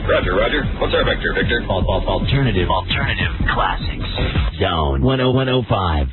Roger, Roger. What's our vector, Victor? Alternative classics. Zone 10105.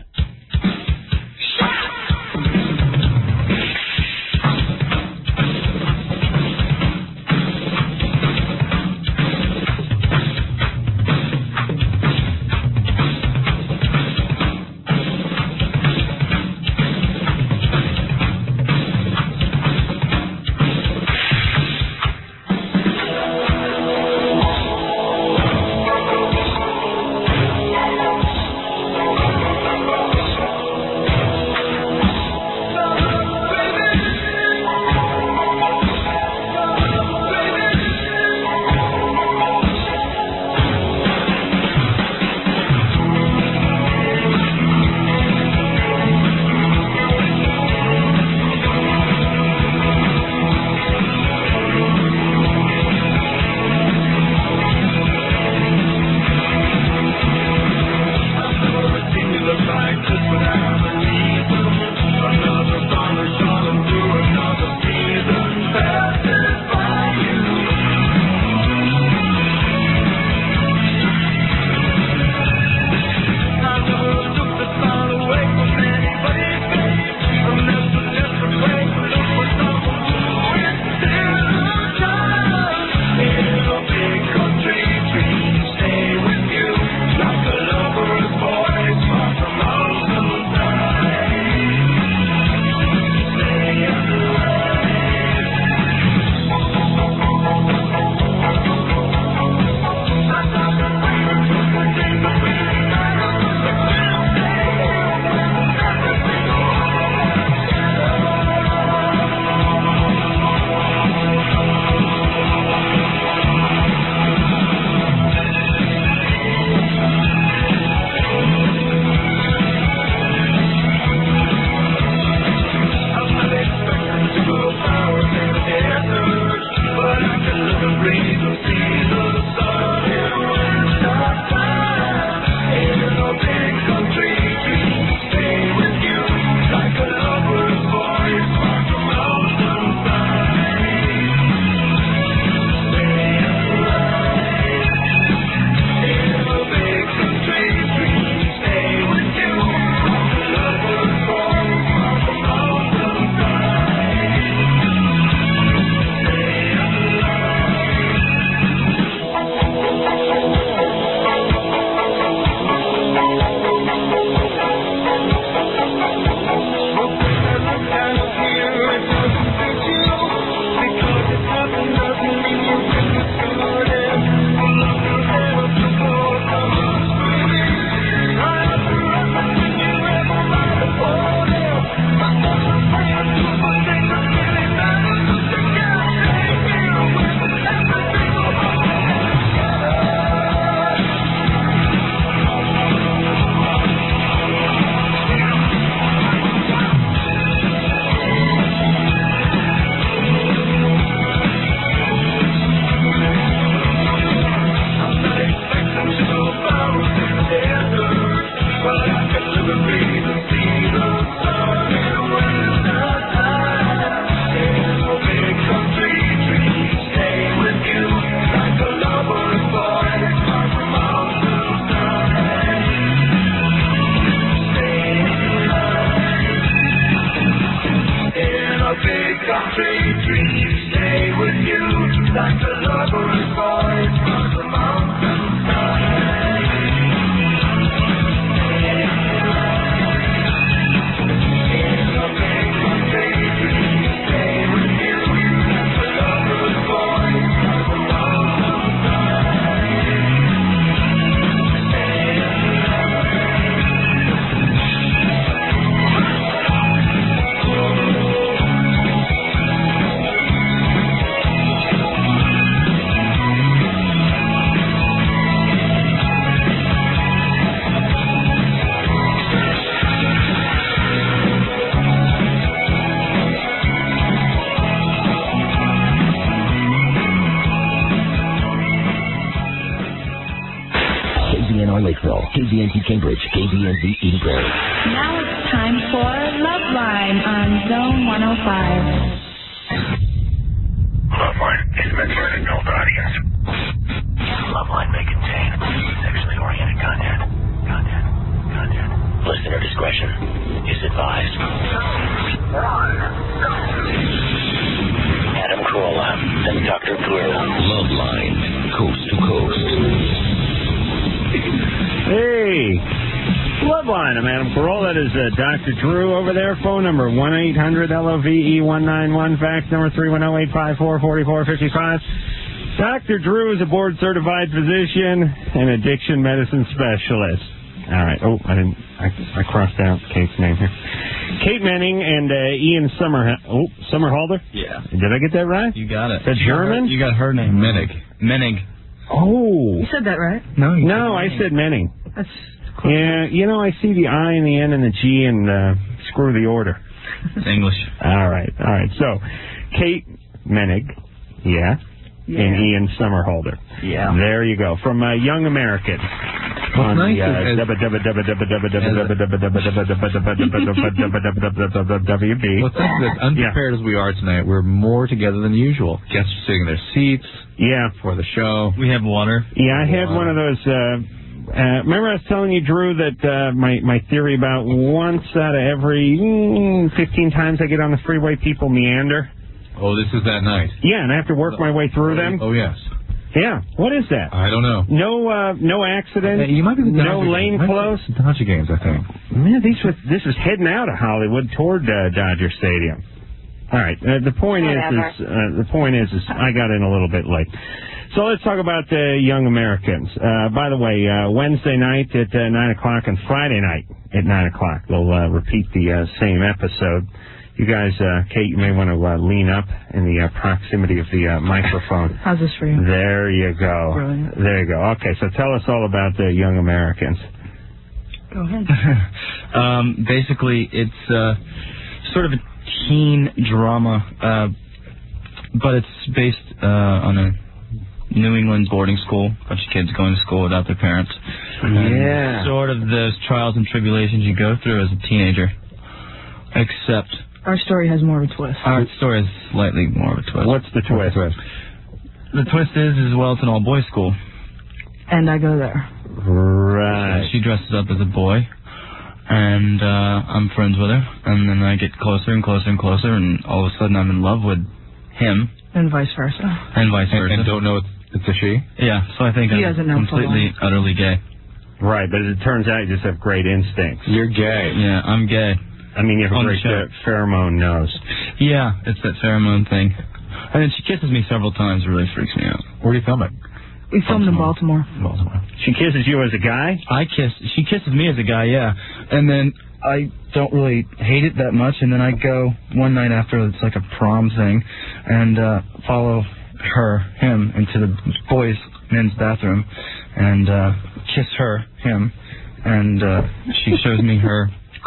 KZNR Lakeville, KZNZ Cambridge, KZNZ Eden Prairie. Now it's time for Love Line on Zone 105. Love Line is meant for an adult audience. Loveline, coast to coast. Hey, Loveline. I'm Adam Carolla. That is Dr. Drew over there. Phone number 1-800-LOVE-191. Fax number 310-854-4455. Dr. Drew is a board-certified physician and addiction medicine specialist. All right. Oh, I crossed out Kate's name here. Kate Menning and Ian Somerhalder? Yeah. Did I get that right? You got it. Is that German? You got her name. Menning. Oh. You said that right? No, I said Menning. That's cool. Yeah, you know, I see the I and the N and the G and screw the order. It's English. All right. So, Kate Menning, yeah, and Ian Somerhalder. Yeah. There you go. From Young American. On the WB. Well, think of this. Unprepared as we are tonight, we're more together than usual. Guests are sitting in their seats. Yeah. For the show. We have water. Yeah, I had one of those. Remember I was telling you, Drew, that my theory about once out of every 15 times I get on the freeway, people meander. Oh, this is that night. Yeah, and I have to work my way through them. Oh, yes. Yeah. What is that? I don't know. No accident. You might be the no lane close. Dodger games, I think. Man, this is heading out of Hollywood toward Dodger Stadium. All right. The point is I got in a little bit late. So let's talk about Young Americans. By the way, Wednesday night at 9 o'clock and Friday night at 9 o'clock. They'll repeat the same episode. You guys, Kate, you may want to lean up in the proximity of the microphone. How's this for you? There you go. Brilliant. There you go. Okay, so tell us all about the Young Americans. Go ahead. Basically, it's sort of a teen drama, but it's based on a New England boarding school. A bunch of kids going to school without their parents. Yeah. And sort of those trials and tribulations you go through as a teenager. Except our story has more of a twist. Our story is slightly more of a twist. What's the twist? The twist is well, it's an all-boys school. And I go there. Right. So she dresses up as a boy, and I'm friends with her. And then I get closer and closer and closer, and all of a sudden I'm in love with him. And vice versa. And vice versa. And don't know it's a she? Yeah, so I think I'm completely, utterly gay. Right, but as it turns out, you just have great instincts. You're gay. Yeah, I'm gay. I mean, you have a great pheromone nose. Yeah, it's that pheromone thing. And then she kisses me several times. It really freaks me out. Where do you film it? We filmed in Baltimore. She kisses you as a guy? She kisses me as a guy, yeah. And then I don't really hate it that much. And then I go one night after, it's like a prom thing, and follow him, into the men's bathroom, and kiss him, and she shows me her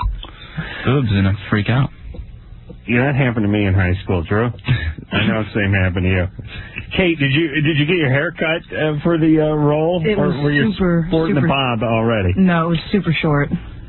boobs, and I freak out. Yeah, that happened to me in high school, Drew. I know the same happened to you. Kate, did you get your hair cut for the role? It was were you sporting the bob already? No, it was super short.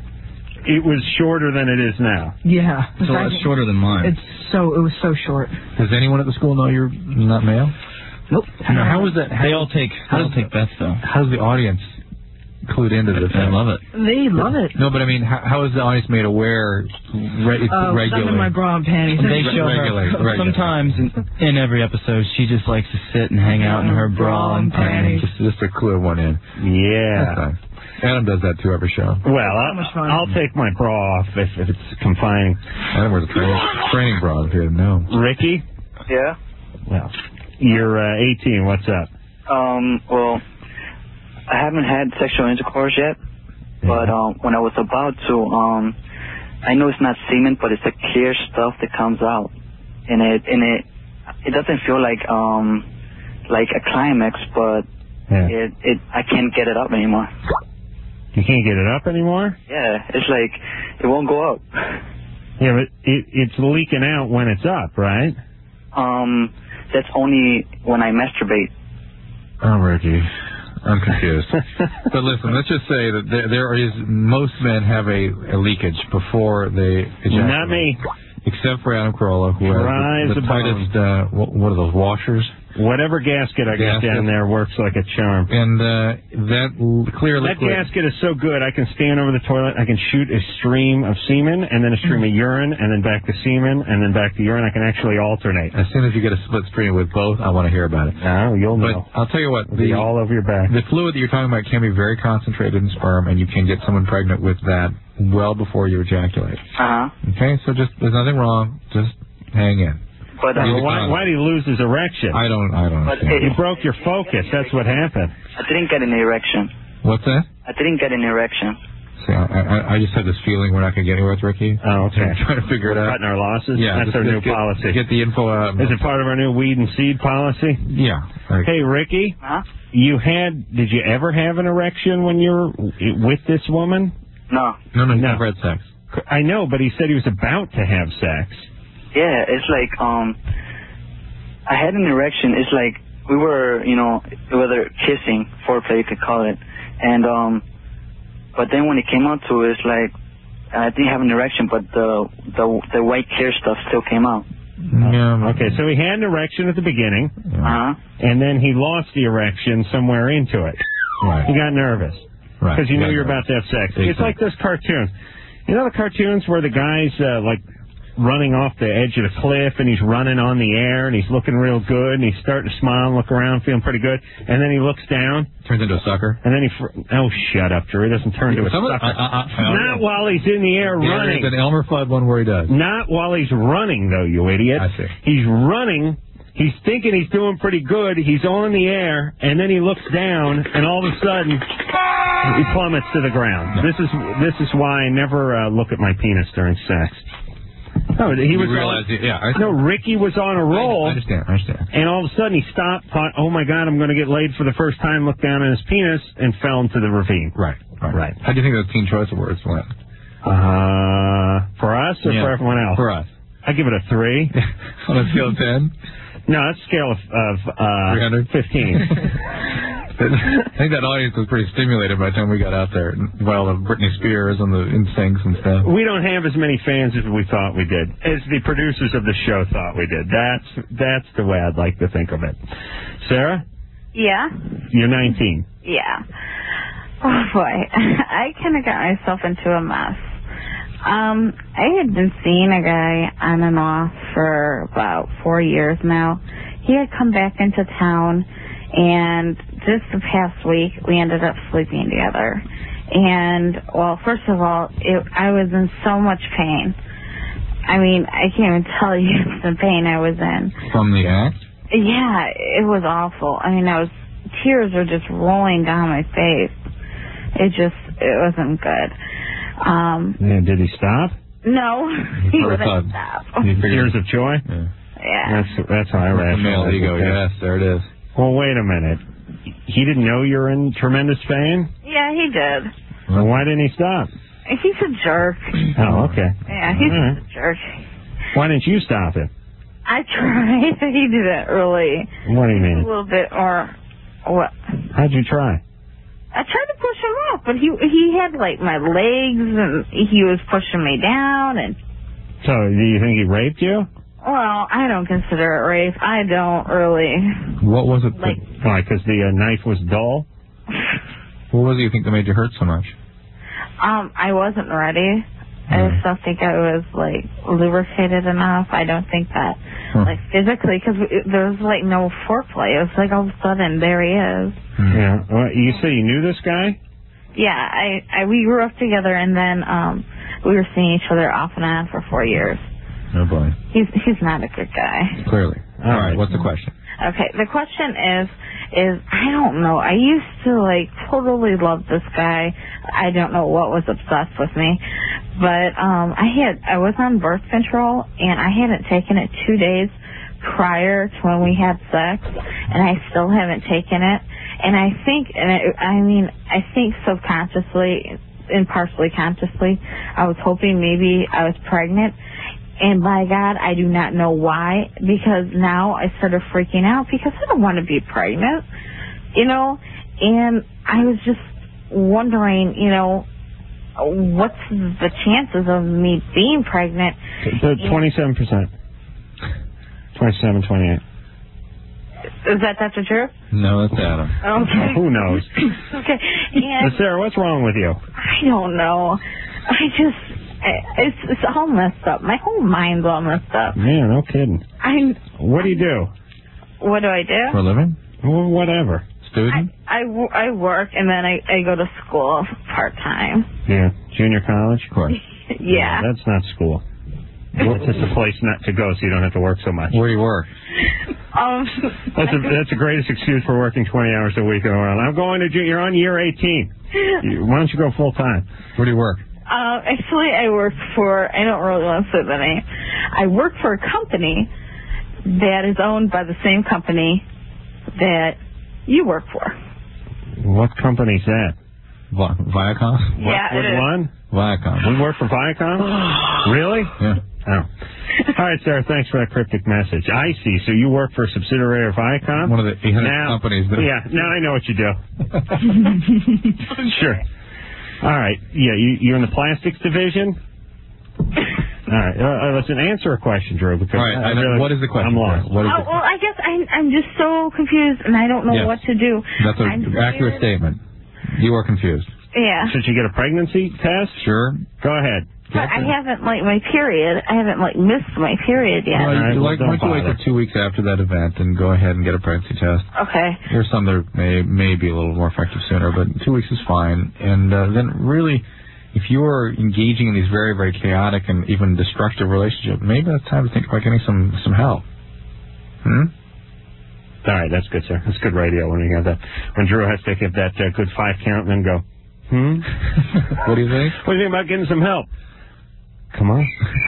It was shorter than it is now. Yeah. It's a lot shorter than mine. It was so short. Does anyone at the school know you're not male? Nope. Now, how was that? They all take Beth, though. How's the audience clued into this? I love it. They love it. No, but I mean, how is the audience made aware regularly? I'm in my bra and panties. They show her sometimes in every episode. She just likes to sit and hang out in her bra and panties. Just to clue one in. Yeah. Okay. Adam does that too every show. Well, I'll take my bra off if it's confining. Adam wears a training bra if you didn't know. Ricky? Yeah? Well, you're 18. What's up? Well, I haven't had sexual intercourse yet, but when I was about to, I know it's not semen, but it's the clear stuff that comes out, and it doesn't feel like a climax, but I can't get it up anymore. You can't get it up anymore? Yeah, it's like it won't go up. Yeah, but it's leaking out when it's up, right? That's only when I masturbate. Oh, Ricky. I'm confused. But listen, let's just say that there is, most men have a leakage before they ejaculate. Not me. Except for Adam Carolla, who has the tightest, what are those, washers? Whatever gasket I got down there works like a charm. And that clear That liquid... gasket is so good, I can stand over the toilet, I can shoot a stream of semen, and then a stream of urine, and then back to semen, and then back to urine. I can actually alternate. As soon as you get a split stream with both, I want to hear about it. No, you'll know. But I'll tell you what. It'll be all over your back. The fluid that you're talking about can be very concentrated in sperm, and you can get someone pregnant with that well before you ejaculate. Okay, so there's nothing wrong. Just hang in. But why did he lose his erection? I don't understand. You broke your focus. That's what happened. I didn't get an erection. What's that? I didn't get an erection. See, I just had this feeling we're not going to get anywhere with Ricky. Oh, okay. I'm trying to figure it out. Cutting our losses? Yeah. That's our new policy. Get the info out. Is it part of our new weed and seed policy? Yeah. Hey, Ricky. Huh? Did you ever have an erection when you were with this woman? No. No, you never had sex. I know, but he said he was about to have sex. Yeah, it's like, I had an erection. It's like we were, whether kissing, foreplay, you could call it. And, but then when it came out to it, it's like, I didn't have an erection, but the white clear stuff still came out. Okay, so he had an erection at the beginning, and then he lost the erection somewhere into it. Right. He got nervous. Right. Because you knew you were about to have sex. It's like those cartoons. You know the cartoons where the guy's, running off the edge of the cliff, and he's running on the air, and he's looking real good, and he's starting to smile and look around, feeling pretty good, and then he looks down. Turns into a sucker. And then shut up, Drew. He doesn't turn into a sucker. Not while he's in the air running. There's an Elmer Fudd one where he does. Not while he's running, though, you idiot. I see. He's running. He's thinking he's doing pretty good. He's on the air, and then he looks down, and all of a sudden, he plummets to the ground. No. This is why I never look at my penis during sex. No, he was. Ricky was on a roll. I understand. And all of a sudden he stopped, thought, "Oh my God, I'm going to get laid for the first time." Looked down at his penis and fell into the ravine. Right. How do you think those Teen Choice Awards went? For us or for everyone else? For us. I give it a 3. On a scale of 10? No, that's a scale of 300? 15. I think that audience was pretty stimulated by the time we got out there. Well, the Britney Spears and the NSYNCs and stuff. We don't have as many fans as we thought we did, as the producers of the show thought we did. That's the way I'd like to think of it. Sarah? Yeah? You're 19. Yeah. Oh, boy. I kind of got myself into a mess. I had been seeing a guy on and off for about 4 years now. He had come back into town, and just the past week, we ended up sleeping together. And, well, first of all, I was in so much pain. I mean, I can't even tell you the pain I was in. From the act? Yeah, it was awful. I mean, tears were just rolling down my face. It wasn't good. Did he stop? No, he wouldn't stop. Tears of joy? Yeah. That's how I rationalize. Male ego, yes, there it is. Well, wait a minute. He didn't know you're in tremendous pain? Yeah, he did. Well, why didn't he stop? He's a jerk. Oh, okay. Yeah, he's a jerk. Why didn't you stop him? I tried. He didn't really. What do you mean? A little bit more. What? How'd you try? I tried to push him off, but he had, like, my legs, and he was pushing me down. And so, do you think he raped you? Well, I don't consider it rape. I don't really. What was it? Like, why, because the knife was dull? What was it you think that made you hurt so much? I wasn't ready. I just don't think I was, like, lubricated enough. I don't think that, like, physically, because there was, like, no foreplay. It was like, all of a sudden, there he is. Yeah. Well, you say you knew this guy? Yeah, we grew up together, and then we were seeing each other off and on for 4 years. Oh, boy. He's not a good guy. Clearly. All right, what's the question? Okay, the question is I don't know. I used to, like, totally love this guy. I don't know what was obsessed with me. But I was on birth control, and I hadn't taken it 2 days prior to when we had sex, and I still haven't taken it. And I think subconsciously and partially consciously, I was hoping maybe I was pregnant. And by God, I do not know why, because now I started freaking out because I don't want to be pregnant, and I was just wondering, what's the chances of me being pregnant? 27%. 27, 28. Is that Dr. Drew? No, that's Adam. Okay. Who knows? Okay. And Sarah, what's wrong with you? I don't know. It's all messed up. My whole mind's all messed up. Yeah, no kidding. What do you do? What do I do? For a living? Well, whatever. Student? I work, and then I go to school part-time. Yeah, junior college? Of course. Yeah. That's not school. It's just a place not to go so you don't have to work so much. Where do you work? That's the greatest excuse for working 20 hours a week in the world. I'm going to you're on year 18. Why don't you go full time? Where do you work? Actually, I work for, I don't really want to say the name. I work for a company that is owned by the same company that you work for. What company's that? Viacom? Yeah, Which one? Viacom. We work for Viacom? Really? Yeah. Oh. All right, Sarah, thanks for that cryptic message. I see. So you work for a subsidiary of Viacom? One of the 800 companies. Yeah, now I know what you do. Sure. All right. Yeah, you're in the plastics division? All right. Listen, answer a question, Drew. Because all right. What is the question? I'm lost. Well, I guess I'm just so confused, and I don't know what to do. That's an accurate statement. You are confused. Yeah. Should you get a pregnancy test? Sure. Go ahead. But I haven't, my period. I haven't, missed my period yet. Well, why don't you wait till 2 weeks after that event and go ahead and get a pregnancy test? Okay. There's some that may be a little more effective sooner, but 2 weeks is fine. And then really, if you are engaging in these very, very chaotic and even destructive relationships, maybe it's time to think about getting some help. All right, that's good, sir. That's good radio when you have that. When Drew has to give that good 5 count and then go, What do you think? What do you think about getting some help? Come on.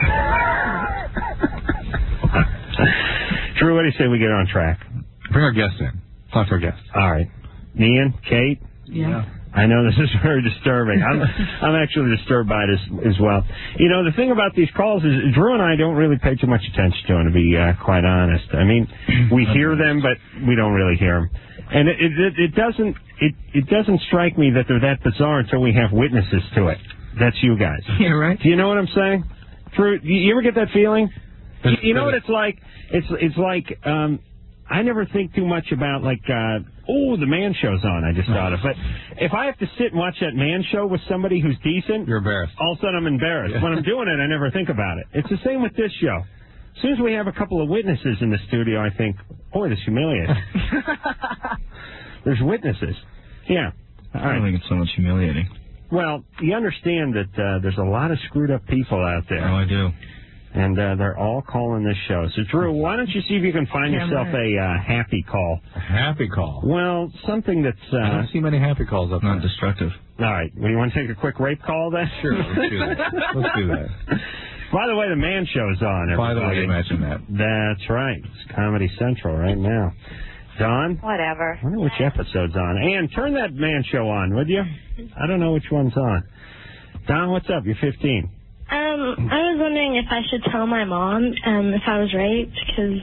Drew, what do you say we get on track? Bring our guests in. Talk to our guests. All right. Ian, Kate? Yeah. I know this is very disturbing. I'm actually disturbed by this as well. You know, the thing about these calls is Drew and I don't really pay too much attention to them, to be quite honest. I mean, we hear them, but we don't really hear them. And it doesn't strike me that they're that bizarre until we have witnesses to it. That's you guys. Yeah, right. Do you know what I'm saying? Drew, you ever get that feeling? You know what it's like? It's like I never think too much about the Man Show's on. I just thought of it. But if I have to sit and watch that Man Show with somebody who's decent, you're embarrassed. All of a sudden I'm embarrassed. Yeah. When I'm doing it, I never think about it. It's the same with this show. As soon as we have a couple of witnesses in the studio, I think, boy, this is humiliating. There's witnesses. Yeah. All right. I don't think it's so much humiliating. Well, you understand that there's a lot of screwed up people out there. Oh, I do. And they're all calling this show. So, Drew, why don't you see if you can find yourself a happy call? A happy call? Well, something that's... I don't see many happy calls up there. Not destructive. All right. Well, you want to take a quick rape call then? Sure, let's do that. Let's do that. By the way, the Man Show's on, everybody. By the way, you mentioned that. That's right. It's Comedy Central right now. Don? Whatever. I wonder which episode's on. Ann, turn that Man Show on, would you? I don't know which one's on. Don, what's up? You're 15. I was wondering if I should tell my mom if I was raped, because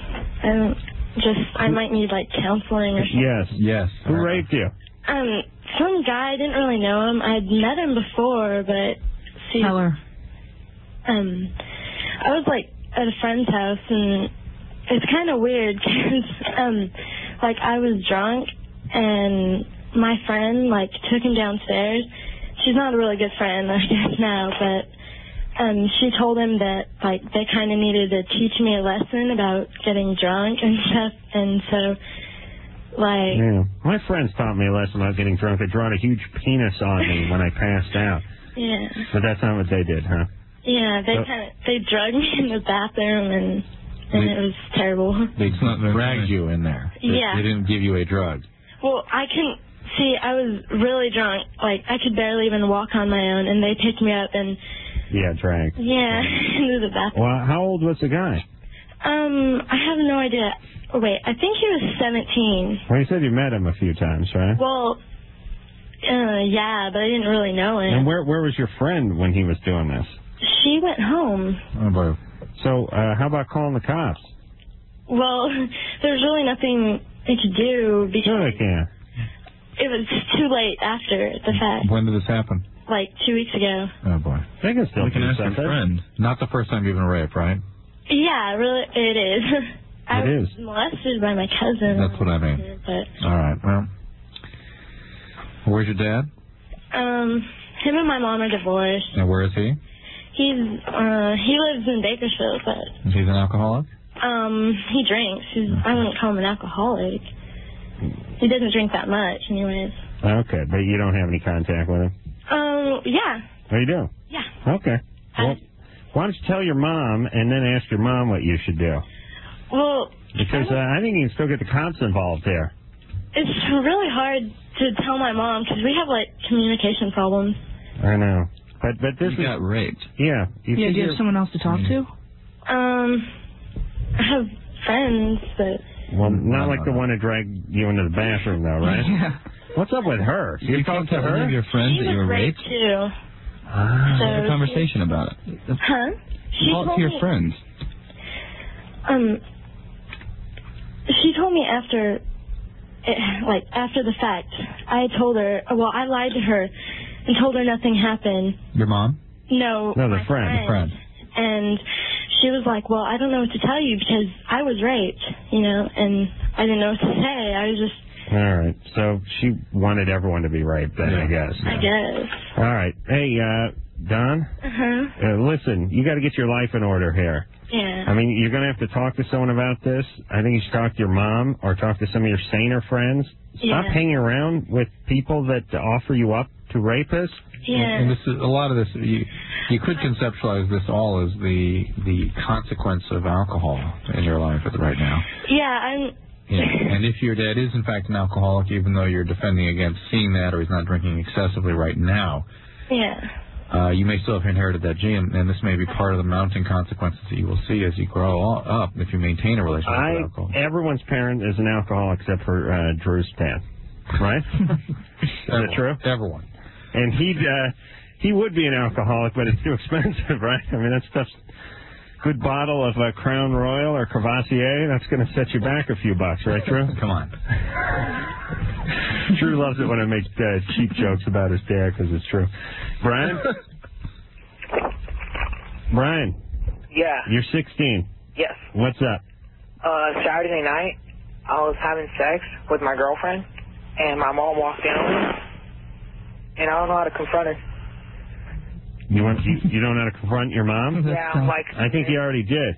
I might need counseling or something. Yes. Who raped you? Some guy. I didn't really know him. I'd met him before, but Tell her. I was at a friend's house, and it's kind of weird because I was drunk, and my friend took him downstairs. She's not a really good friend, I guess now, but she told him that they kind of needed to teach me a lesson about getting drunk and stuff, and so yeah. My friends taught me a lesson about getting drunk. They drawn a huge penis on me when I passed out. Yeah. But that's not what they did, huh? Yeah, they drugged me in the bathroom, and it was terrible. They dragged you in there. Yeah. They didn't give you a drug. Well, I was really drunk. I could barely even walk on my own, and they picked me up and... Yeah, dragged. Yeah, into the bathroom. Well, how old was the guy? I have no idea. Oh, wait, I think he was 17. Well, you said you met him a few times, right? Well, yeah, but I didn't really know him. And where was your friend when he was doing this? She went home. Oh, boy. So, how about calling the cops? Well, there's really nothing they could do because... Sure they can. It was too late after the fact. When did this happen? 2 weeks ago. Oh, boy. They can still ask your friend. Not the first time you've been raped, right? Yeah, really, it is. I I It was is. molested by my cousin. That's what I mean. But, All right. Well, where's your dad? him and my mom are divorced. And where is he? He lives in Bakersfield, but He's an alcoholic? he drinks. I wouldn't call him an alcoholic. He doesn't drink that much, anyways. Okay, but you don't have any contact with him? Yeah. Oh, you do? Yeah. Okay. Well, why don't you tell your mom and then ask your mom what you should do? Well, Because I think you can still get the cops involved here. it's really hard to tell my mom because we have, like, communication problems. I know. But this You got raped. Yeah. Do you have someone else to talk to? I have friends, but... Well, not like the one that dragged you into the bathroom, though, right? Yeah. What's up with her? You talked to her? Of your friends She that you was were raped, raped? too. Have a conversation about it. Huh? She Talk told to your me, friends. She told me after the fact. I told her, well, I lied to her and told her nothing happened. Your mom? No, No, the my friend. The friend. And she was like, well, I don't know what to tell you because I was raped, and I didn't know what to say. I was just... All right. So she wanted everyone to be raped then, I guess. I guess. All right. Hey, Don? Uh-huh. Listen, you got to get your life in order here. Yeah. I mean, you're going to have to talk to someone about this. I think you should talk to your mom or talk to some of your saner friends. Stop Yeah. hanging around with people that offer you up to rapists. Yeah. And this is a lot of this. You could conceptualize this all as the consequence of alcohol in your life right now. Yeah, Yeah. And if your dad is in fact an alcoholic, even though you're defending against seeing that, or he's not drinking excessively right now, yeah. you may still have inherited that gene, and this may be part of the mounting consequences that you will see as you grow up if you maintain a relationship with alcohol. Everyone's parent is an alcoholic except for Drew's dad, right? Is that true? Everyone. And he would be an alcoholic, but it's too expensive, right? I mean, that's good bottle of Crown Royal or Cavassier. That's going to set you back a few bucks, right, Drew? Come on. Drew loves it when I make cheap jokes about his dad because it's true. Brian? Brian? Yeah. You're 16. Yes. What's up? Saturday night, I was having sex with my girlfriend, and my mom walked in on me, and I don't know how to confront her. You don't know how to confront your mom? Yeah, I'm like... I think you already did.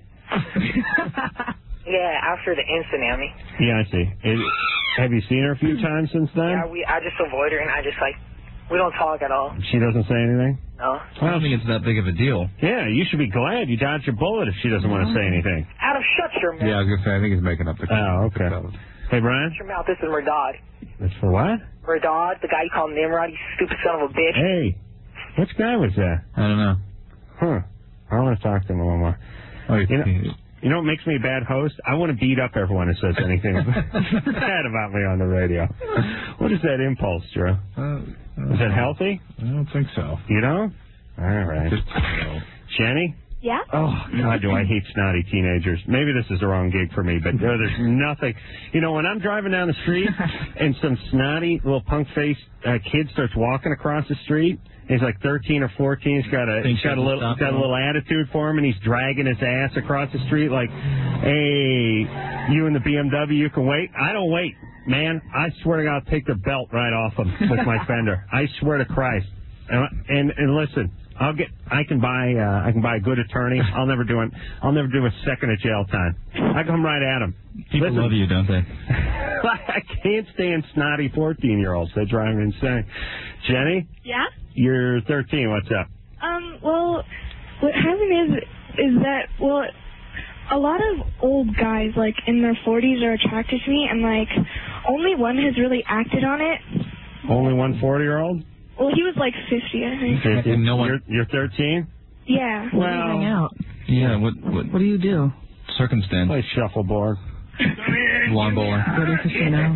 Yeah, after the incident, I mean. Yeah, I see. Have you seen her a few times since then? Yeah, I just avoid her, and I just, we don't talk at all. She doesn't say anything? No. I don't think it's that big of a deal. Yeah, you should be glad you dodged your bullet if she doesn't want to say anything. Adam, shut your mouth. Yeah, I was going to say, I think he's making up the... Oh, okay. Hey, Brian? Shut your mouth. This is Murdad. That's for what? Murdad, the guy you call Nimrod, you stupid son of a bitch. Hey, which guy was that? I don't know. Huh. I want to talk to him a little more. Oh, you know what makes me a bad host? I want to beat up everyone who says anything bad about me on the radio. What is that impulse, Drew? Is that healthy? I don't think so. You don't? All right. Jenny? Yeah? Oh, God, do I hate snotty teenagers. Maybe this is the wrong gig for me, but there's nothing. You know, when I'm driving down the street and some snotty little punk-faced kid starts walking across the street, he's like 13 or 14, he's got a little attitude for him, and he's dragging his ass across the street like, hey, you in the BMW, you can wait. I don't wait, man. I swear to God, I'll take the belt right off him with my fender. I swear to Christ. And listen, I can buy a good attorney. I'll never do a second of jail time. I come right at him. People love you, don't they? I can't stand snotty 14-year-olds. They drive me insane. Jenny? Yeah? You're 13. What's up? Well, what happened is that, well, a lot of old guys, like, in their 40s are attracted to me, and, like, only one has really acted on it. Only one 40-year-old? Well, he was, like, 50, I think. 50. No one. You're 13? Yeah. Well, hang out. Yeah, what do you do? Circumstance. Play shuffleboard. Lawn bowling. Go to a casino.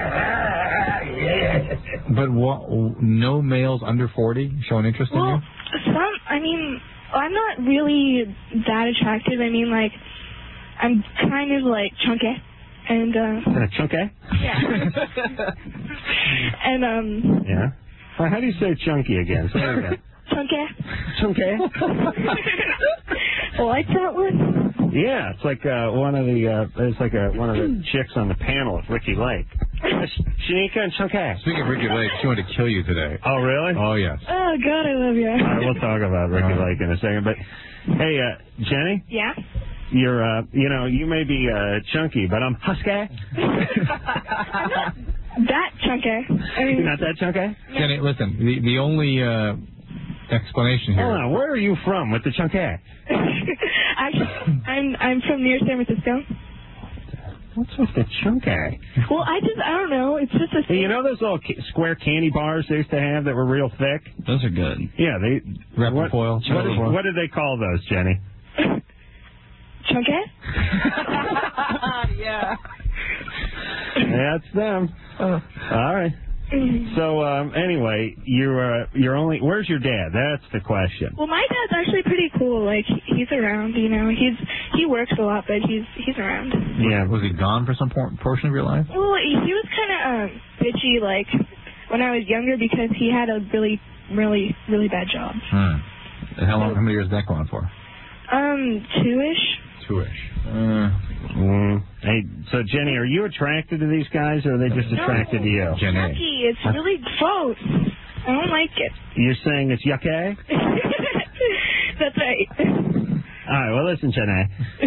But no males under 40 showing interest in you? I'm not really that attractive. I mean, like, I'm kind of, like, chunky. And, chunky? Yeah. And, Yeah? Well, how do you say chunky again? Say it again. Chunky. Chunky? Like that one? Yeah, it's like one of the chicks on the panel of Ricky Lake. Shanika and Chunky. Speaking of Ricky Lake, she wanted to kill you today. Oh, really? Oh, yes. Oh, God, I love you. All right, we'll talk about Ricky Lake in a second. But, hey, Jenny? Yeah? You're, you may be chunky, but I'm husky. I'm not that chunky. You're not that chunky? Jenny, listen, the only explanation here. Hold on, where are you from with the chunky? I'm from near San Francisco. What's with the chunky? Well, I don't know. It's just a thing. Hey, you know those little square candy bars they used to have that were real thick? Those are good. Yeah, they... Rapid foil. What did they call those, Jenny? Chunky? Yeah. That's them. All right. So, anyway, you're only... Where's your dad? That's the question. Well, my dad's actually pretty cool. Like, he's around, he works a lot, but he's around. Yeah. Was he gone for some portion of your life? Well, he was kind of bitchy, like, when I was younger because he had a really, really, really bad job. How many years did that go on for? 2-ish. 2-ish. Hey, so Jenny, are you attracted to these guys, or are they just attracted to you? Jenny, yucky. It's really gross. I don't like it. You're saying it's yucky? That's right. All right. Well, listen, Jenny.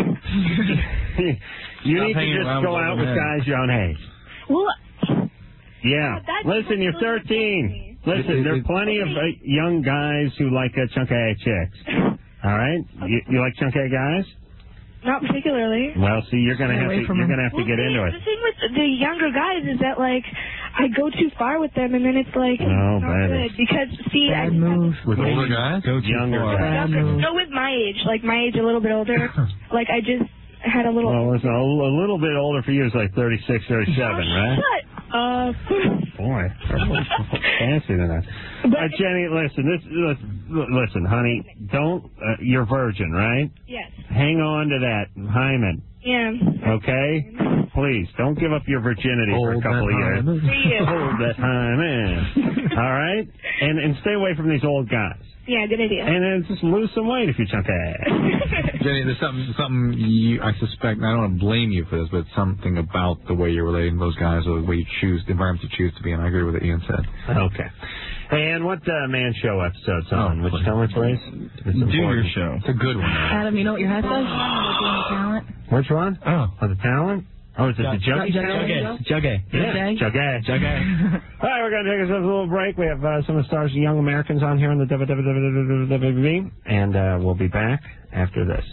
You need to just go out with guys your own age. Well. Yeah. Listen, you're 13. Listen, there are plenty of young guys who like chunky chicks. All right. You like chunky guys? Not particularly. Well, see, you're gonna have to get into it. The thing with the younger guys is that, like, I go too far with them, and then it's like not good. Because bad move with older guys, younger guys. No, with my age, like my age, a little bit older. Like I just had a little. Well, listen, a little bit older for you is like 36, 37, right? Shut up. Boy, fancy than that. Jenny, listen, honey, don't. You're virgin, right? Yes. Hang on to that hymen. Yeah. Okay? Please, don't give up your virginity for a couple of years. Hold that hymen. All right? And stay away from these old guys. Yeah, good idea. And then just lose some weight if you chunk ass. Jenny, there's something I suspect, and I don't want to blame you for this, but something about the way you're relating to those guys or the way you choose, the environment you choose to be in. I agree with what Ian said. Okay. And what Man Show episode's on? Tell me, please. Do your show. It's a good one. Adam, you know what your hat says? Talent. Which one? Oh, the talent? Oh, is it the Juggy talent? Juggy. Yeah, Juggy. All right, we're going to take ourselves a little break. We have some of the stars of Young Americans on here on the WWW, and we'll be back after this.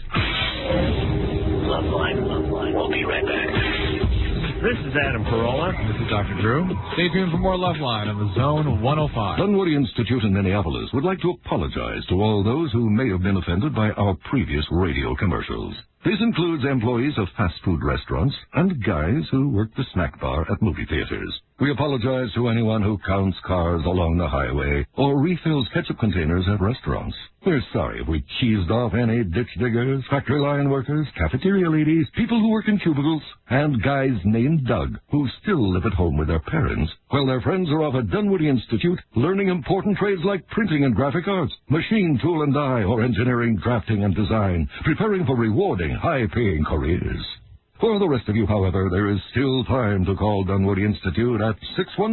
Loveline. We'll be right back. This is Adam Carolla. This is Dr. Drew. Stay tuned for more Loveline on the Zone 105. Dunwoody Institute in Minneapolis would like to apologize to all those who may have been offended by our previous radio commercials. This includes employees of fast food restaurants and guys who work the snack bar at movie theaters. We apologize to anyone who counts cars along the highway or refills ketchup containers at restaurants. We're sorry if we cheesed off any ditch diggers, factory line workers, cafeteria ladies, people who work in cubicles, and guys named Doug who still live at home with their parents while their friends are off at Dunwoody Institute learning important trades like printing and graphic arts, machine, tool and die, or engineering, drafting and design, preparing for rewarding, high-paying careers. For the rest of you, however, there is still time to call Dunwoody Institute at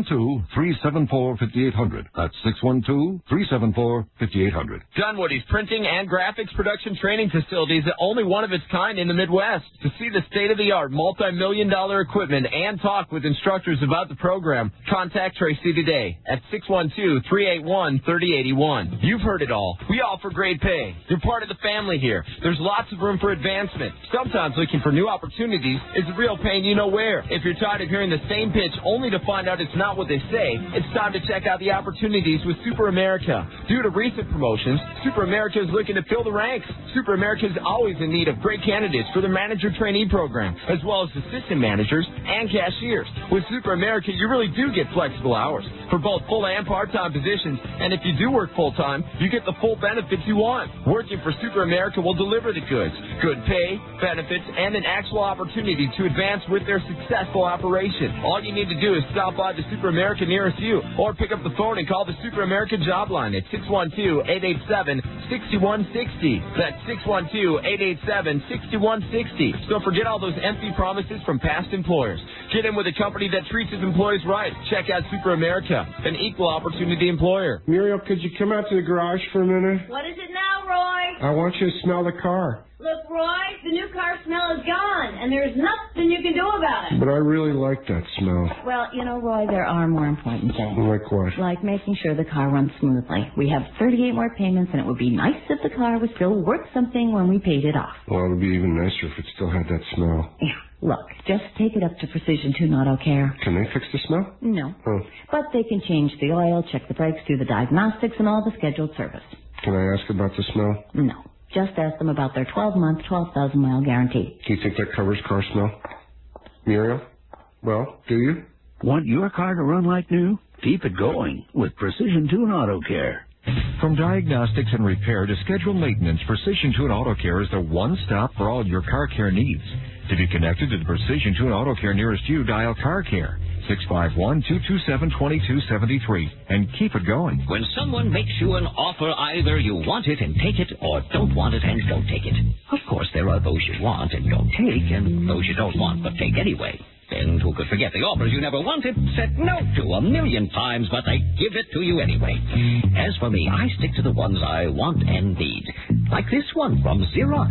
612-374-5800. That's 612-374-5800. Dunwoody's printing and graphics production training facility is the only one of its kind in the Midwest. To see the state-of-the-art, multi-million-dollar equipment and talk with instructors about the program, contact Tracy today at 612-381-3081. You've heard it all. We offer great pay. You're part of the family here. There's lots of room for advancement. Sometimes looking for new opportunities is a real pain you know where. If you're tired of hearing the same pitch only to find out it's not what they say, it's time to check out the opportunities with Super America. Due to recent promotions, Super America is looking to fill the ranks. Super America is always in need of great candidates for the manager trainee program, as well as assistant managers and cashiers. With Super America, you really do get flexible hours for both full and part-time positions, and if you do work full-time, you get the full benefits you want. Working for Super America will deliver the goods, good pay, benefits, and an actual opportunity to advance with their successful operation. All you need to do is stop by the Super America nearest you or pick up the phone and call the Super America job line at 612-887-6160. That's 612-887-6160. So forget all those empty promises from past employers. Get in with a company that treats its employees right. Check out Super America, an equal opportunity employer. Muriel, could you come out to the garage for a minute? What is it now, Roy? I want you to smell the car. Look, Roy, the new car smell is gone, and there's nothing you can do about it. But I really like that smell. Well, you know, Roy, there are more important things. Like what? Like making sure the car runs smoothly. We have 38 more payments, and it would be nice if the car was still worth something when we paid it off. Well, it would be even nicer if it still had that smell. Yeah. Look, just take it up to Precision Tune Auto Care. Can they fix the smell? No. Oh. But they can change the oil, check the brakes, do the diagnostics, and all the scheduled service. Can I ask about the smell? No. Just ask them about their 12-month, 12,000-mile guarantee. Do you think that covers car smell? Muriel? Well, do you? Want your car to run like new? Keep it going with Precision Tune Auto Care. From diagnostics and repair to scheduled maintenance, Precision Tune Auto Care is the one stop for all your car care needs. To be connected to the Precision Tune Auto Care nearest you, dial Car Care 651-227-2273 and keep it going. When someone makes you an offer, either you want it and take it or don't want it and don't take it. Of course, there are those you want and don't take and those you don't want but take anyway. And who could forget the offers you never wanted, said no to 1,000,000 times, but they give it to you anyway. As for me, I stick to the ones I want and need. Like this one from Xerox.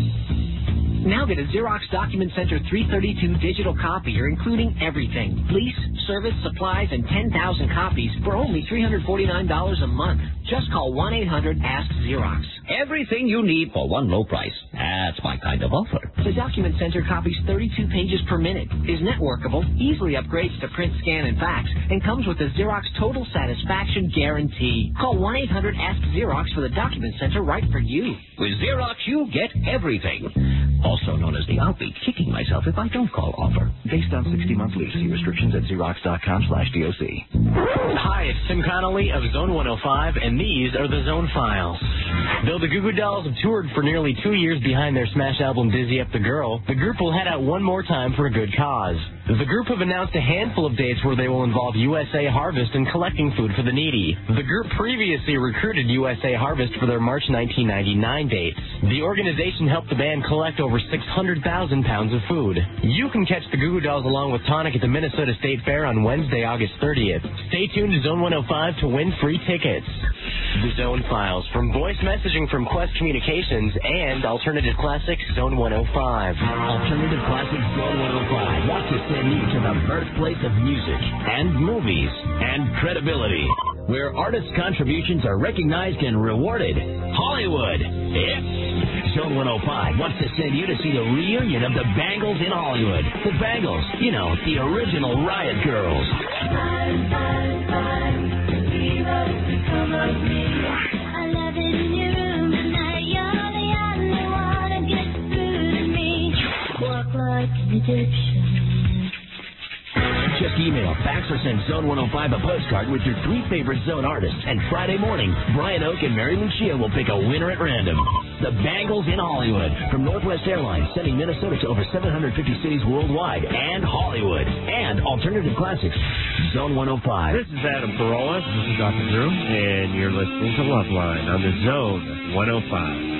Now get a Xerox Document Center 332 digital copier, including everything. Lease, service, supplies, and 10,000 copies for only $349 a month. Just call 1-800-ASK-XEROX. Everything you need for one low price. That's my kind of offer. The Document Center copies 32 pages per minute, is networkable, easily upgrades to print, scan, and fax, and comes with a Xerox Total Satisfaction Guarantee. Call 1-800-ASK-XEROX for the Document Center right for you. With Xerox, you get everything. Also known as the I'll be kicking myself if I don't call offer. Based on 60-month lease. See restrictions at Xerox.com/DOC. Hi, it's Tim Connolly of Zone 105, and these are the Zone Files. Though the Goo Goo Dolls have toured for nearly 2 years behind their smash album Dizzy Up the Girl, the group will head out one more time for a good cause. The group have announced a handful of dates where they will involve USA Harvest in collecting food for the needy. The group previously recruited USA Harvest for their March 1999 dates. The organization helped the band collect over 600,000 pounds of food. You can catch the Goo Goo Dolls along with Tonic at the Minnesota State Fair on Wednesday, August 30th. Stay tuned to Zone 105 to win free tickets. The Zone Files from voice messaging from Quest Communications and Alternative Classics Zone 105. Alternative Classics Zone 105 wants to send you to the birthplace of music and movies and credibility, where artists' contributions are recognized and rewarded. Hollywood. It's Zone 105 wants to send you to see the reunion of the Bangles in Hollywood. The Bangles, you know, the original Riot Girls. Just email, fax, or send Zone 105 a postcard with your 3 favorite Zone artists, and Friday morning, Brian Oak and Mary Lucia will pick a winner at random. The Bangles in Hollywood, from Northwest Airlines, sending Minnesota to over 750 cities worldwide, and Hollywood, and Alternative Classics, Zone 105. This is Adam Carolla. This is Dr. Drew. And you're listening to Loveline on the Zone 105.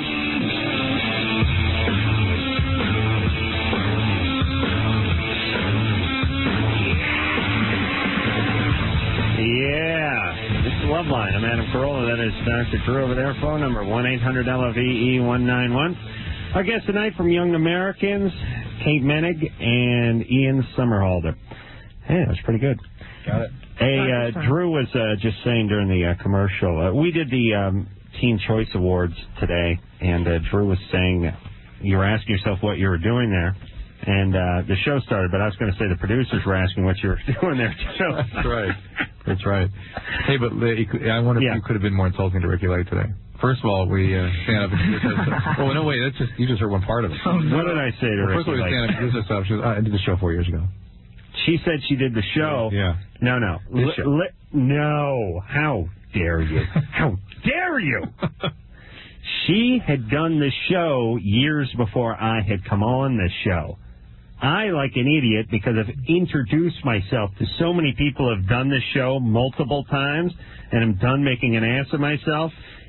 Yeah, this is Loveline. I'm Adam Carolla. That is Dr. Drew over there. Phone number 1-800-LOVE-191. Our guest tonight from Young Americans, Kate Menig and Ian Somerhalder. Hey, that was pretty good. Got it. Hey, Drew was just saying during the commercial, we did the Teen Choice Awards today, and Drew was saying you were asking yourself what you were doing there. And the show started, but I was going to say the producers were asking what you were doing there, too. That's right. That's right. Hey, but I wonder if you could have been more insulting to Ricky Lake today. First of all, we stand up and do this. Oh, no, wait, you just heard one part of it. What did I say to Ricky Lake? First of all, we stand up and do this stuff. She goes, I did the show 4 years ago. She said she did the show. Yeah. No. No. How dare you? How dare you? She had done the show years before I had come on this show. I, like an idiot, because I've introduced myself to so many people who have done this show multiple times, and I'm done making an ass of myself,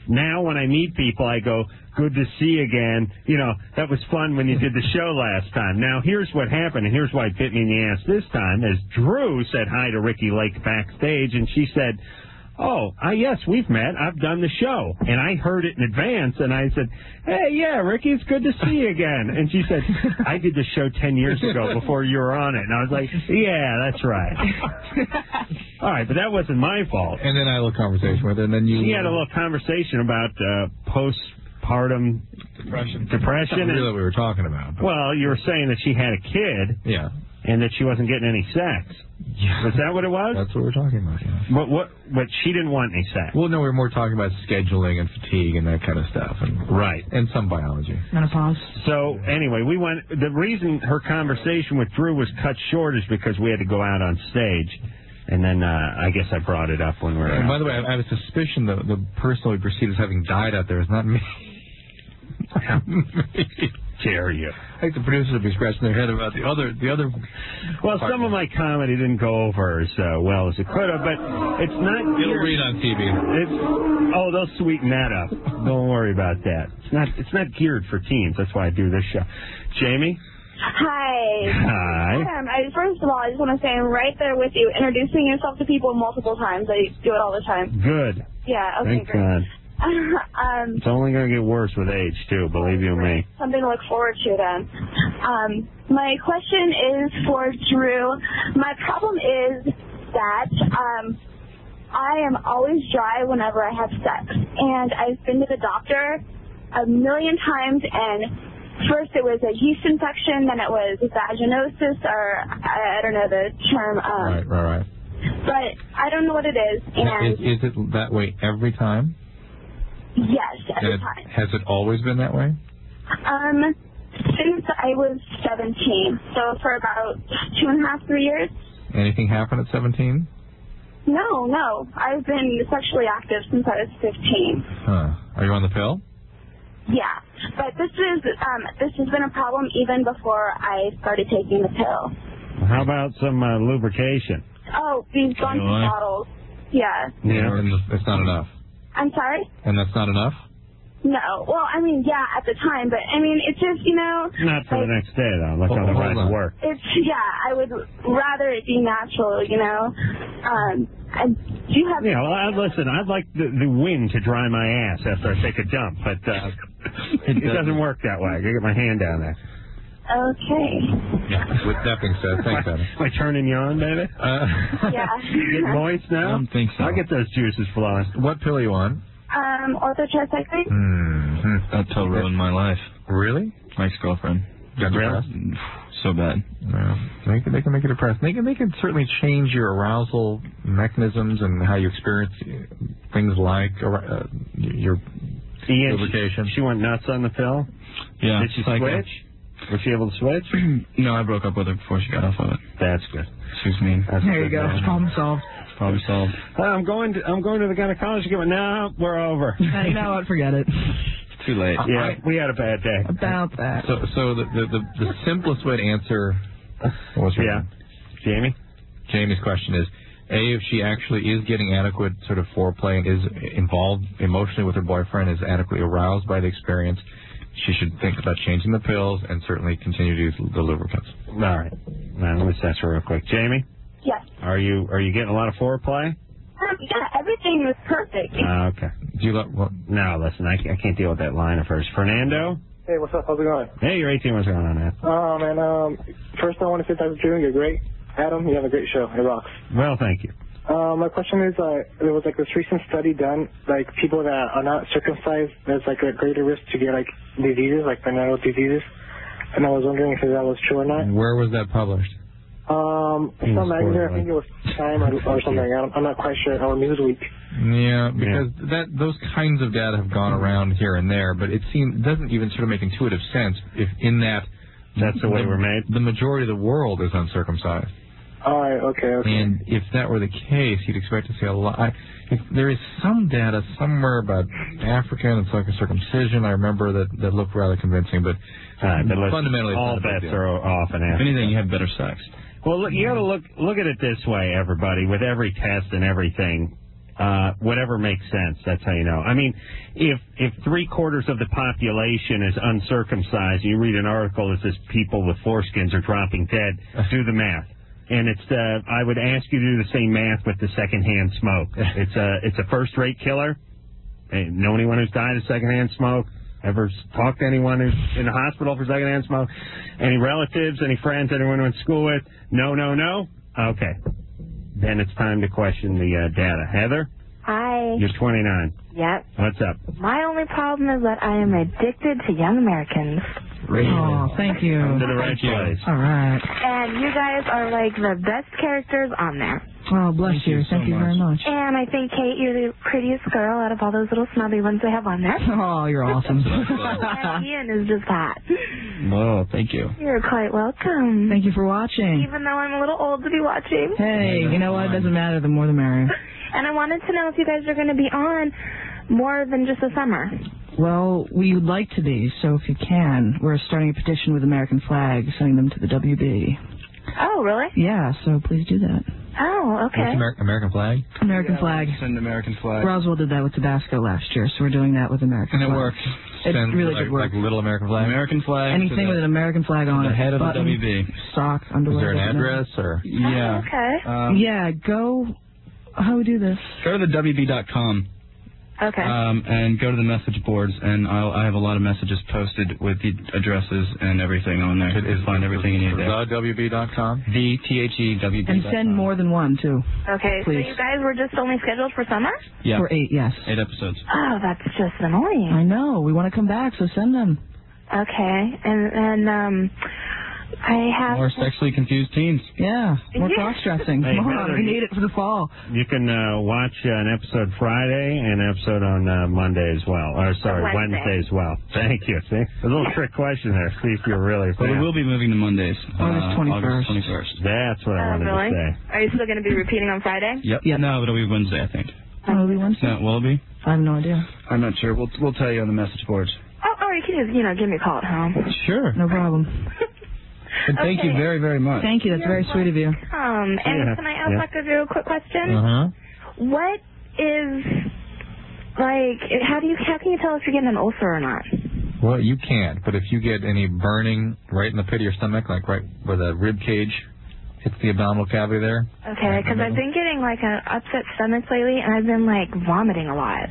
Now when I meet people, I go, good to see you again. You know, that was fun when you did the show last time. Now, here's what happened, and here's why it bit me in the ass this time, is Drew said hi to Ricky Lake backstage, and she said, oh, yes, we've met. I've done the show. And I heard it in advance, and I said, hey, yeah, Ricky, it's good to see you again. And she said, I did the show 10 years ago before you were on it. And I was like, yeah, that's right. All right, but that wasn't my fault. And then I had a little conversation with her, and then you... She had a little conversation about postpartum depression. That's not really what we were talking about. But... Well, you were saying that she had a kid. Yeah. And that she wasn't getting any sex. Yeah. Was that what it was? That's what we're talking about, yeah. But she didn't want any sex. Well, no, we were more talking about scheduling and fatigue and that kind of stuff. And, right. And some biology. Menopause. So, anyway, the reason her conversation with Drew was cut short is because we had to go out on stage. And then I guess I brought it up when we were And out by the way, I have a suspicion the person we perceive as having died out there is not me. Dare you? I think the producers will be scratching their head about the other. Well, some of my comedy didn't go over as well as it could have, but it's not. It'll read on TV. They'll sweeten that up. Don't worry about that. It's not geared for teens. That's why I do this show. Jamie. Hi. Hi. First of all, I just want to say I'm right there with you, introducing yourself to people multiple times. I do it all the time. Good. Yeah. Okay. Thank great. God. It's only going to get worse with age, too, believe you me. Something to look forward to, then. My question is for Drew. My problem is that I am always dry whenever I have sex. And I've been to the doctor a million times, and first it was a yeast infection, then it was vaginosis, or I don't know the term. Right. But I don't know what it is. And Is it that way every time? Yes, every time. Has it always been that way? Since I was 17, so for about 2.5, 3 years. Anything happen at 17? No. I've been sexually active since I was 15. Huh. Are you on the pill? Yeah, but this has been a problem even before I started taking the pill. How about some lubrication? Oh, these bunch of bottles. Yeah. Yeah, and it's not enough. I'm sorry? And that's not enough? No. Well, I mean, yeah, at the time, but I mean, it's just, Not for the next day, though. Like on the ride to work. I would rather it be natural, do you have... Listen, I'd like the wind to dry my ass after I take a dump, but it doesn't work that way. I gotta get my hand down there. Okay. Yeah. With that being said, thanks, Adam. Am I turning you on, baby? Yeah. Get moist now? I don't think so. I'll get those juices flowing. What pill are you on? Orthotricycline. Mm-hmm. That pill ruined my life. Really? My ex-girlfriend. Got depressed? So bad. Yeah. They can make you depressed. They can certainly change your arousal mechanisms and how you experience things like your lubrication. She went nuts on the pill? Yeah. Did she switch? Was she able to switch? No, I broke up with her before she got off of it. That's good. She was mean. There you go. Problem solved. Problem solved. I'm going to the gynecologist. No, we're over. You know what? Forget it. Too late. Yeah, we had a bad day. About that. So the simplest way to answer Jamie? Jamie's question is, A, if she actually is getting adequate sort of foreplay and is involved emotionally with her boyfriend, is adequately aroused by the experience, she should think about changing the pills and certainly continue to use the lubricants. All right. Now, let me test her real quick. Jamie? Yes. Are you getting a lot of foreplay? Yeah, everything was perfect. Okay. No, listen, I can't deal with that line of hers. Fernando? Hey, what's up? How's it going? Hey, you're 18. What's going on, man? Oh, man. First, I want to say thanks for you're great. Adam, you have a great show. It rocks. Well, thank you. My question is, there was this recent study done, people that are not circumcised, there's a greater risk to get diseases, venereal diseases. And I was wondering if that was true or not. Where was that published? Some magazine, I think it was Time or something. I'm not quite sure. Or Newsweek. Yeah, because those kinds of data have gone around here and there, but it doesn't even sort of make intuitive sense if that's the way we're made. The majority of the world is uncircumcised. All right, okay. And if that were the case, you'd expect to see a lot. If there is some data somewhere about Africa and it's like a circumcision, I remember that looked rather convincing, but fundamentally all bets are off in Africa. If anything, you have better sex. Well, you got to look at it this way, everybody. With every test and everything, whatever makes sense. That's how you know. I mean, if 3/4 of the population is uncircumcised, and you read an article that says people with foreskins are dropping dead, do the math. And I would ask you to do the same math with the secondhand smoke. It's a first-rate killer. Hey, know anyone who's died of secondhand smoke? Ever talked to anyone who's in the hospital for secondhand smoke? Any relatives, any friends, anyone who went to school with? No. Okay. Then it's time to question the data. Heather? Hi. You're 29. Yep. What's up? My only problem is that I am addicted to Young Americans. Really? Oh, thank you. Come to the right place. All right. And you guys are like the best characters on there. Oh, bless you. Thank you very much. And I think, Kate, you're the prettiest girl out of all those little snobby ones they have on there. Oh, you're awesome. And Ian is just hot. Whoa, thank you. You're quite welcome. Thank you for watching. Even though I'm a little old to be watching. Hey, you know what? It doesn't matter. The more the merrier. And I wanted to know if you guys are going to be on more than just the summer. Well, we would like to be, so if you can, we're starting a petition with American flag, sending them to the WB. Oh, really? Yeah, so please do that. Oh, okay. What's American flag? American flag. Send American flag. Roswell did that with Tabasco last year, so we're doing that with American And flag. it worked. It Send, really like, did work. Like little American flag? American flag. Anything with an American flag on the it. head of Button, the WB. Sock, underwear. Is there an doesn't matter. address or? Yeah. Oh, okay. Yeah, go. How do we do this? Go to the WB.com. Okay. And go to the message boards, and I have a lot of messages posted with the addresses and everything on there. You find everything you need there. TheWB.com? THEWB.com. And send more than one, too. Okay, Please. so you guys were just only scheduled for summer? Yeah. For 8, yes. 8 episodes. Oh, that's just annoying. I know. We want to come back, so send them. Okay, and I have... More sexually confused teens. Yeah, more Yeah. cross-dressing. Hey, Come on, Heather, we need it for the fall. You can watch an episode Friday and an episode on Monday as well. Or, sorry, Wednesday as well. Thank you. See? A little trick question there. See if you're really a But we fan. will be moving to Mondays. August 21st. August 21st. That's what I wanted really? to say. Are you still going to be repeating on Friday? Yep. No, but it'll be Wednesday, I think. Oh, it'll be Wednesday? No, will it be? I have no idea. I'm not sure. We'll tell you on the message boards. Oh, you can just, give me a call at home. Sure. No problem. And thank you very, very much. Thank you. That's very sweet of you. And can I ask Dr. Drew a quick question? Uh-huh. What is, how can you tell if you're getting an ulcer or not? Well, you can't, but if you get any burning right in the pit of your stomach, like right where the rib cage hits the abdominal cavity there. Okay, because I've been getting, an upset stomach lately, and I've been, vomiting a lot.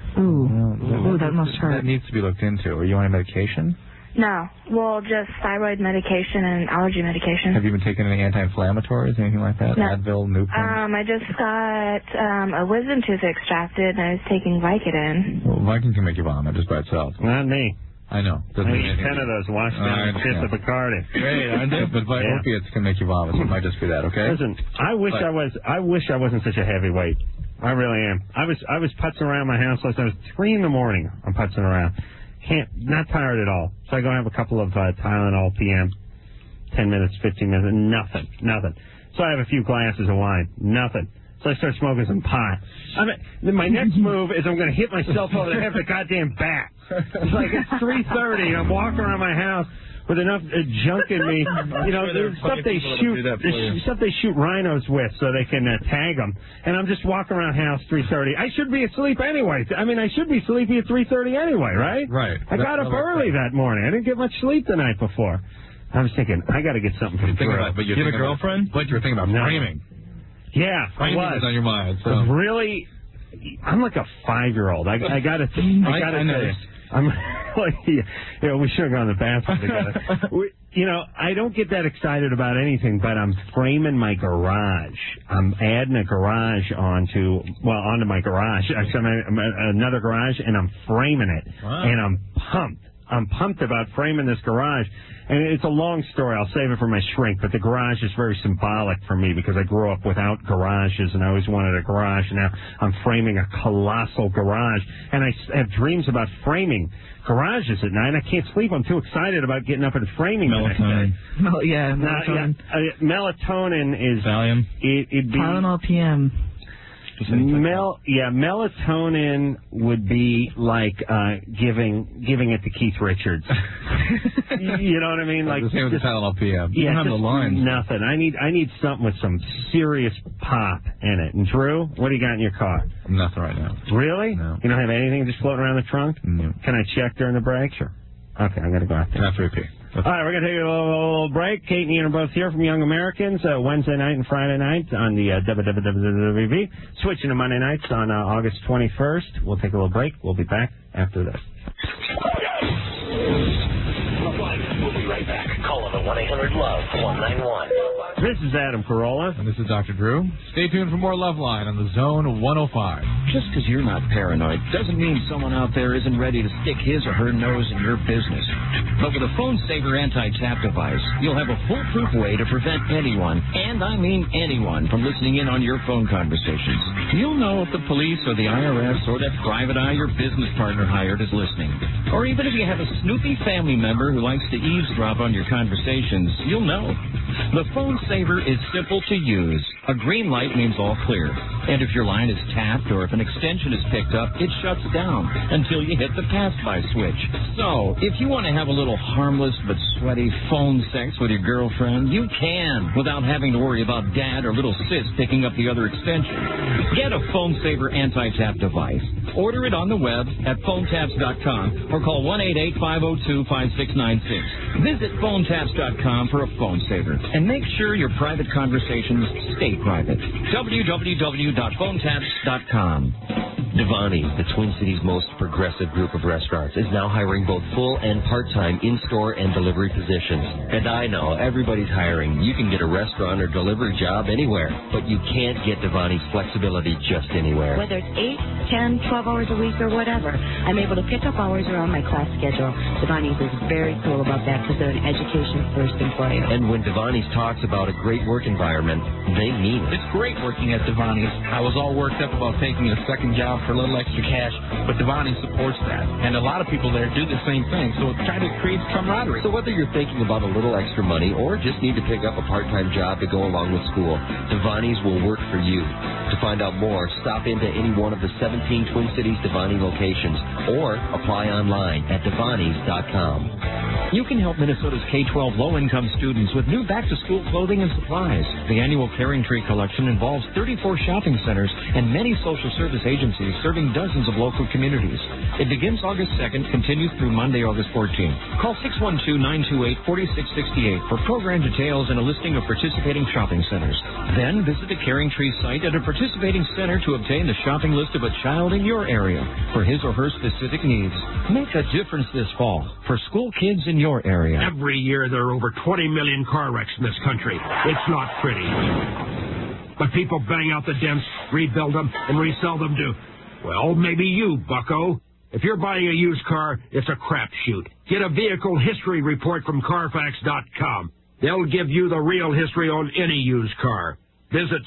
Ooh, that must hurt. That needs to be looked into. Are you on any medication? No, well, just thyroid medication and allergy medication. Have you been taking any anti-inflammatories, anything like that? No. Advil, Nupen? I just got a wisdom tooth extracted, and I was taking Vicodin. Well, Vicodin can make you vomit just by itself. Not me. I know. I eat 10 of those washed down with fifth of Bacardi. Great, aren't they? But opiates can make you vomit, so it might just be that, okay? Listen, I wish I wasn't such a heavyweight. I really am. I was putzing around my house last night. It was 3 in the morning. I'm putzing around. Not tired at all. So I go have a couple of Tylenol PM, 10 minutes, 15 minutes, nothing. So I have a few glasses of wine, nothing. So I start smoking some pot. Then my next move is I'm going to hit myself over the head with a goddamn bat. It's like it's 3:30 and I'm walking around my house with enough junk in me, the stuff they shoot rhinos with so they can tag them. And I'm just walking around house 3:30. I should be asleep anyway. I should be sleepy at 3:30 anyway, right? Right. I got up early that morning. I didn't get much sleep the night before. I was thinking, I got to get something from Drew. But you have a girlfriend? But you were thinking about framing. Yeah, framing I was. is on your mind. So. Really, I'm like a 5-year-old. I got to say, I'm like, we should have gone to the bathroom together. I don't get that excited about anything, but I'm framing my garage. I'm adding a garage onto my garage. Actually, another garage, and I'm framing it. Wow. And I'm pumped. I'm pumped about framing this garage. And it's a long story. I'll save it for my shrink. But the garage is very symbolic for me because I grew up without garages and I always wanted a garage. And now I'm framing a colossal garage. And I have dreams about framing garages at night. I can't sleep. I'm too excited about getting up and framing Melatonin. Melatonin. Melatonin is... Valium. It'd be... Tylenol PM. Melatonin would be like giving it to Keith Richards. You know what I mean? Like the same with the Tylenol PM. Yeah, You don't have the lines. Nothing. I need something with some serious pop in it. And Drew, what do you got in your car? Nothing right now. Really? No. You don't have anything just floating around the trunk? No. Can I check during the break? Sure. Okay, I'm going to go out there. After we pee. All right, we're going to take a little break. Kate and Ian are both here from Young Americans, Wednesday night and Friday night on the WWWV. Switching to Monday nights on August 21st. We'll take a little break. We'll be back after this. We'll be right back. Call on the 1-800-LOVE-191. This is Adam Carolla. And this is Dr. Drew. Stay tuned for more Loveline on the Zone 105. Just because you're not paranoid doesn't mean someone out there isn't ready to stick his or her nose in your business. But with a Phone Saver anti-tap device, you'll have a foolproof way to prevent anyone, and I mean anyone, from listening in on your phone conversations. You'll know if the police or the IRS or that private eye your business partner hired is listening. Or even if you have a snoopy family member who likes to eavesdrop on your conversations, you'll know. The Phone Saver is simple to use. A green light means all clear. And if your line is tapped or if an extension is picked up, it shuts down until you hit the pass-by switch. So, if you want to have a little harmless but sweaty phone sex with your girlfriend, you can, without having to worry about dad or little sis picking up the other extension. Get a Phone Saver anti-tap device. Order it on the web at phonetaps.com or call 1-888-502-5696. Visit phonetaps.com for a Phone Saver. And make sure your private conversations stay private. www.phonetaps.com. Devani, the Twin Cities' most progressive group of restaurants, is now hiring both full and part-time in-store and delivery positions. And I know, everybody's hiring. You can get a restaurant or delivery job anywhere, but you can't get Devani's flexibility just anywhere. Whether it's 8, 10, 12 hours a week or whatever, I'm able to pick up hours around my class schedule. Devani's is very cool about that because they're an education-first employer. And when Devani's talks about a great work environment, they mean it. It's great working at Devani's. I was all worked up about taking a second job for a little extra cash, but Devani supports that. And a lot of people there do the same thing, so it's trying to create camaraderie. So whether you're thinking about a little extra money or just need to pick up a part-time job to go along with school, Devani's will work for you. To find out more, stop into any one of the 17 Twin Cities Devani locations or apply online at Devanis.com. You can help Minnesota's K-12 low-income students with new back-to-school clothing and supplies. The annual Caring Tree collection involves 34 shopping centers and many social service agencies serving dozens of local communities. It begins August 2nd, continues through Monday, August 14th. Call 612-928-4668 for program details and a listing of participating shopping centers. Then visit the Caring Tree site at a participating center to obtain the shopping list of a child in your area for his or her specific needs. Make a difference this fall for school kids in your area. Every year there are over 20 million car wrecks in this country. It's not pretty. But people bang out the dents, rebuild them, and resell them to, well, maybe you, bucko. If you're buying a used car, it's a crapshoot. Get a vehicle history report from Carfax.com. They'll give you the real history on any used car. Visit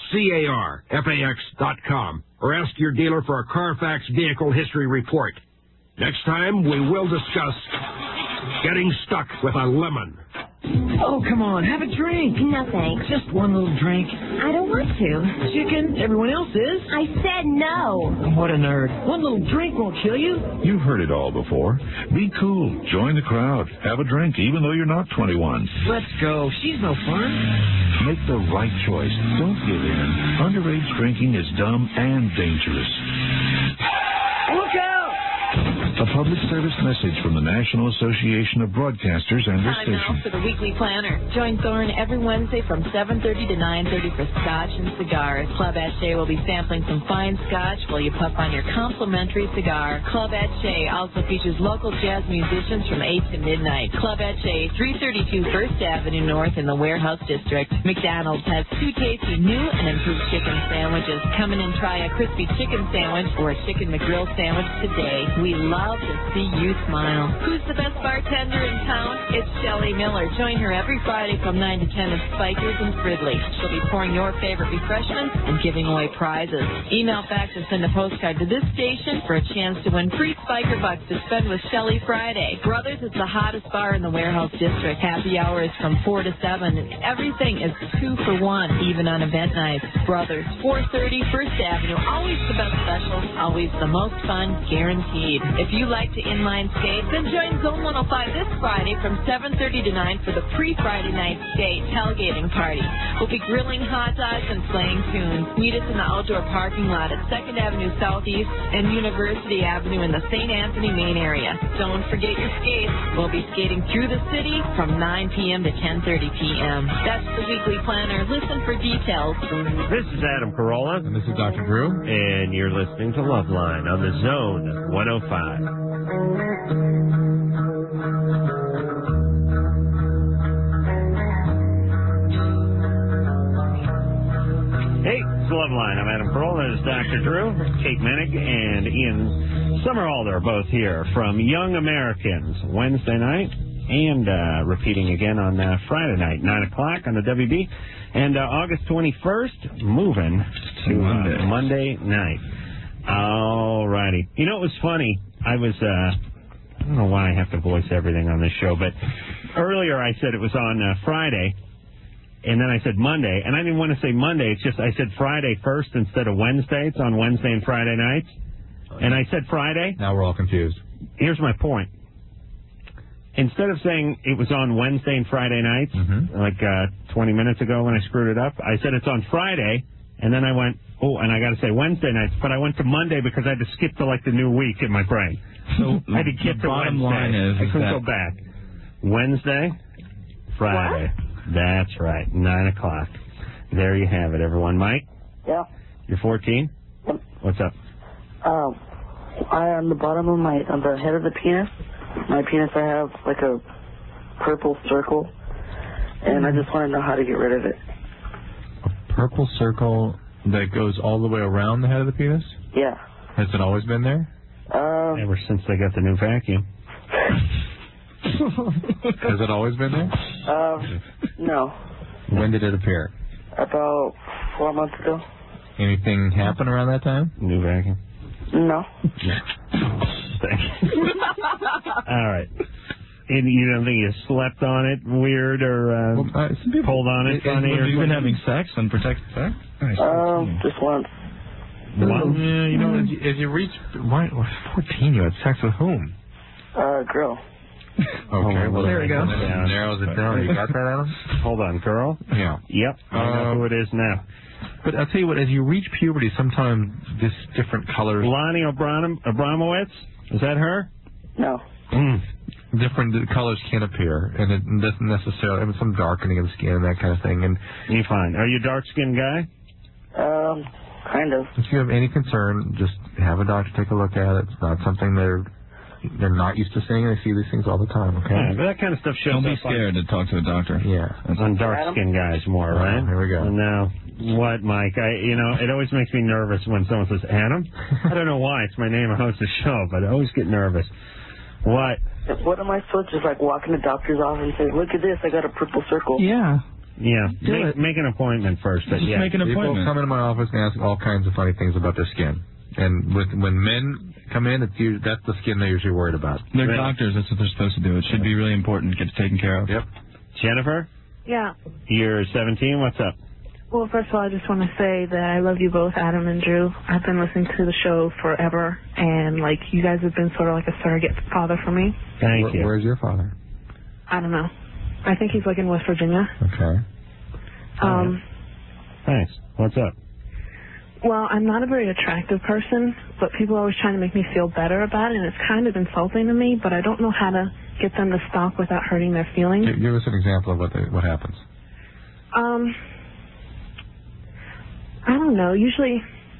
CARFAX.com or ask your dealer for a Carfax vehicle history report. Next time, we will discuss getting stuck with a lemon. Oh, come on, have a drink. No, thanks. Just one little drink. I don't want to. Chicken, everyone else is. I said no. What a nerd. One little drink won't kill you. You've heard it all before. Be cool. Join the crowd. Have a drink, even though you're not 21. Let's go. She's no fun. Make the right choice. Don't give in. Underage drinking is dumb and dangerous. Look out! A public service message from the National Association of Broadcasters and their Time now station. for the Weekly Planner. Join Thorne every Wednesday from 7:30 to 9:30 for Scotch and Cigars. Club Atche will be sampling some fine Scotch while you puff on your complimentary cigar. Club Atche also features local jazz musicians from 8 to midnight. Club Atche, 332 First Avenue North in the Warehouse District. McDonald's has 2 tasty new and improved chicken sandwiches. Come in and try a crispy chicken sandwich or a chicken McGrill sandwich today. We love to see you smile. Who's the best bartender in town? It's Shelley Miller. Join her every Friday from 9 to 10 at Spikers and Fridley. She'll be pouring your favorite refreshments and giving away prizes. Email, fax, or send a postcard to this station for a chance to win free Spiker Bucks to spend with Shelley Friday. Brothers is the hottest bar in the Warehouse District. Happy hour is from 4 to 7, and everything is 2 for 1, even on event nights. Brothers, 430 First Avenue. Always the best specials, always the most fun, guaranteed. If you you like to inline skate, then join Zone 105 this Friday from 7:30 to 9 for the pre-Friday night skate tailgating party. We'll be grilling hot dogs and playing tunes. Meet us in the outdoor parking lot at 2nd Avenue Southeast and University Avenue in the St. Anthony, Maine area. Don't forget your skates. We'll be skating through the city from 9 p.m. to 10:30 p.m. That's the Weekly Planner. Listen for details. This is Adam Carolla. And this is Dr. Drew. And you're listening to Loveline on the Zone 105. Hey, it's Loveline. I'm Adam Carolla. There's Dr. Drew, Kate Menig, and Ian Somerhalder, both here from Young Americans, Wednesday night, and repeating again on Friday night, 9 o'clock on the WB. And August 21st, moving to Monday night. All righty. You know, it was funny. I don't know why I have to voice everything on this show, but earlier I said it was on Friday, and then I said Monday, and I didn't want to say Monday. It's just I said Friday first instead of Wednesday. It's on Wednesday and Friday nights. And I said Friday. Now we're all confused. Here's my point. Instead of saying it was on Wednesday and Friday nights, like 20 minutes ago when I screwed it up, I said it's on Friday, and then I went, oh, and I got to say Wednesday nights, but I went to Monday because I had to skip to like the new week in my brain. So I had to get to bottom Wednesday. line is I couldn't that go back. Wednesday, Friday. What? That's right, 9 o'clock. There you have it, everyone. Mike? Yeah? You're 14? Yep. What's up? On the bottom of on the head of the penis, my penis, I have like a purple circle, and I just want to know how to get rid of it. A purple circle that goes all the way around the head of the penis? Yeah. Has it always been there? Ever since they got the new vacuum. Has it always been there? No. When did it appear? About 4 months ago. Anything happen around that time? New vacuum. No. All right. And you don't think you slept on it weird or pulled on it funny? Have you been having sex, unprotected sex? Just once. Well, yeah, you know, as you reach 14, you had sex with whom? Girl. Okay, well, there we go. Narrows it down. You got that, Adam? Hold on, girl? Yeah. Yep, I know who it is now. But I'll tell you what, as you reach puberty, sometimes this different colors... Lonnie Abramowitz? Is that her? No. Different colors can appear, and it doesn't necessarily... I mean, some darkening of the skin and that kind of thing. And you're fine. Are you a dark-skinned guy? Kind of. If you have any concern, just have a doctor take a look at it. It's not something they're not used to seeing. They see these things all the time, okay? Yeah, but that kind of stuff shows Don't be scared to talk to a doctor. Yeah. On dark-skinned guys more, right? Here we go. And now, what, Mike? It always makes me nervous when someone says, Adam? I don't know why. It's my name. I host a show, but I always get nervous. What? What am I supposed to just like walk in the doctor's office and say, look at this, I got a purple circle? Yeah. Yeah. Make an appointment first. Just make an appointment. People come into my office and ask all kinds of funny things about their skin. And when men come in, that's the skin they're usually worried about. They're doctors. That's what they're supposed to do. It should be really important to get it taken care of. Yep. Jennifer? Yeah. You're 17. What's up? Well, first of all, I just want to say that I love you both, Adam and Drew. I've been listening to the show forever, and, you guys have been sort of like a surrogate father for me. Thank you. Where's your father? I don't know. I think he's, in West Virginia. Okay. Thanks. What's up? Well, I'm not a very attractive person, but people are always trying to make me feel better about it, and it's kind of insulting to me, but I don't know how to get them to stop without hurting their feelings. Give us an example of what happens. I don't know. Usually,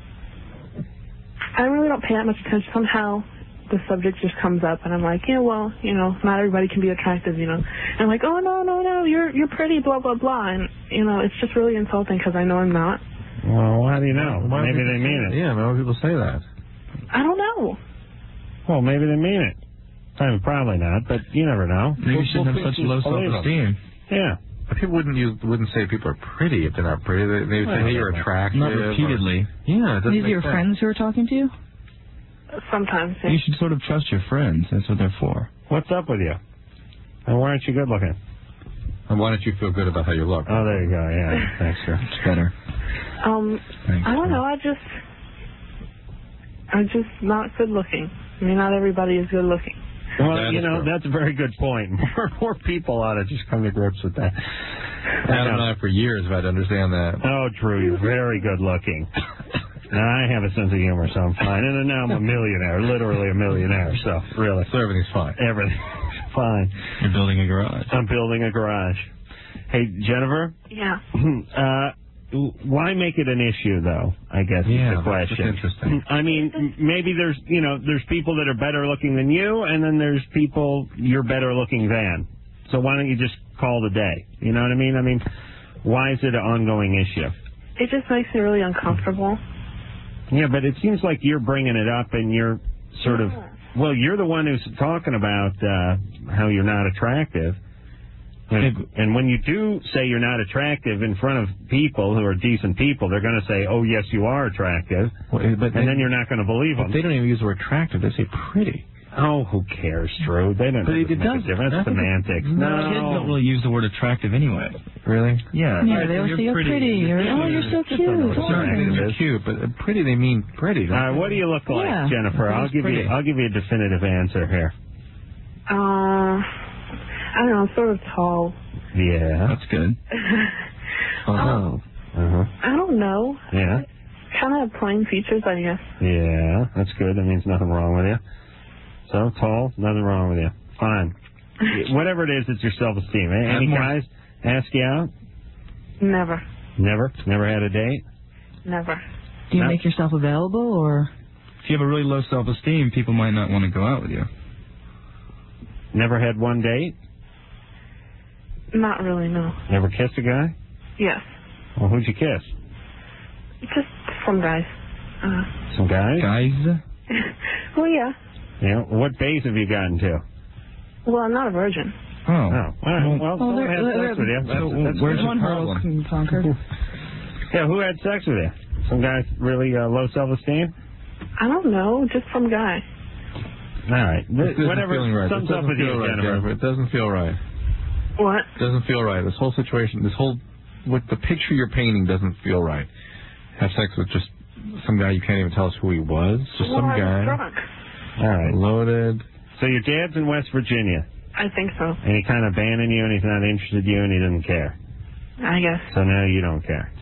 I really don't pay that much attention. Somehow, the subject just comes up, and I'm like, not everybody can be attractive, And I'm like, oh, no, you're pretty, blah, blah, blah. And, it's just really insulting because I know I'm not. Well, how do you know? Maybe they mean it. Yeah, most people say that. I don't know. Well, maybe they mean it. Probably not, but you never know. Maybe you shouldn't have such low self-esteem. Yeah. But people wouldn't say people are pretty if they're not pretty. They would say, hey, you're attractive. Not repeatedly. Yeah, it doesn't These are make your sense. friends who are talking to you? Sometimes, yeah. You should sort of trust your friends. That's what they're for. What's up with you? And why aren't you good looking? And why don't you feel good about how you look? Oh, there you go. Yeah, thanks, sir. It's better. I don't know. I'm just not good looking. I mean, not everybody is good looking. Well, that's a very good point. More people ought to just come to grips with that. Adam and I for years have had to understand that. Oh, true. You're very good looking. I have a sense of humor, so I'm fine. And now I'm a millionaire, literally a millionaire, so really. So everything's fine. Everything's fine. You're building a garage. I'm building a garage. Hey, Jennifer? Yeah. Why make it an issue, though, I guess is the question. That's interesting. I mean, maybe there's people that are better looking than you, and then there's people you're better looking than. So why don't you just call it a day? You know what I mean? I mean, why is it an ongoing issue? It just makes me really uncomfortable. Yeah, but it seems like you're bringing it up and you're sort of, well, you're the one who's talking about how you're not attractive. And when you do say you're not attractive in front of people who are decent people, they're going to say, oh, yes, you are attractive. And then you're not going to believe them. They don't even use the word attractive. They say pretty. Oh, who cares, Drew? They don't. But it does. That's semantics. No. Kids don't really use the word attractive anyway. Really? Yeah. Yeah, they always say you're pretty. Or, oh, you're so cute. They're cute, but pretty they mean pretty. All right, what do you look like, Jennifer? I'll give you a definitive answer here. I don't know, sort of tall. Yeah. That's good. I don't know. Yeah. Kind of plain features, I guess. Yeah, that's good. That means nothing wrong with you. So, tall, nothing wrong with you. Fine. Whatever it is, it's your self-esteem. Any guys ask you out? Never. Never? Never had a date? Never. Do you make yourself available, or? If you have a really low self-esteem, people might not want to go out with you. Never had one date? Not really, no. Never kissed a guy? Yes. Well, who'd you kiss? Just some guys. Some guys? Guys? Well, yeah. Yeah. What base have you gotten to? Well, I'm not a virgin. Oh. All right. Well, who had sex with you? That's where's one hurdle conquered? Yeah, who had sex with you? Some guys really low self-esteem? I don't know. Just some guy. All right. Whatever right. sums up with you, Jennifer. It doesn't feel right. What? It doesn't feel right. This whole situation, what the picture you're painting doesn't feel right. Have sex with just some guy you can't even tell us who he was. Just some guy. Drunk. All right. Loaded. So your dad's in West Virginia. I think so. And he kind of abandoned you, and he's not interested in you, and he doesn't care. I guess. So now you don't care.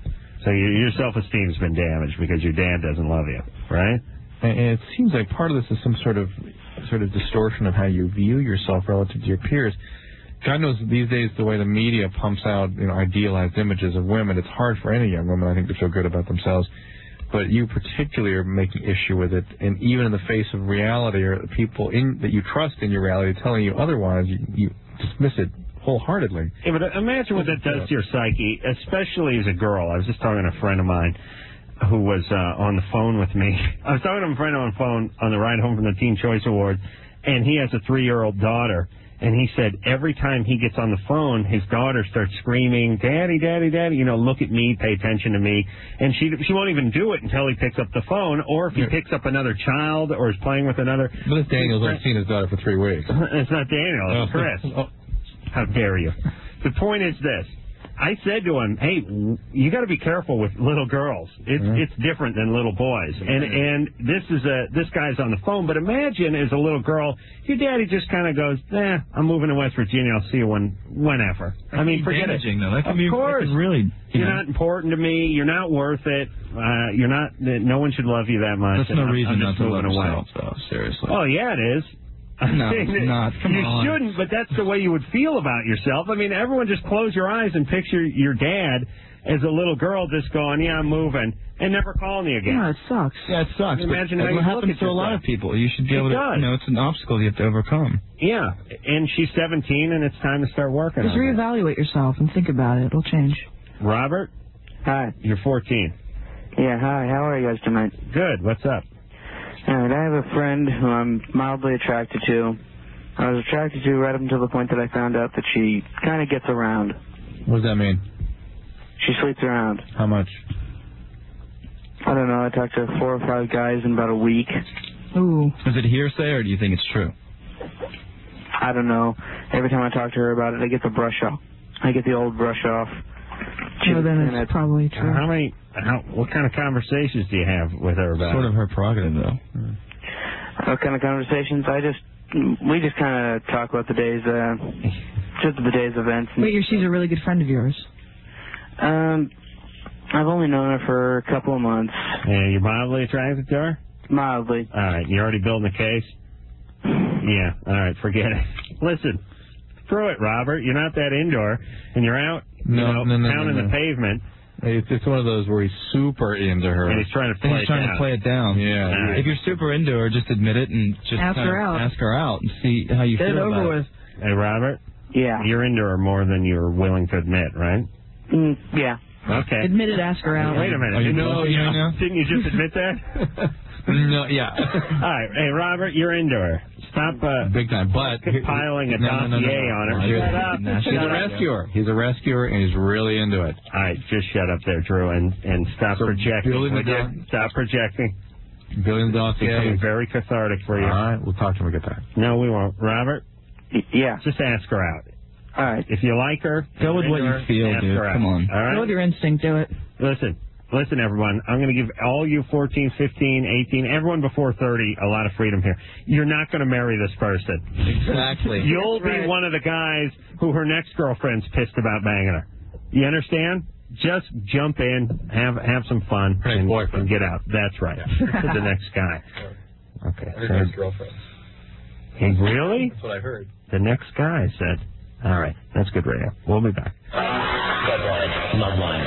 So your self-esteem's been damaged because your dad doesn't love you, right? And it seems like part of this is some sort of distortion of how you view yourself relative to your peers. God knows these days the way the media pumps out idealized images of women, it's hard for any young woman, I think, to feel good about themselves. But you particularly are making issue with it, and even in the face of reality or people that you trust in your reality telling you otherwise, you dismiss it wholeheartedly. Yeah, but imagine what that does to your psyche, especially as a girl. I was just talking to a friend of mine who was on the phone with me. I was talking to a friend on the phone on the ride home from the Teen Choice Awards, and he has a 3-year-old daughter. And he said every time he gets on the phone, his daughter starts screaming, "Daddy, Daddy, Daddy, look at me, pay attention to me." And she won't even do it until he picks up the phone, or if he picks up another child or is playing with another. But it's Daniel's only seen his daughter for 3 weeks. It's not Daniel, it's Chris. How dare you? The point is this. I said to him, hey, you got to be careful with little girls. It's different than little boys. And this guy's on the phone, but imagine as a little girl, your daddy just kind of goes, I'm moving to West Virginia. I'll see you whenever. I mean, forget it. Though. That can of course. Really, you're not important to me. You're not worth it. You're not. No one should love you that much. That's no reason I'm not just to love moving away. yourself, though. Seriously. Oh yeah, it is. No, it's not. Come on. You shouldn't, but that's the way you would feel about yourself. I mean, everyone just close your eyes and picture your dad as a little girl just going, yeah, I'm moving, and never calling you again. Yeah, it sucks. Yeah, it sucks. Imagine but how what you happens to a lot of people. You should be able to, it's an obstacle you have to overcome. Yeah, and she's 17, and it's time to start working Just on it. reevaluate yourself and think about it. It'll change. Robert? Hi. You're 14. Yeah, hi. How are you guys tonight? Good. What's up? All right, I have a friend who I'm mildly attracted to. I was attracted to right up until the point that I found out that she kind of gets around. What does that mean? She sleeps around. How much? I don't know. I talked to 4 or 5 guys in about a week. Ooh. Is it hearsay, or do you think it's true? I don't know. Every time I talk to her about it, I get the brush off. I get the old brush off. So then it's probably true. What kind of conversations do you have with her about Sort of her prerogative, though. What kind of conversations? We just kind of talk about the day's events. Wait, she's a really good friend of yours. I've only known her for a couple of months. And you're mildly attracted to her? Mildly. All right, you already building a case? Yeah, all right, forget it. Listen, screw it, Robert. You're not that indoor, and you're out pounding the pavement. It's one of those where he's super into her. And he's trying to play it down. Yeah. Right. If you're super into her, just admit it and just ask her out and see how you Get feel it over about with. it. Hey, Robert? Yeah. You're into her more than you're willing to admit, right? Yeah. Okay. Admit it, ask her out. Wait a minute. Didn't you just admit that? No, yeah. All right. Hey, Robert, you're into her. Stop big time, but piling a dossier on her. Shut up. He's a rescuer. He's a rescuer, and he's really into it. All right, just shut up there, Drew, and stop projecting. Stop projecting. Billion dossier. Becoming very cathartic for you. All right, we'll talk to him and get that. No, we won't. Robert? Yeah. Just ask her out. All right. If you like her, go with what you feel, dude. Come on. All right? Go with your instinct. Do it. Listen, everyone, I'm going to give all you 14, 15, 18, everyone before 30 a lot of freedom here. You're not going to marry this person. Exactly. You'll be one of the guys who her next girlfriend's pissed about banging her. You understand? Just jump in, have some fun, and get out. That's right. To the next guy. Okay. Her next girlfriend. Hey, really? That's what I heard. The next guy said. All right. That's good radio. We'll be back. Loveline.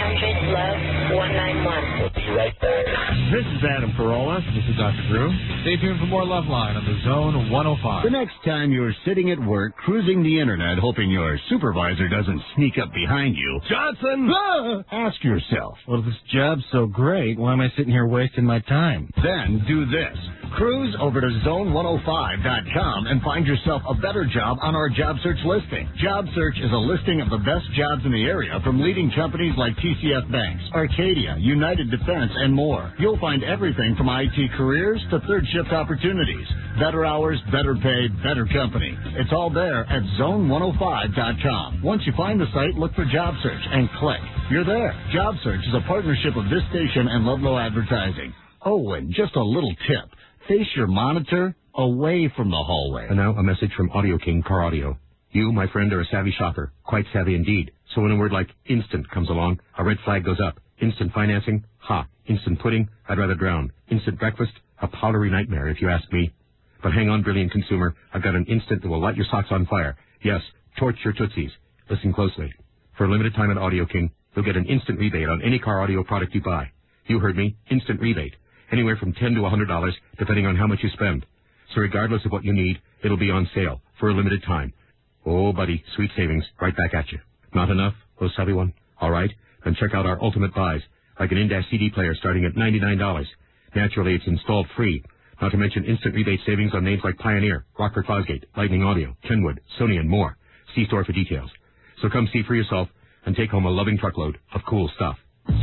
1-800-LOVE-191. We'll be right back. This is Adam Carolla. This is Dr. Drew. Stay tuned for more Loveline on the Zone 105. The next time you're sitting at work cruising the internet hoping your supervisor doesn't sneak up behind you, Johnson! ask yourself, Well, if this job's so great, why am I sitting here wasting my time? then do this. Cruise over to zone105.com and find yourself a better job on our job search listing. Job Search is a listing of the best jobs in the area from leading companies like TCF Banks, Arcadia, United Defense, and more. You'll find everything from IT careers to third shift opportunities. Better hours, better pay, better company. It's all there at zone105.com. Once you find the site, look for Job Search and click. You're there. Job Search is a partnership of this station and Ludlow Advertising. Oh, and just a little tip. Face your monitor away from the hallway. And now a message from Audio King Car Audio. You, my friend, are a savvy shopper. Quite savvy indeed. So when a word like instant comes along, a red flag goes up. Instant financing? Ha. Instant pudding? I'd rather drown. Instant breakfast? A powdery nightmare, if you ask me. But hang on, brilliant consumer. I've got an instant that will light your socks on fire. Yes, torch your tootsies. Listen closely. For a limited time at Audio King, you'll get an instant rebate on any car audio product you buy. You heard me. Instant rebate. Anywhere from $10 to $100, depending on how much you spend. So regardless of what you need, it'll be on sale for a limited time. Oh, buddy, sweet savings right back at you. Not enough? Oh, savvy one? All right, then check out our ultimate buys, like an in-dash CD player starting at $99. Naturally, it's installed free, not to mention instant rebate savings on names like Pioneer, Rockford Fosgate, Lightning Audio, Kenwood, Sony, and more. See store for details. So come see for yourself and take home a loving truckload of cool stuff.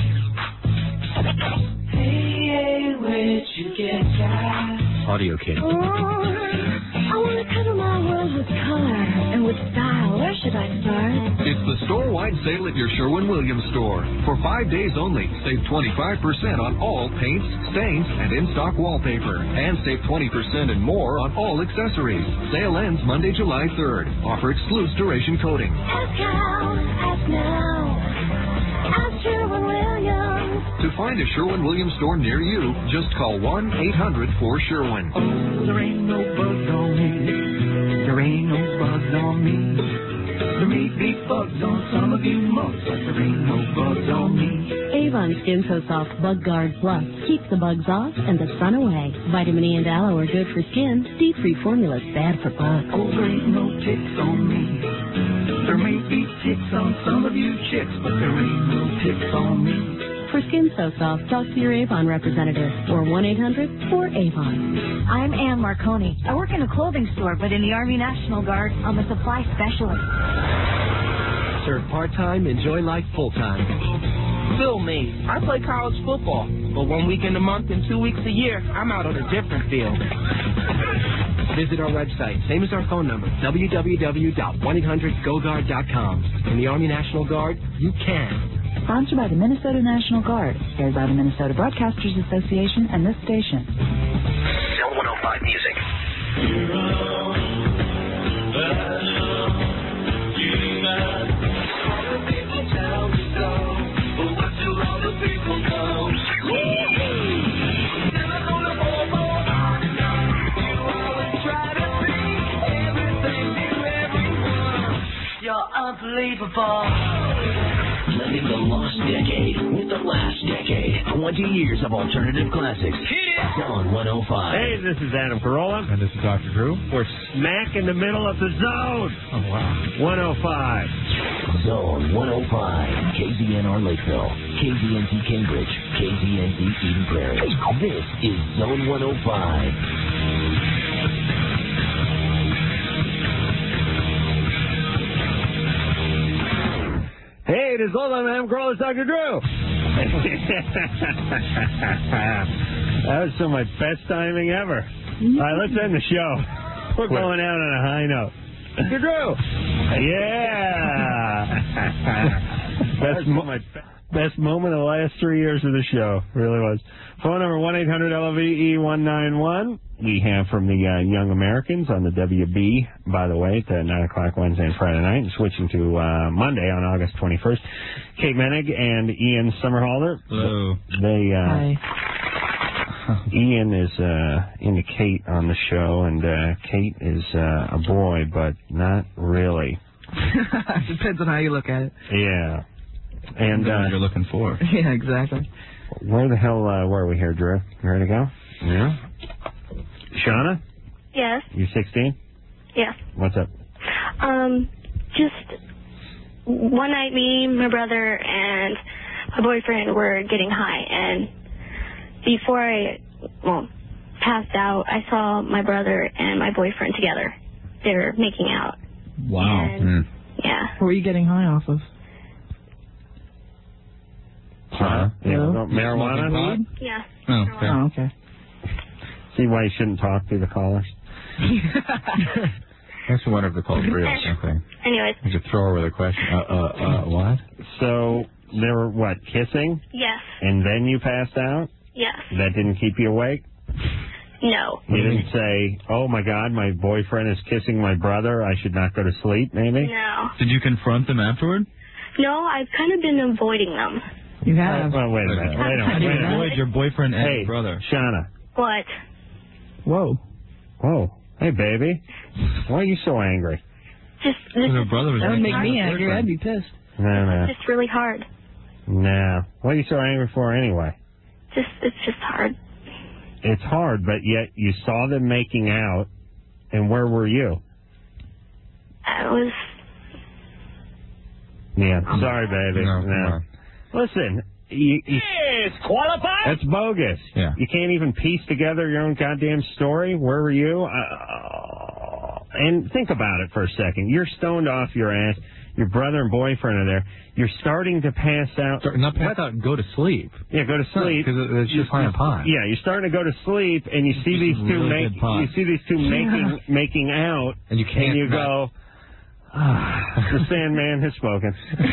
Audio King. I want to cover my world with color and with style. Where should I start? It's the store-wide sale at your Sherwin-Williams store. For 5 days only, save 25% on all paints, stains, and in-stock wallpaper. And save 20% and more on all accessories. Sale ends Monday, July 3rd. Offer excludes duration coating. Ask now. Ask Sherwin-Williams. To find a Sherwin-Williams store near you, just call 1-800-4SHERWIN. Oh, there ain't no bugs on me. There ain't no bugs on me. There may be bugs on some of you mugs, but there ain't no bugs on me. Avon Skin So Soft Bug Guard Plus keeps the bugs off and the sun away. Vitamin E and aloe are good for skin. D3 formula's bad for bugs. Oh, there ain't no ticks on me. There may be ticks on some of you chicks, but there ain't no ticks on me. For Skin So Soft, talk to your Avon representative or 1-800-4AVON. I'm Ann Marconi. I work in a clothing store, but in the Army National Guard, I'm a supply specialist. Serve part-time, enjoy life full-time. Bill me. I play college football, but 1 weekend a month and 2 weeks a year, I'm out on a different field. Visit our website, same as our phone number, www.1800GoGuard.com. In the Army National Guard, you can. Sponsored by the Minnesota National Guard, carried by the Minnesota Broadcasters Association and this station. Zone 105 Music. You're unbelievable. Blending the lost decade with the last decade. 20 years of alternative classics. Zone 105. Hey, this is Adam Carolla. And this is Dr. Drew. We're smack in the middle of the zone. Oh, wow. 105. Zone 105. KZNR Lakeville. KZNT Cambridge. KZNT Eden Prairie. This is Zone 105. Hey, it is Lola, and I'm Carolla's Dr. Drew. That was some of my best timing ever. All right, let's end the show. We're going out on a high note. Dr. Drew. Yeah. Best moment of the last 3 years of the show. Really was. Phone number 1-800-LVE-191. We have from the Young Americans on the WB, by the way, at 9 o'clock Wednesday and Friday night, and switching to Monday on August 21st. Kate Menig and Ian Somerhalder. Hello. Hi. Ian is into Kate on the show, and Kate is a boy, but not really. Depends on how you look at it. Yeah. And what you're looking for. Yeah, exactly. Where the hell were we here, Drew? You ready to go? Yeah. Shauna? Yes. You 16? Yes. What's up? Just one night, me, my brother, and my boyfriend were getting high, and before I passed out, I saw my brother and my boyfriend together. They were making out. Wow. And, yeah. What were you getting high off of? Marijuana? Weed? Yeah. Oh, okay. Oh, okay. See why you shouldn't talk to the callers? Makes me wonder if the call's real or something. Anyways. You could throw over the question. What? So, they were, what, kissing? Yes. And then you passed out? Yes. That didn't keep you awake? No. You didn't say, oh my God, my boyfriend is kissing my brother, I should not go to sleep, maybe? No. Did you confront them afterward? No, I've kind of been avoiding them. You have. Well, wait a minute. How do you avoid your boyfriend and your brother? Shauna. What? Whoa. Whoa. Hey, baby. Why are you so angry? Just her brother was that would make me boyfriend. angry. I'd be pissed. No. It's just really hard. No. What are you so angry for anyway? It's just hard. It's hard, but yet you saw them making out, and where were you? I was... Yeah. Sorry, baby. No. Listen. Yes, qualified. That's bogus. Yeah. You can't even piece together your own goddamn story. Where were you? And think about it for a second. You're stoned off your ass. Your brother and boyfriend are there. You're starting to pass out. Not pass out, go to sleep. Yeah, go to sleep. Because it's just high on pot. Yeah, you're starting to go to sleep, and you see these two making out, and you can't. And you go, the Sandman has spoken.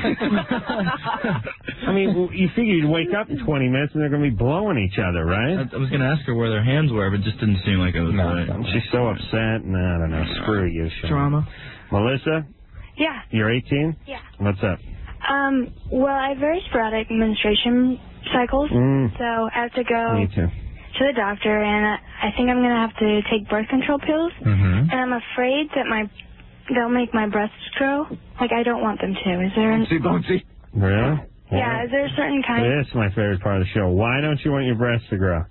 I mean, you figure you'd wake up in 20 minutes and they're going to be blowing each other, right? I was going to ask her where their hands were, but it just didn't seem like it was right. She's so upset, and I don't know. Screw you, Sean. Drama. Melissa? Yeah. You're 18? Yeah. What's up? Well, I have very sporadic menstruation cycles, so I have to go Me too. to the doctor, and I think I'm going to have to take birth control pills, and I'm afraid that they'll make my breasts grow. Like, I don't want them to. Is there... Really? Yeah, is there a certain kind... This is my favorite part of the show. Why don't you want your breasts to grow?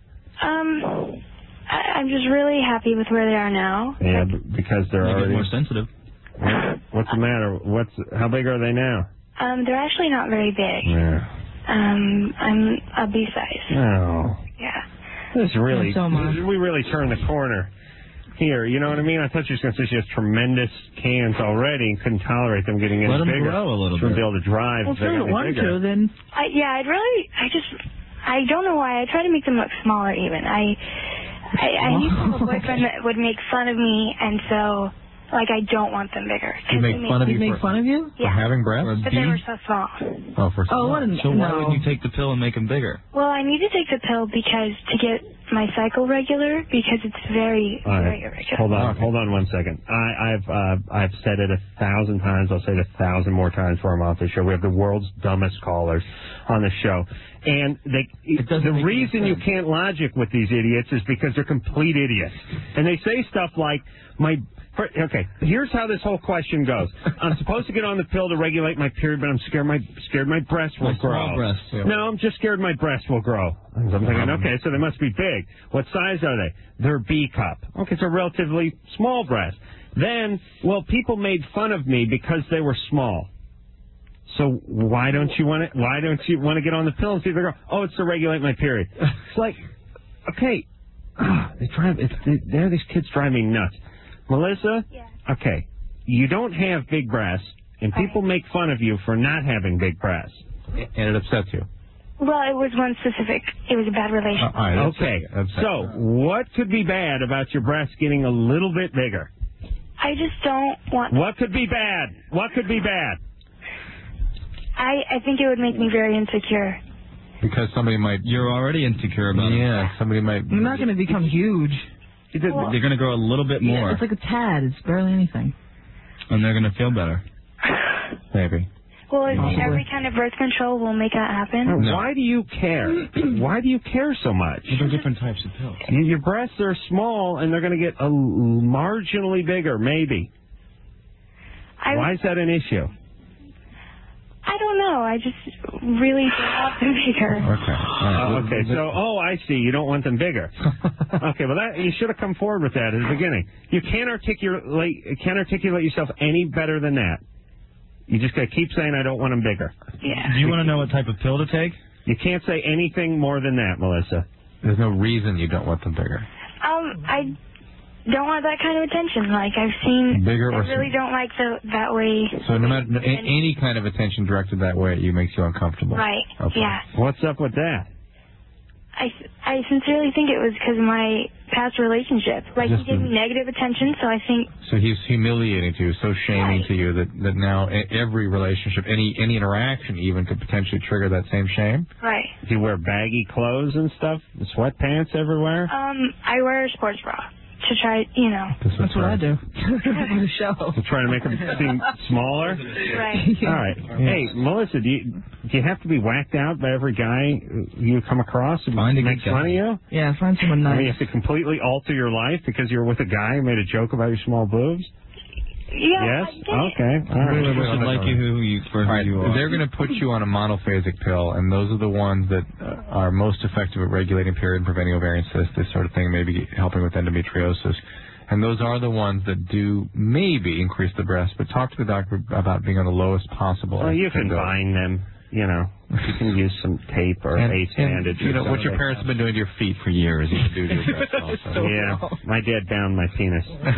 I'm just really happy with where they are now. Yeah, because they're already... more sensitive. What's the matter? How big are they now? They're actually not very big. Yeah. I'm a B size. Oh. Yeah. This is really... So much. We really turned the corner here. You know what I mean? I thought she was going to say she has tremendous cans already and couldn't tolerate them getting any Let them bigger. grow a little She wouldn't bit. be able to drive. Well, if they want to, then... I don't know why. I try to make them look smaller even. I used to have a boyfriend that would make fun of me, and so Like, I don't want them bigger. You make fun of you make fun of you? for having breasts? But they were so small. Oh, for So why wouldn't you take the pill and make them bigger? Well, I need to take the pill because to get my cycle regular because it's very, All right. very irregular. Hold on 1 second. I've said it 1,000 times. I'll say it 1,000 more times for I'm off the show. We have the world's dumbest callers on the show. And the reason you can't logic with these idiots is because they're complete idiots. And they say stuff like, okay, here's how this whole question goes. I'm supposed to get on the pill to regulate my period, but I'm scared my breast will grow. Small breasts. Yeah. No, I'm just scared my breast will grow. I'm thinking, okay, so they must be big. What size are they? They're B cup. Okay, so relatively small breast. Then, people made fun of me because they were small. So why don't you want to get on the pill and see if they grow? Oh, it's to regulate my period. It's like, okay, these kids drive me nuts. Melissa? Yeah. Okay, you don't have big breasts, and people make fun of you for not having big breasts. And it upsets you. Well, it was one specific. It was a bad relationship. All right, okay, so what could be bad about your breasts getting a little bit bigger? I just don't want... What could be bad? What could be bad? I think it would make me very insecure. Because somebody might... You're already insecure about it. Yeah, somebody might... You're not going to become huge. They're going to grow a little bit more. Yeah, it's like a tad. It's barely anything. And they're going to feel better. Maybe. Well, every kind of birth control will make that happen. No. Why do you care? Why do you care so much? They're different types of pills. Your breasts are small, and they're going to get marginally bigger, maybe. Why is that an issue? I don't know. I just really don't want them bigger. Okay. So, I see. You don't want them bigger. Okay. Well, you should have come forward with that at the beginning. You can't articulate yourself any better than that. You just got to keep saying, I don't want them bigger. Yeah. Do you want to know what type of pill to take? You can't say anything more than that, Melissa. There's no reason you don't want them bigger. I don't want that kind of attention. Like, I've seen... Bigger I really don't like that way. So no matter any kind of attention directed that way, it makes you uncomfortable. Right. Okay. Yeah. What's up with that? I sincerely think it was because of my past relationship. Like, he gave me negative attention, so I think... So he's humiliating to you, so shaming to you that now every relationship, any interaction even could potentially trigger that same shame? Right. Do you wear baggy clothes and stuff? Sweatpants everywhere? I wear a sports bra. To try, That's what I do. The show. To try to make them seem smaller? Right. All right. Hey, Melissa, do you have to be whacked out by every guy you come across who makes fun of you? Yeah, find someone nice. You have to completely alter your life because you're with a guy who made a joke about your small boobs? Yeah. Yes? Okay. All right. People should like you who you are. They're going to put you on a monophasic pill, and those are the ones that are most effective at regulating period and preventing ovarian cysts, this sort of thing, maybe helping with endometriosis. And those are the ones that do maybe increase the breast, but talk to the doctor about being on the lowest possible. Well, you can bind them, You can use some tape or ace bandage. What your parents have been doing to your feet for years, you can do to your breast also. Yeah, my dad bound my penis.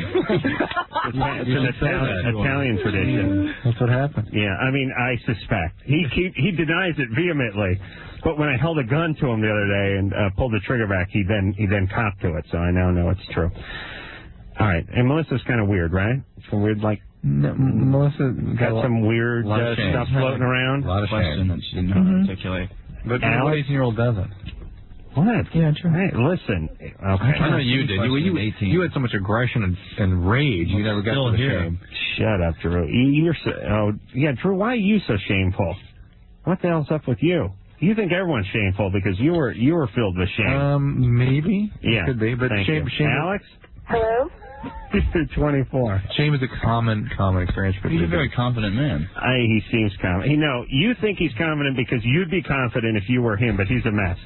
It's an Italian tradition. That's what happened. Yeah, I suspect. He denies it vehemently. But when I held a gun to him the other day and pulled the trigger back, he then copped to it. So I now know it's true. All right, and Melissa's kind of weird, right? Some weird, No, Melissa got some weird stuff floating around. A lot of question that she didn't know how to articulate. But what 18-year-old doesn't? What? Yeah, true. Hey, listen. Okay. I know you did. You had so much aggression and rage. You never got to the shame. Shut up, Drew. Drew, why are you so shameful? What the hell's up with you? You think everyone's shameful because you were filled with shame. Maybe. Yeah. Could be, but shame. Alex? Hello? You're 24. Shame is a common experience for He's a very confident man. He seems confident. You think he's confident because you'd be confident if you were him, but he's a mess.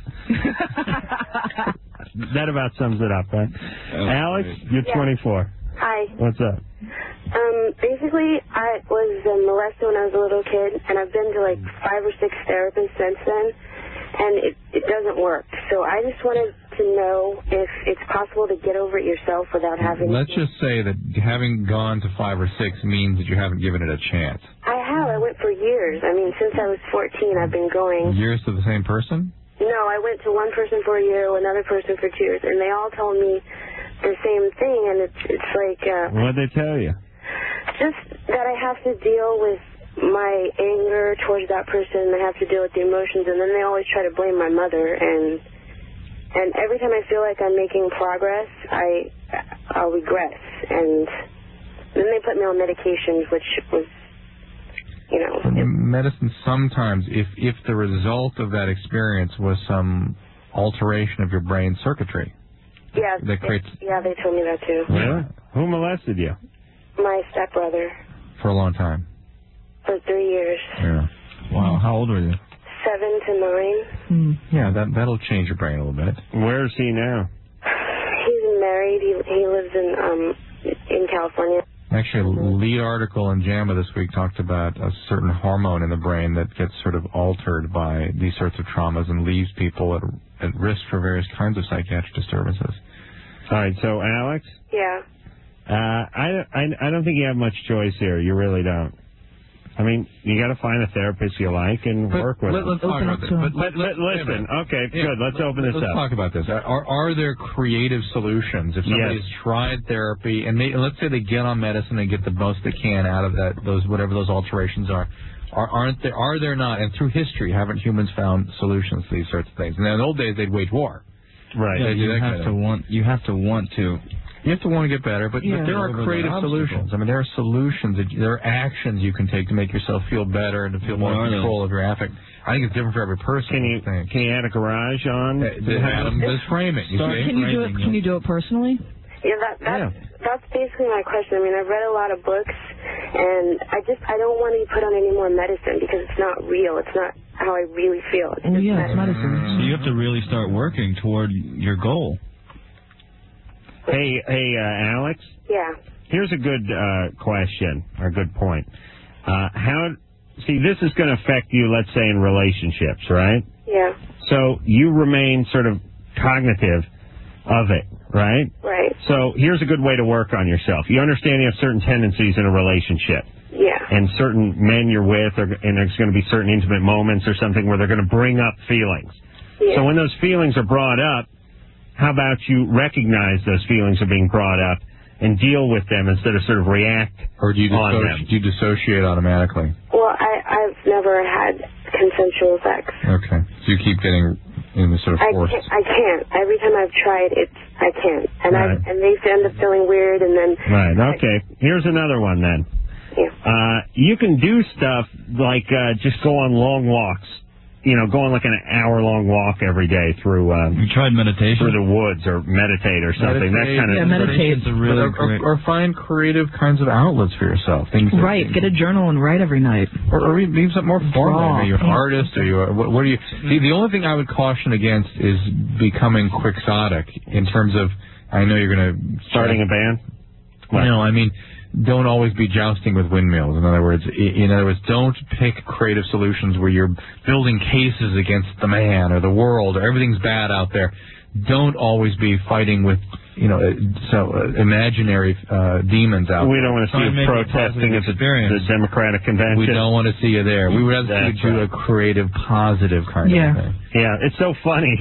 That about sums it up, right? Alex, you're 24. Hi. What's up? Basically, I was molested when I was a little kid, and I've been to 5 or 6 therapists since then, and it doesn't work. So I just wanted to know if it's possible to get over it yourself without having... Let's just say that having gone to 5 or 6 means that you haven't given it a chance. I have. I went for years. Since I was 14, I've been going. Years to the same person? No, I went to one person for a year, another person for 2 years, and they all told me the same thing, and it's like... What'd they tell you? just that I have to deal with my anger towards that person. I have to deal with the emotions, and then they always try to blame my mother. And every time I feel like I'm making progress, I'll regress. And then they put me on medications, which was, you know. Medicine sometimes, if the result of that experience was some alteration of your brain circuitry. Yeah, that creates. Yeah, they told me that too. Really? Who molested you? My stepbrother. For a long time. For 3 years. Yeah. Wow. How old were you? 7 to 9. Yeah, that'll change your brain a little bit. Where is he now? He's married. He lives in California. Actually, a lead article in JAMA this week talked about a certain hormone in the brain that gets sort of altered by these sorts of traumas and leaves people at risk for various kinds of psychiatric disturbances. All right, so Alex? Yeah. I don't think you have much choice here. You really don't. I mean, you got to find a therapist you like and work with them. Let's talk about this. Listen, okay, good. Let's open this up. Let's talk about this. Are there creative solutions? If somebody has tried therapy and let's say they get on medicine and get the most they can out of that, whatever those alterations are there not? And through history, haven't humans found solutions to these sorts of things? And in the old days, they'd wage war. Right. Yeah, you have to want to. You have to want to get better, but there are creative solutions. I mean, there are solutions, there are actions you can take to make yourself feel better and to feel more in control of your affect. I think it's different for every person. Can you add a garage on? There's framing. Can you do it personally? Yeah, that's basically my question. I mean, I've read a lot of books, and I don't want to be put on any more medicine because it's not real. It's not how I really feel. It's it's medicine. So you have to really start working toward your goal. Hey, Alex? Yeah. Here's a good question, or a good point. This is going to affect you, let's say, in relationships, right? Yeah. So you remain sort of cognitive of it, right? Right. So here's a good way to work on yourself. You understand you have certain tendencies in a relationship. Yeah. And certain men you're with, and there's going to be certain intimate moments or something where they're going to bring up feelings. Yeah. So when those feelings are brought up, how about you recognize those feelings are being brought up and deal with them instead of sort of react or do you on them? Do you dissociate automatically? Well, I've never had consensual sex. Okay. So you keep getting in the sort of force. I can't. Every time I've tried, I can't. And right. and they end up feeling weird, and then... Right, okay. Here's another one, then. Yeah. You can do stuff like just go on long walks. You know, go on like an hour-long walk every day through... you tried meditation? Through the woods, or meditate or something. That kind of... meditate. Or find creative kinds of outlets for yourself. Things get a journal and write every night. Or maybe something more formal. Are you an artist? Or what are you... The only thing I would caution against is becoming quixotic in terms of... I know you're going to... Starting a band? No, I mean... Don't always be jousting with windmills. In other words, don't pick creative solutions where you're building cases against the man or the world or everything's bad out there. Don't always be fighting with, imaginary demons out there. We don't want to see you protesting at the Democratic Convention. We don't want to see you there. We would rather see you do a creative, positive kind of thing. Yeah, it's so funny.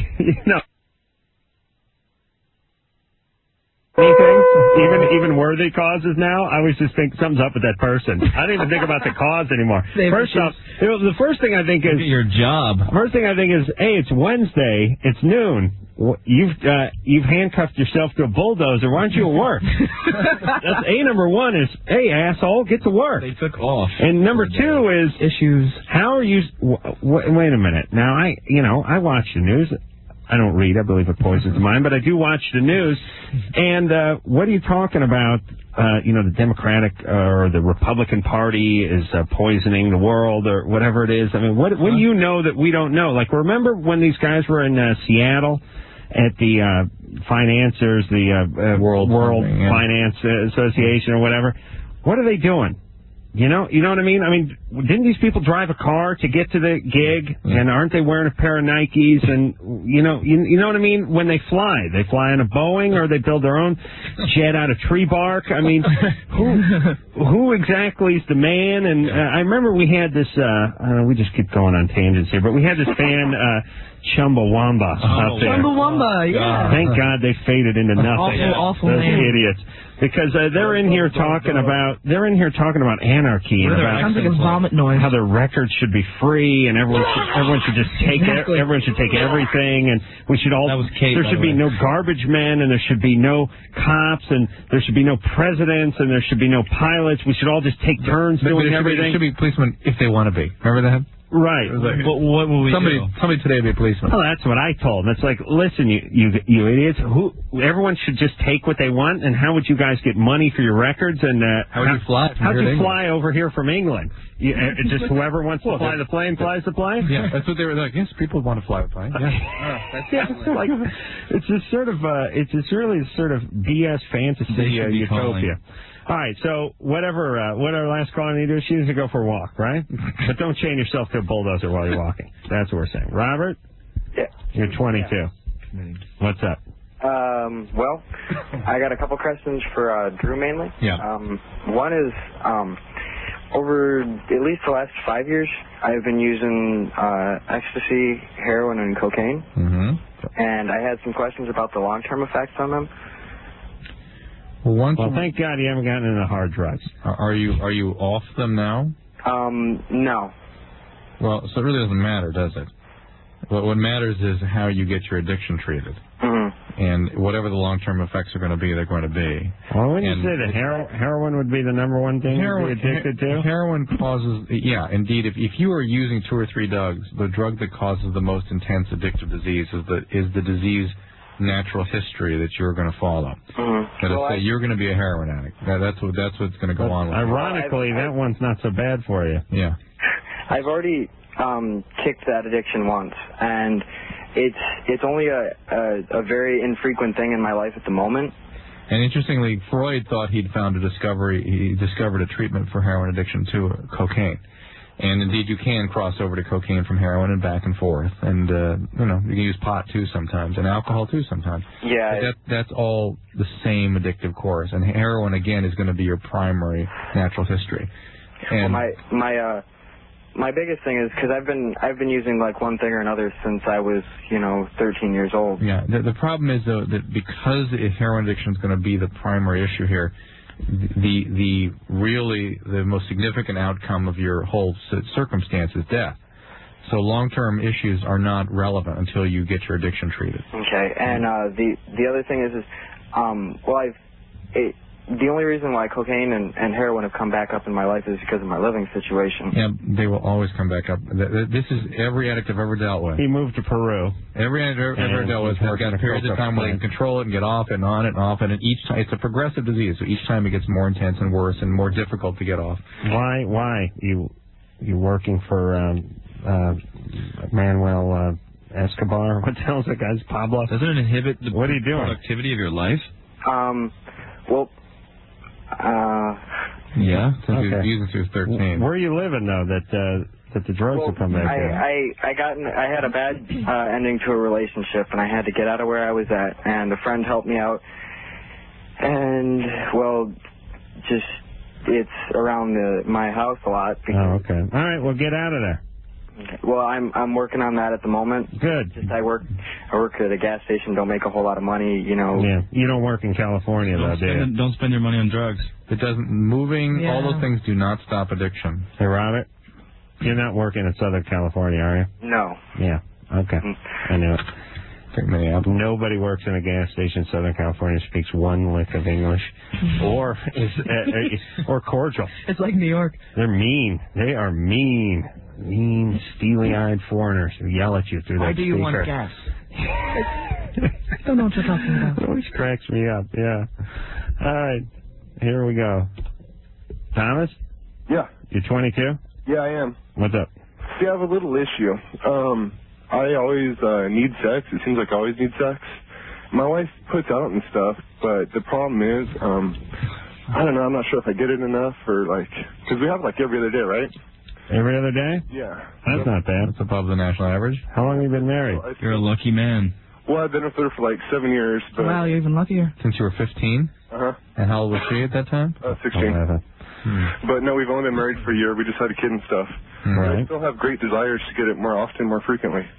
Anything? Even worthy causes now? I always just think something's up with that person. I don't even think about the cause anymore. First off, the first thing I think is... your job. First thing I think is, hey, it's Wednesday, it's noon. You've handcuffed yourself to a bulldozer. Why aren't you at work? That's number one is, hey, asshole, get to work. They took off. And number two is... Issues. How are you... Wait a minute. Now, I watch the news. I don't read. I believe it poisons the mind, but I do watch the news. And what are you talking about? The Democratic or the Republican Party is poisoning the world or whatever it is. I mean, what do you know that we don't know? Like, remember when these guys were in Seattle at the financiers, the World Finance Association or whatever? What are they doing? You know what I mean? I mean, didn't these people drive a car to get to the gig? And aren't they wearing a pair of Nikes? And you know what I mean? When they fly in a Boeing or they build their own jet out of tree bark. I mean, who exactly is the man? And I remember we had this. We just keep going on tangents here, but we had this fan Chumbawamba up there. Chumbawamba, yeah. Thank God they faded into nothing. Awful Those name. idiots. Because they're in here talking about anarchy and about sounds like a vomit noise. how the records should be free and everyone should just take everyone should take everything, and we should all there should be no garbage men, and there should be no cops, and there should be no presidents, and there should be no pilots. We should all just take turns doing everything. There should be policemen if they want to be. Remember that? Right. But what will we do? Somebody today be a policeman. Well, that's what I told them. It's like, listen, you idiots. Everyone should just take what they want, and how would you guys get money for your records? And how would you fly? How'd you fly over here from England? Just whoever wants to fly the plane flies the plane. Yeah, that's what they were like. Yes, people want to fly the plane. Yeah. It's like it's just sort of it's just really sort of BS fantasy utopia. All right, so what our last caller need to do, she needs to go for a walk, right? But don't chain yourself to a bulldozer while you're walking. That's what we're saying. Robert? Yeah. You're 22. Yeah. What's up? Well, I got a couple questions for Drew mainly. Yeah. One is, over at least the last 5 years, I've been using ecstasy, heroin, and cocaine. Mm-hmm. And I had some questions about the long-term effects on them. Well, thank God you haven't gotten into hard drugs. Are you off them now? No. Well, so it really doesn't matter, does it? What matters is how you get your addiction treated. Mm-hmm. And whatever the long-term effects are going to be, they're going to be. Well, wouldn't you say that heroin would be the number one thing to be addicted to? Heroin causes, yeah, indeed. If you are using 2 or 3 drugs, the drug that causes the most intense addictive disease is the disease natural history that you're going to follow. Mm-hmm. You're going to be a heroin addict. That's what's going to go on with you. Ironically, that one's not so bad for you. Yeah. I've already kicked that addiction once, and it's only a very infrequent thing in my life at the moment. And interestingly, Freud thought he'd found a discovery. He discovered a treatment for heroin addiction to cocaine. And indeed, you can cross over to cocaine from heroin and back and forth. And, you can use pot too sometimes, and alcohol too sometimes. Yeah. But that's all the same addictive course. And heroin, again, is going to be your primary natural history. And well, my biggest thing is, because I've been using like one thing or another since I was, 13 years old. Yeah. The problem is, though, that because heroin addiction is going to be the primary issue here, the most significant outcome of your whole circumstance is death. So long-term issues are not relevant until you get your addiction treated. Okay, and the other thing is the only reason why cocaine and heroin have come back up in my life is because of my living situation. Yeah, they will always come back up. This is every addict I've ever dealt with. He moved to Peru. Every addict I've ever dealt with has got periods of time where they can control it and get off and on and off, and each time it's a progressive disease. So each time it gets more intense and worse and more difficult to get off. Why you working for Manuel Escobar? What the hell is that guy's Pablo? Doesn't it inhibit the what are you doing? productivity of your life? Yeah, since he was using since he was 13. Where are you living though that the drugs have come back in? I had a bad ending to a relationship, and I had to get out of where I was at, and a friend helped me out, and it's around my house a lot. Oh, okay. All right, well, get out of there. Okay. Well, I'm working on that at the moment. Good. I work at a gas station. Don't make a whole lot of money, Yeah, you don't work in California though, do you? Don't spend your money on drugs. It doesn't. Moving, all those things do not stop addiction. Hey, Robert, you're not working in Southern California, are you? No. Yeah. Okay. I knew it. Nobody works in a gas station in Southern California speaks one lick of English, or or cordial. It's like New York. They're mean. They are mean, steely-eyed foreigners who yell at you through Why that do you speaker. want gas? I don't know what you're talking about. It always cracks me up. Yeah. All right. Here we go. Thomas? Yeah. You're 22? Yeah, I am. What's up? See, I have a little issue. I always need sex. It seems like I always need sex. My wife puts out and stuff, but the problem is, I don't know, I'm not sure if I get it enough or because we have every other day, right? Every other day? Yeah. That's not bad. It's above the national average. How long have you been married? You're a lucky man. Well, I've been with her for 7 years. But wow, you're even luckier. Since you were 15? Uh-huh. And how old was she at that time? 16. But no, we've only been married for a year. We just had a kid and stuff. Right. I still have great desires to get it more often, more frequently.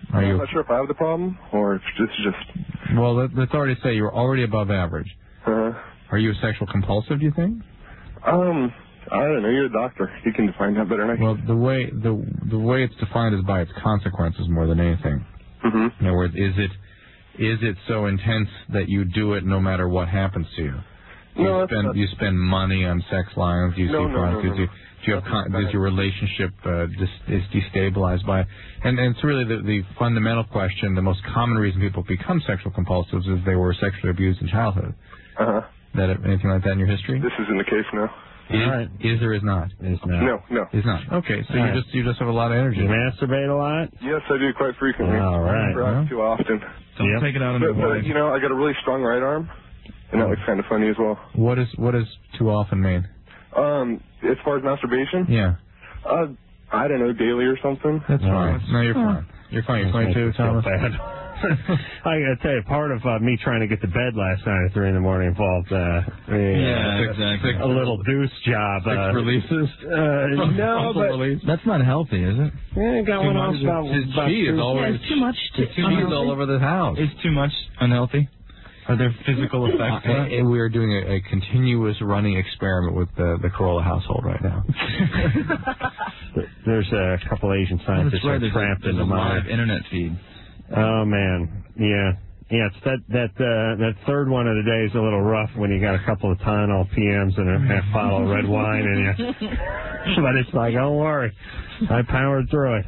I'm not sure if I have the problem or if this is just... Well, let's already say you're already above average. Are you a sexual compulsive, do you think? I don't know. You're a doctor. You can define that better than I can. Well, the way it's defined is by its consequences more than anything. In other words, is it so intense that you do it no matter what happens to you? You spend money on sex lines. You see prostitutes. Does your relationship is destabilized by it? And it's really the fundamental question. The most common reason people become sexual compulsives is they were sexually abused in childhood. That anything like that in your history? This isn't the case now. Is or is not? Is not. No. Is not. Okay, so you just have a lot of energy. You masturbate a lot? Yes, I do quite frequently. All right. Perhaps too often. Don't take it out on your wife. But, I got a really strong right arm, and that looks kind of funny as well. What does too often mean? As far as masturbation? Yeah. I don't know, daily or something. That's fine. No, you're fine. You're fine. You're 22, Thomas. I gotta tell you, part of me trying to get to bed last night at 3 in the morning involved exactly. a little deuce job. 6 releases? No, but that's not healthy, is it? Yeah, got one off about She is always it's too much. She's all over the house. Is too much unhealthy? Are there physical effects? We are doing a continuous running experiment with the Corolla household right now. There's a couple Asian scientists who are trapped in the live internet feed. Oh man, yeah. It's that third one of the day is a little rough when you got a couple of Tylenol PMs and a half bottle of red wine in you. But it's like, don't worry, I powered through it.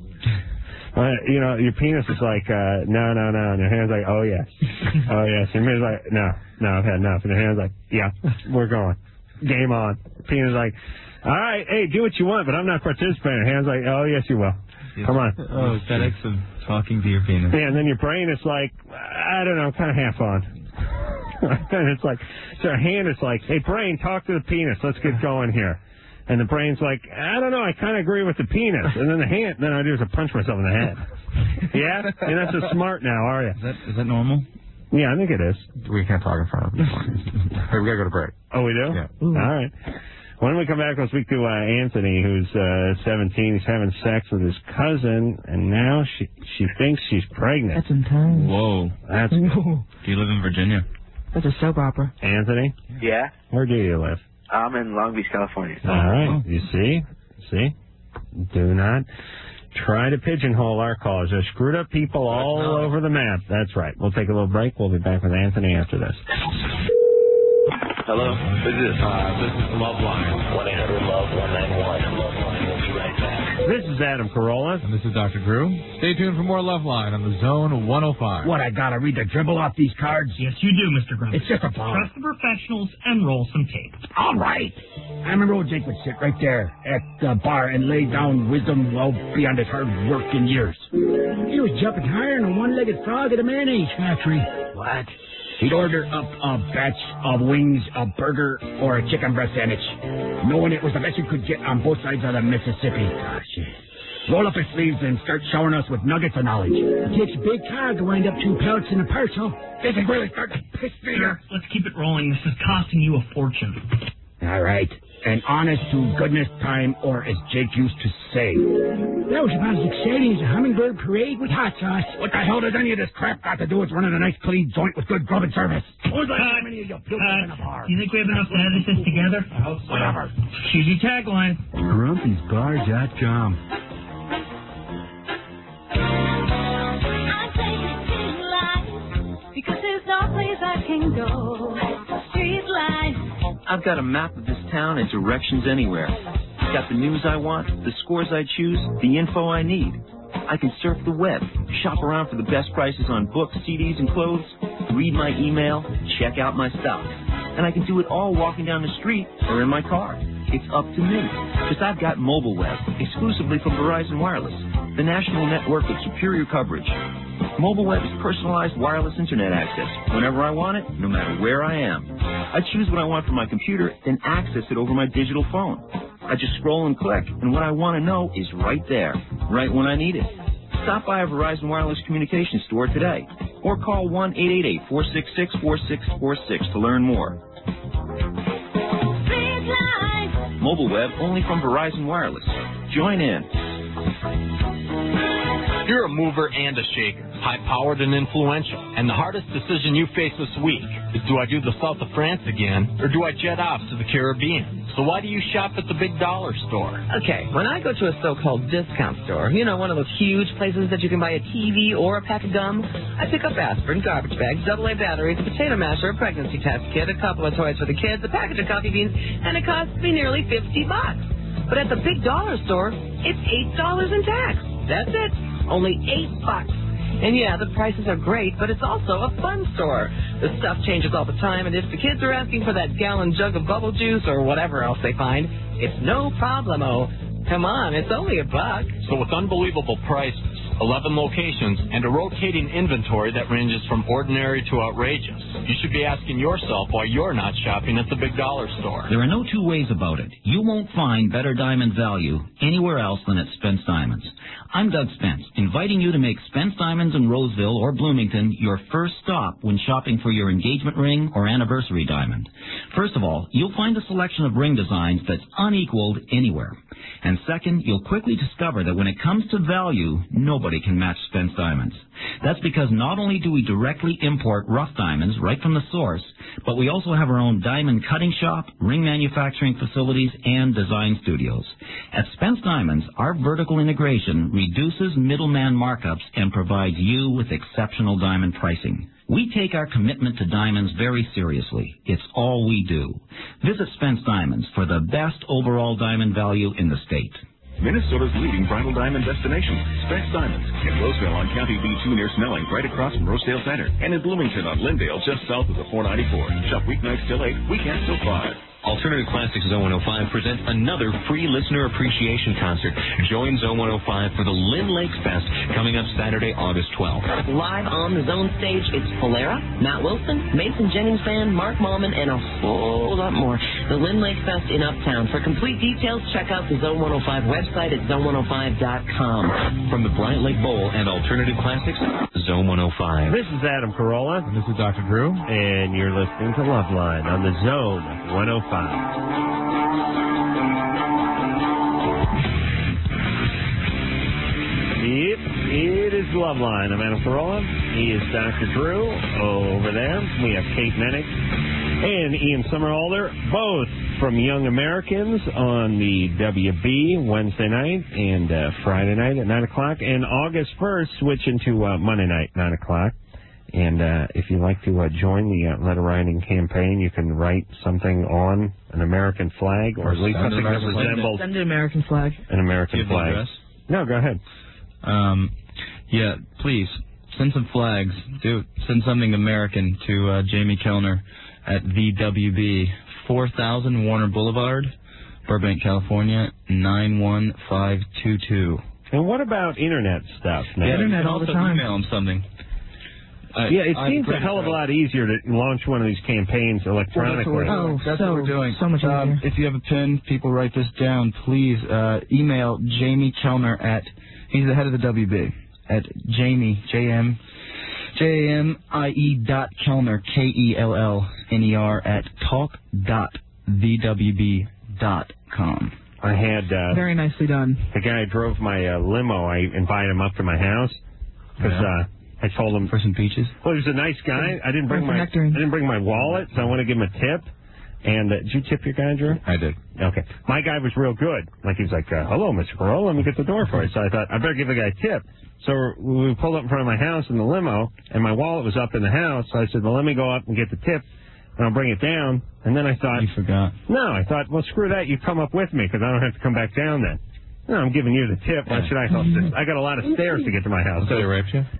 Your penis is like, no, and your hand's like, oh yes. Your hand's like, no, I've had enough. And your hand's like, yeah, we're going. Game on. Penis is like, all right, hey, do what you want, but I'm not participating. Hand's like, oh yes, you will. Come on. Oh, aesthetics of talking to your penis. Yeah, and then your brain is like, I don't know, kind of half on. And it's like, so our hand is like, hey, brain, talk to the penis. Let's get going here. And the brain's like, I don't know, I kind of agree with the penis. And then the hand, then I do is I punch myself in the head. Yeah? You're not so smart now, are you? Is that normal? Yeah, I think it is. We can't talk in front of you. Hey, we got to go to break. Oh, we do? Yeah. All right. When we come back, we'll speak to Anthony, who's 17. He's having sex with his cousin, and now she thinks she's pregnant. That's intense. Whoa. That's good. Do you live in Virginia? That's a soap opera. Anthony? Yeah? Where do you live? I'm in Long Beach, California. All right. You see? Do not try to pigeonhole our callers. There's screwed up people all over the map. That's right. We'll take a little break. We'll be back with Anthony after this. Hello? Who's this? This is Loveline. 1-800-LOVE-191. Loveline will be right back. This is Adam Carolla. And this is Dr. Drew. Stay tuned for more Loveline on the Zone 105. What, I gotta read the dribble off these cards? Yes, you do, Mr. Grumpy. It's just a bar. Trust the professionals and roll some tape. All right. I remember old Jake would sit right there at the bar and lay down wisdom well beyond his hard work in years. He was jumping higher than a one-legged frog at a mayonnaise factory. What? He'd order up a batch of wings, a burger, or a chicken breast sandwich, knowing it was the best you could get on both sides of the Mississippi. Gosh, roll up his sleeves and start showering us with nuggets of knowledge. It takes a big cog to wind up 2 pellets in a purse, huh? This is really starting to piss me off. Let's keep it rolling. This is costing you a fortune. All right. An honest-to-goodness time, or as Jake used to say. That was about as exciting as a hummingbird parade with hot sauce. What the hell does any of this crap got to do with running a nice, clean joint with good grub and service? Who's like how many of you puke in a bar? Do you think we have enough to edit this together? I hope so. Whatever. Choose your tagline. Grumpy'sBar.com. Because there's no place I can go. Street lights. I've got a map of this town and directions anywhere. I've got the news I want, the scores I choose, the info I need. I can surf the web, shop around for the best prices on books, CDs, and clothes, read my email, check out my stock. And I can do it all walking down the street or in my car. It's up to me, because I've got mobile web, exclusively from Verizon Wireless, the national network of superior coverage. Mobile web is personalized wireless internet access whenever I want it, no matter where I am. I choose what I want from my computer, then access it over my digital phone. I just scroll and click, and what I want to know is right there, right when I need it. Stop by a Verizon Wireless Communications store today, or call 1-888-466-4646 to learn more. Mobile web only from Verizon Wireless. Join in. You're a mover and a shaker, high-powered and influential. And the hardest decision you face this week is, do I do the south of France again, or do I jet off to the Caribbean? So why do you shop at the big dollar store? Okay, when I go to a so-called discount store, you know, one of those huge places that you can buy a TV or a pack of gum, I pick up aspirin, garbage bags, AA batteries, a potato masher, a pregnancy test kit, a couple of toys for the kids, a package of coffee beans, and it costs me nearly $50. But at the big dollar store, it's $8 in tax. That's it. Only $8. And yeah, the prices are great, but it's also a fun store. The stuff changes all the time, and if the kids are asking for that gallon jug of bubble juice or whatever else they find, it's no problemo. Come on, it's only $1. So with unbelievable prices, 11 locations, and a rotating inventory that ranges from ordinary to outrageous, you should be asking yourself why you're not shopping at the big dollar store. There are no two ways about it. You won't find better diamond value anywhere else than at Spence Diamonds. I'm Doug Spence, inviting you to make Spence Diamonds in Roseville or Bloomington your first stop when shopping for your engagement ring or anniversary diamond. First of all, you'll find a selection of ring designs that's unequaled anywhere. And second, you'll quickly discover that when it comes to value, nobody can match Spence Diamonds. That's because not only do we directly import rough diamonds right from the source, but we also have our own diamond cutting shop, ring manufacturing facilities, and design studios. At Spence Diamonds, our vertical integration reduces middleman markups and provides you with exceptional diamond pricing. We take our commitment to diamonds very seriously. It's all we do. Visit Spence Diamonds for the best overall diamond value in the state. Minnesota's leading bridal diamond destination, Spence Diamonds, in Roseville on County B2 near Snelling, right across from Rosedale Center, and in Bloomington on Lyndale, just south of the 494. Shop weeknights till 8, weekends till 5. Alternative Classics Zone 105 presents another free listener appreciation concert. Join Zone 105 for the Lynn Lakes Fest coming up Saturday, August 12th. Live on the Zone stage, it's Polera, Matt Wilson, Mason Jennings Band, Mark Mallman, and a whole lot more. The Lynn Lakes Fest in Uptown. For complete details, check out the Zone 105 website at zone105.com. From the Bryant Lake Bowl and Alternative Classics, Zone 105. This is Adam Carolla. And this is Dr. Drew. And you're listening to Loveline on the Zone 105. Yep, it is Loveline. I'm Adam Carolla. He is Dr. Drew over there. We have Kate Mennick and Ian Somerhalder, both from Young Americans on the WB Wednesday night and Friday night at 9 o'clock, and August 1st switching to Monday night, 9 o'clock. And if you'd like to join the letter writing campaign, you can write something on an American flag, or at least something that resembles Send an American flag. An American flag. Address? No, go ahead. Yeah, please send some flags. Send something American to Jamie Kellner at VWB, 4000 Warner Boulevard, Burbank, California, 91522. And what about internet stuff, man? Yeah, internet all the time. Email them something. It seems a hell of a lot easier to launch one of these campaigns electronically. That's what we're doing. So much easier. If you have a pen, people write this down. Please email Jamie Kellner at, he's the head of the WB, at Jamie, Jamie.Kellner, KELLNER, at talk.vwb.com. I had... Very nicely done. The guy drove my limo. I invited him up to my house because... I told him for some peaches. Well, he was a nice guy. I didn't bring my wallet, so I want to give him a tip. And did you tip your guy, Drew? I did. Okay. My guy was real good. Like he was like, "Hello, Mr. Carolla, let me get the door for you." So I thought I better give the guy a tip. So we pulled up in front of my house in the limo, and my wallet was up in the house. So I said, "Well, let me go up and get the tip, and I'll bring it down." And then I thought, you forgot. No, I thought, well, screw that. You come up with me because I don't have to come back down then. No, I'm giving you the tip. Why should I help this? I got a lot of stairs to get to my house. So they raped you?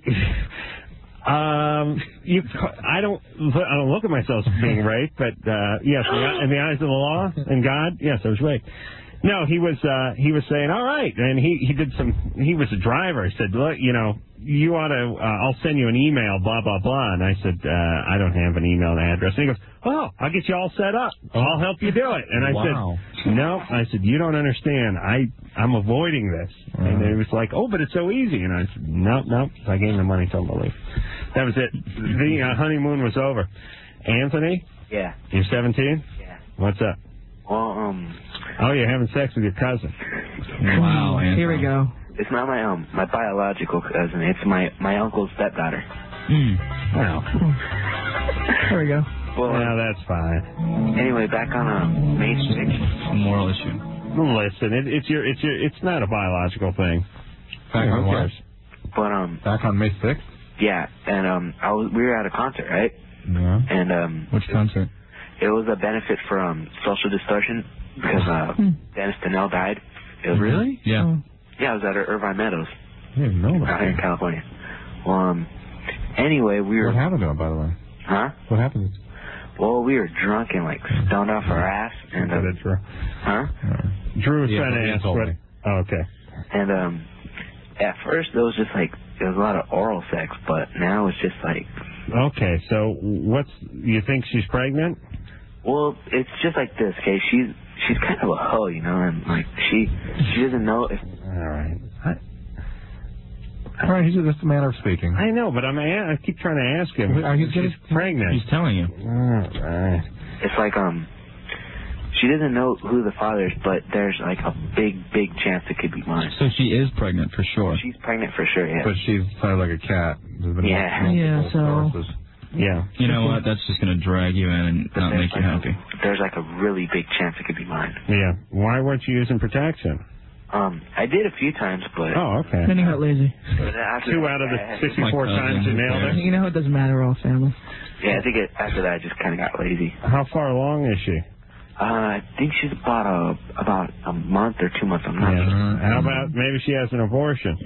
I don't look at myself as being raped, but yes, in the eyes of the law and God, yes, I was raped. No, he was saying, all right, and he was a driver. He said, look, you ought to, I'll send you an email, blah, blah, blah. And I said, I don't have an email and address. And he goes, oh, I'll get you all set up. I'll help you do it. And I said, no. I said, you don't understand. I'm avoiding this. And he was like, oh, but it's so easy. And I said, no. So I gave him the money, told him to leave. That was it. The honeymoon was over. Anthony? Yeah. You're 17? Yeah. What's up? Well, Oh, you're having sex with your cousin. Wow, Anthony. Here we go. It's not my biological cousin. It's my uncle's stepdaughter. Well. There we go. Well, yeah, that's fine. Anyway, back on May 6th. Moral issue. Listen, it's not a biological thing. Back on what? But Back on May 6th? Yeah, and we were at a concert, right? Yeah. And which concert? It was a benefit for Social Distortion because Dennis Donnell died. It was, really? Yeah. Yeah, I was at Irvine Meadows. I didn't know that. Out here in California. Well, anyway, we were. What happened to him, by the way? Huh? What happened? Well, we were drunk and like stoned off our ass, and Drew. Huh? Drew was trying to ask what. Oh, okay. And at first it was just like there was a lot of oral sex, but now it's just like. Okay, so you think she's pregnant? Well, it's just like this, okay? She's kind of a hoe, you know, and like she doesn't know if. All right. All right, he's just a matter of speaking. I know, but I keep trying to ask him. She's pregnant. He's telling you. All right. It's like she doesn't know who the father is, but there's like a big chance it could be mine. So she is pregnant for sure. She's pregnant for sure, yeah. But she's kind of like a cat. Yeah. So. Yeah. You know what? That's just going to drag you in and not make you happy. There's like a really big chance it could be mine. Yeah. Why weren't you using protection? I did a few times, but. Oh, okay. Then you got lazy. 2 out of the 64 times you nailed it. You know, it doesn't matter. We're all family. Yeah, I think after that I just kind of got lazy. How far along is she? I think she's about a month or 2 months. I'm not sure. How about maybe she has an abortion?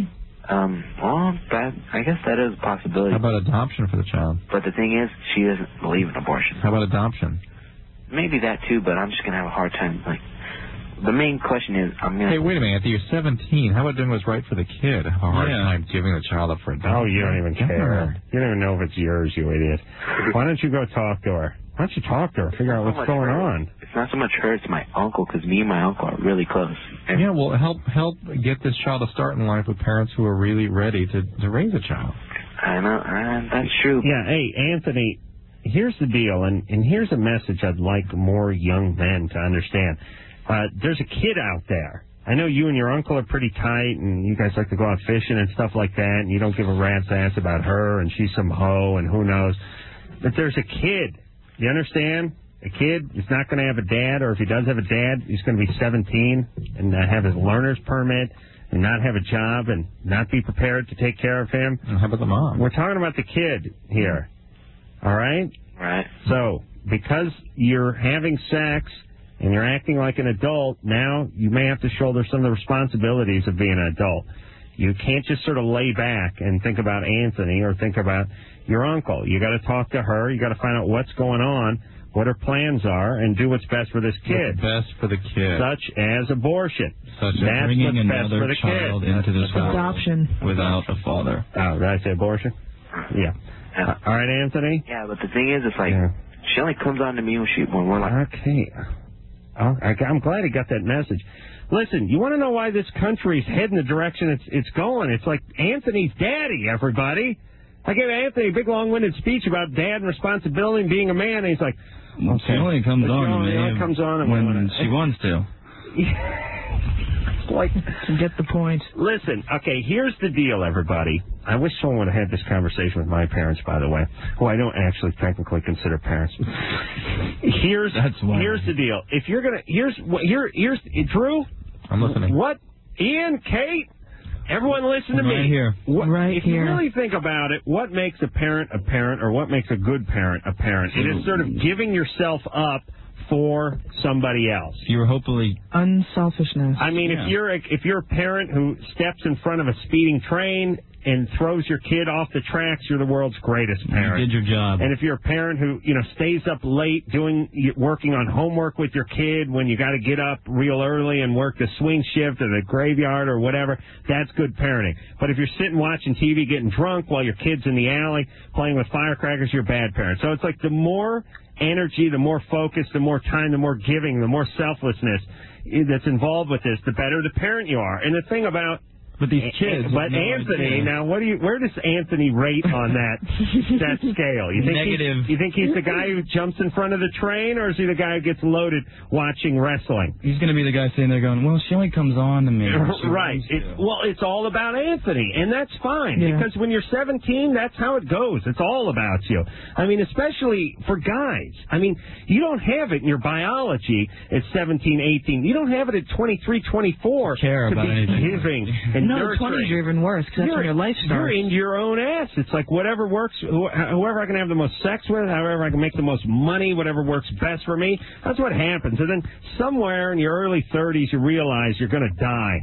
Well, I guess that is a possibility. How about adoption for the child? But the thing is, she doesn't believe in abortion. How about adoption? Maybe that too, but I'm just gonna have a hard time. Like, the main question is, I'm gonna. Hey, wait a minute. After you're 17, how about doing what's right for the kid? Have a hard time giving the child up for adoption. Oh, you don't even care. You don't even know if it's yours, you idiot. Why don't you go talk to her? Why don't you talk to her? Figure out what's going on. It's not so much her; it's my uncle, because me and my uncle are really close. And yeah, well, help get this child a start in life with parents who are really ready to raise a child. I know, that's true. Yeah, hey, Anthony, here's the deal, and here's a message I'd like more young men to understand. There's a kid out there. I know you and your uncle are pretty tight, and you guys like to go out fishing and stuff like that, and you don't give a rat's ass about her, and she's some hoe, and who knows. But there's a kid. You understand? A kid is not going to have a dad, or if he does have a dad, he's going to be 17 and have his learner's permit and not have a job and not be prepared to take care of him. And how about the mom? We're talking about the kid here. All right? Right. So, because you're having sex and you're acting like an adult, now you may have to shoulder some of the responsibilities of being an adult. You can't just sort of lay back and think about Anthony or think about your uncle. You got to talk to her. You got to find out what's going on, what her plans are, and do what's best for this kid. What's best for the kid. Such as abortion. Such as That's bringing what's best another for the child kid. into this world Adoption. without a father. Oh, did I say abortion? Yeah. All right, Anthony? Yeah, but the thing is, it's like, she only comes on to me when we're like... Okay. I'm glad he got that message. Listen, you want to know why this country's heading the direction it's going? It's like Anthony's daddy, everybody. I gave Anthony a big, long-winded speech about dad and responsibility and being a man, and he's like, okay. She only comes on to me when she wants to. Like, get the point. Listen, okay, here's the deal, everybody. I wish someone would have had this conversation with my parents, by the way, who I don't actually technically consider parents. Here's the deal. If you're gonna, here's Drew. I'm listening. What, Ian, Kate, everyone, listen to me. Right here. If you really think about it, what makes a parent, or what makes a good parent a parent? It is sort of giving yourself up for somebody else. You're hopefully unselfishness. I mean, if you're a parent who steps in front of a speeding train and throws your kid off the tracks, you're the world's greatest parent. You did your job. And if you're a parent who, stays up late working on homework with your kid when you got to get up real early and work the swing shift or the graveyard or whatever, that's good parenting. But if you're sitting watching TV getting drunk while your kid's in the alley playing with firecrackers, you're a bad parent. So it's like the more energy, the more focus, the more time, the more giving, the more selflessness that's involved with this, the better the parent you are. And the thing about But these kids. But Anthony, now where does Anthony rate on that scale? You think he's the guy who jumps in front of the train, or is he the guy who gets loaded watching wrestling? He's going to be the guy sitting there going, well, she only comes on to me. Right. It's all about Anthony, and that's fine. Yeah. Because when you're 17, that's how it goes. It's all about you. I mean, especially for guys. I mean, you don't have it in your biology at 17, 18. You don't have it at 23, 24 care to about be anything. giving and No, 20s are even worse, because that's when your life starts. You're into your own ass. It's like whatever works, whoever I can have the most sex with, however I can make the most money, whatever works best for me. That's what happens. And then somewhere in your early 30s, you realize you're going to die.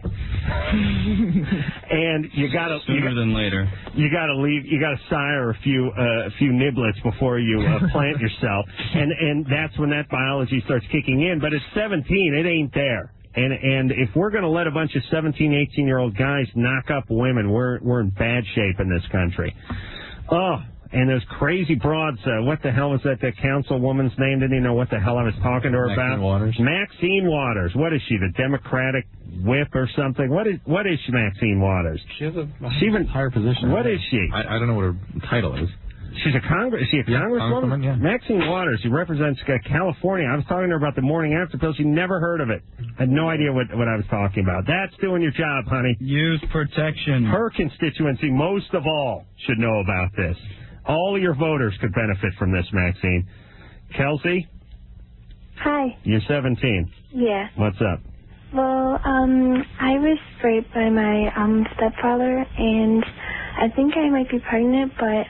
And you got to sooner than later. You got to leave. You got to sire a few niblets before you plant yourself, and that's when that biology starts kicking in. But at 17, it ain't there. And if we're going to let a bunch of 17, 18-year-old guys knock up women, we're in bad shape in this country. Oh, and those crazy broads, what the hell was that councilwoman's name? Didn't even know what the hell I was talking to her about. Maxine Waters. What is she, the Democratic whip or something? What is she, Maxine Waters? She has a higher position. What is she? I don't know what her title is. She's a is she a congresswoman? Yeah. Maxine Waters. She represents California. I was talking to her about the morning after pill. She never heard of it. I had no idea what I was talking about. That's doing your job, honey. Use protection. Her constituency, most of all, should know about this. All of your voters could benefit from this, Maxine. Kelsey? Hi. You're 17. Yeah. What's up? Well, I was raped by my stepfather, and I think I might be pregnant, but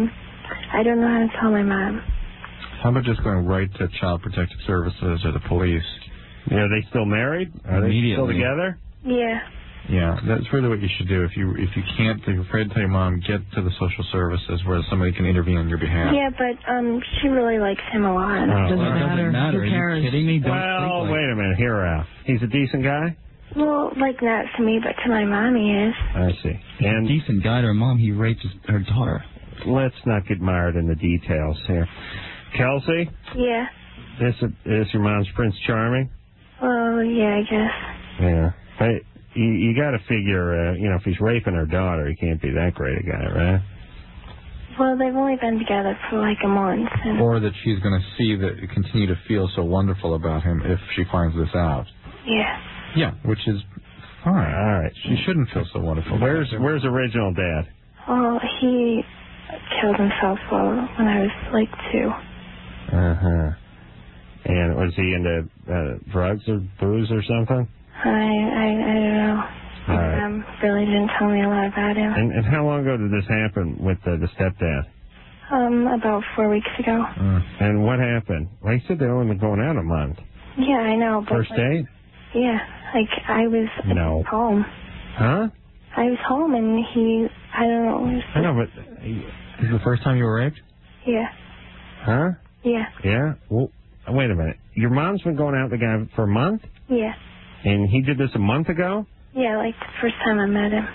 I don't know how to tell my mom. How about just going right to Child Protective Services or the police? Yeah, are they still married? Are they still together? Yeah. Yeah, that's really what you should do. If you're afraid to tell your mom, get to the social services where somebody can intervene on your behalf. Yeah, but she really likes him a lot. Oh, Doesn't matter. Who cares? Are you kidding me? Well, wait a minute. Hear her out. He's a decent guy? Well, like not to me, but to my mom he is. I see. And decent guy to her mom, he raped her daughter. Let's not get mired in the details here. Kelsey? Yeah. This your mom's Prince Charming? Well, yeah, I guess. Yeah. Hey, you got to figure, if he's raping her daughter, he can't be that great a guy, right? Well, they've only been together for like a month. Or that she's going to continue to feel so wonderful about him if she finds this out. Yeah. Yeah, which is fine. All right. She shouldn't feel so wonderful. Where's original dad? Well, he killed himself when I was like 2. Uh-huh. And was he into drugs or booze or something? I don't know. All right. Really didn't tell me a lot about him. And how long ago did this happen with the stepdad? About 4 weeks ago. And what happened? Well, he said they only been going out a month. Yeah, I know. But First date? Yeah, like I was home. Huh? I was home and I don't know. I know, but is it the first time you were raped? Yeah. Huh? Yeah. Yeah? Well, wait a minute. Your mom's been going out with the guy for a month? Yeah. And he did this a month ago? Yeah, like the first time I met him.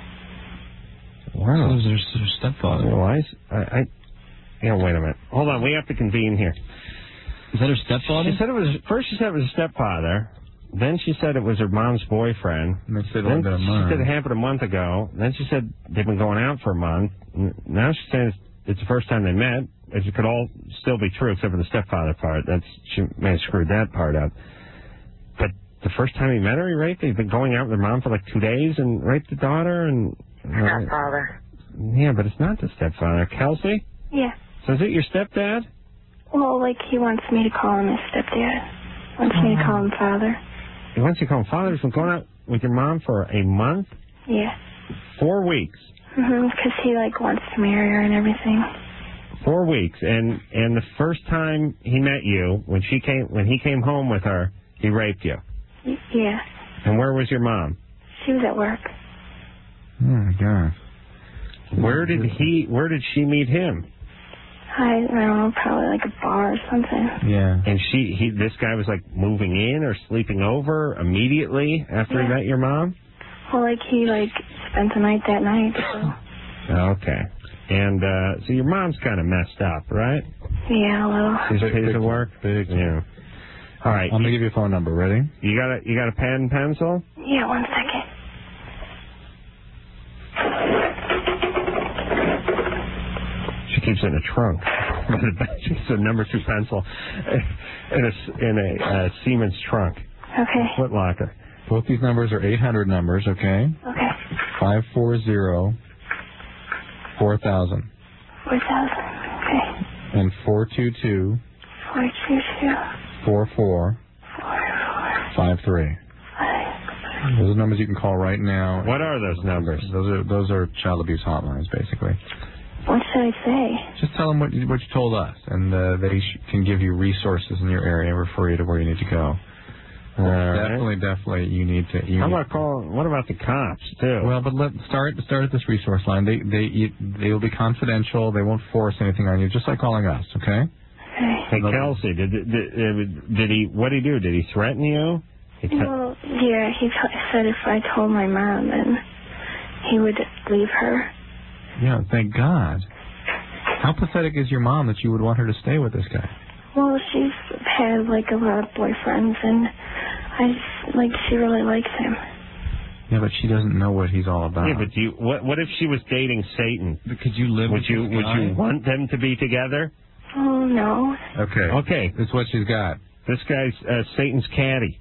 Wow. So was her stepfather. Well, wait a minute. Hold on, we have to convene here. Is that her stepfather? She said it was a stepfather. Then she said it was her mom's boyfriend. Then she said it happened a month ago. Then she said they've been going out for a month. Now she's saying it's the first time they met. It could all still be true except for the stepfather part. She may have screwed that part up. But the first time he met her, he raped her. He'd been going out with her mom for like 2 days and raped the daughter. Stepfather. Yeah, but it's not the stepfather. Kelsey? Yeah. So is it your stepdad? Well, like he wants me to call him his stepdad. Wants me to call him father. He wants you to call him father. He's been going out with your mom for a month? Yeah. 4 weeks. Because he wants to marry her and everything. 4 weeks. And the first time he met you, when he came home with her, he raped you. Yeah. And where was your mom? She was at work. Oh my God. Where did she meet him? I don't know, probably like a bar or something. Yeah. And this guy was like moving in or sleeping over immediately after he met your mom? Well, he spent the night that night. So. Okay. And so your mom's kind of messed up, right? Yeah, a little. She's a piece of work? Big. Yeah. All right. I'm going to give you a phone number. Ready? You got a pen and pencil? Yeah, 1 second. in a trunk. It's a number 2 pencil in a Siemens trunk. Okay. Foot locker. Both these numbers are 800 numbers, okay? Okay. 540-4000. 4,000. Okay. And 422. 422. 4453. Those are numbers you can call right now. What are those numbers? Those are child abuse hotlines, basically. What should I say? Just tell them what you told us, and they can give you resources in your area and refer you to where you need to go. Definitely, you need to. How about calling? What about the cops too? Well, but let's start at this resource line. They will be confidential. They won't force anything on you. Just like calling us, okay? Hey, Kelsey, did he? What did he do? Did he threaten you? Well, yeah, he said if I told my mom, then he would leave her. Yeah, thank God. How pathetic is your mom that you would want her to stay with this guy? Well, she's had like a lot of boyfriends, and she really likes him. Yeah, but she doesn't know what he's all about. Yeah, but what if she was dating Satan? Could you live with this guy? Would you want them to be together? Oh, no. Okay. That's what she's got. This guy's Satan's caddy.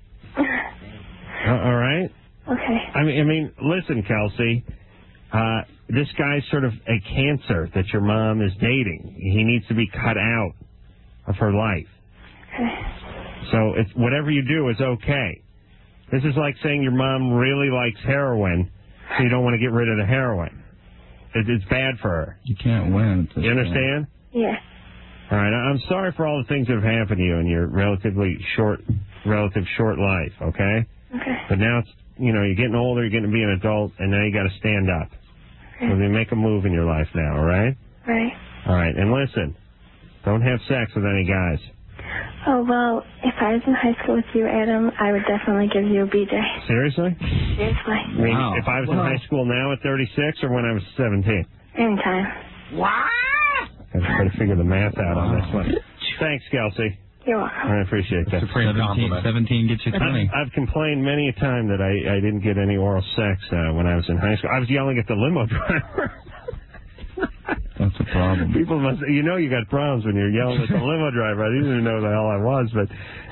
All right? Okay. I mean, listen, Kelsey. This guy's sort of a cancer that your mom is dating. He needs to be cut out of her life. Okay. So whatever you do is okay. This is like saying your mom really likes heroin, so you don't want to get rid of the heroin. It's bad for her. You can't win. You understand? Yeah. All right. I'm sorry for all the things that have happened to you in your relative short life, okay? Okay. But now it's, you're getting older, you're getting to be an adult, and now you got to stand up. Okay. So make a move in your life now, all right? Right. All right. And listen, don't have sex with any guys. Oh, well, if I was in high school with you, Adam, I would definitely give you a BJ. Seriously? Seriously. I mean, if I was in high school now at 36 or when I was 17? Anytime. Wow! I've got to figure the math out on this one. Thanks, Kelsey. You're welcome. I appreciate that. 17 gets you 20. I've complained many a time that I didn't get any oral sex when I was in high school. I was yelling at the limo driver. That's a problem. People must, you got problems when you're yelling at the limo driver. I didn't even know who the hell I was, but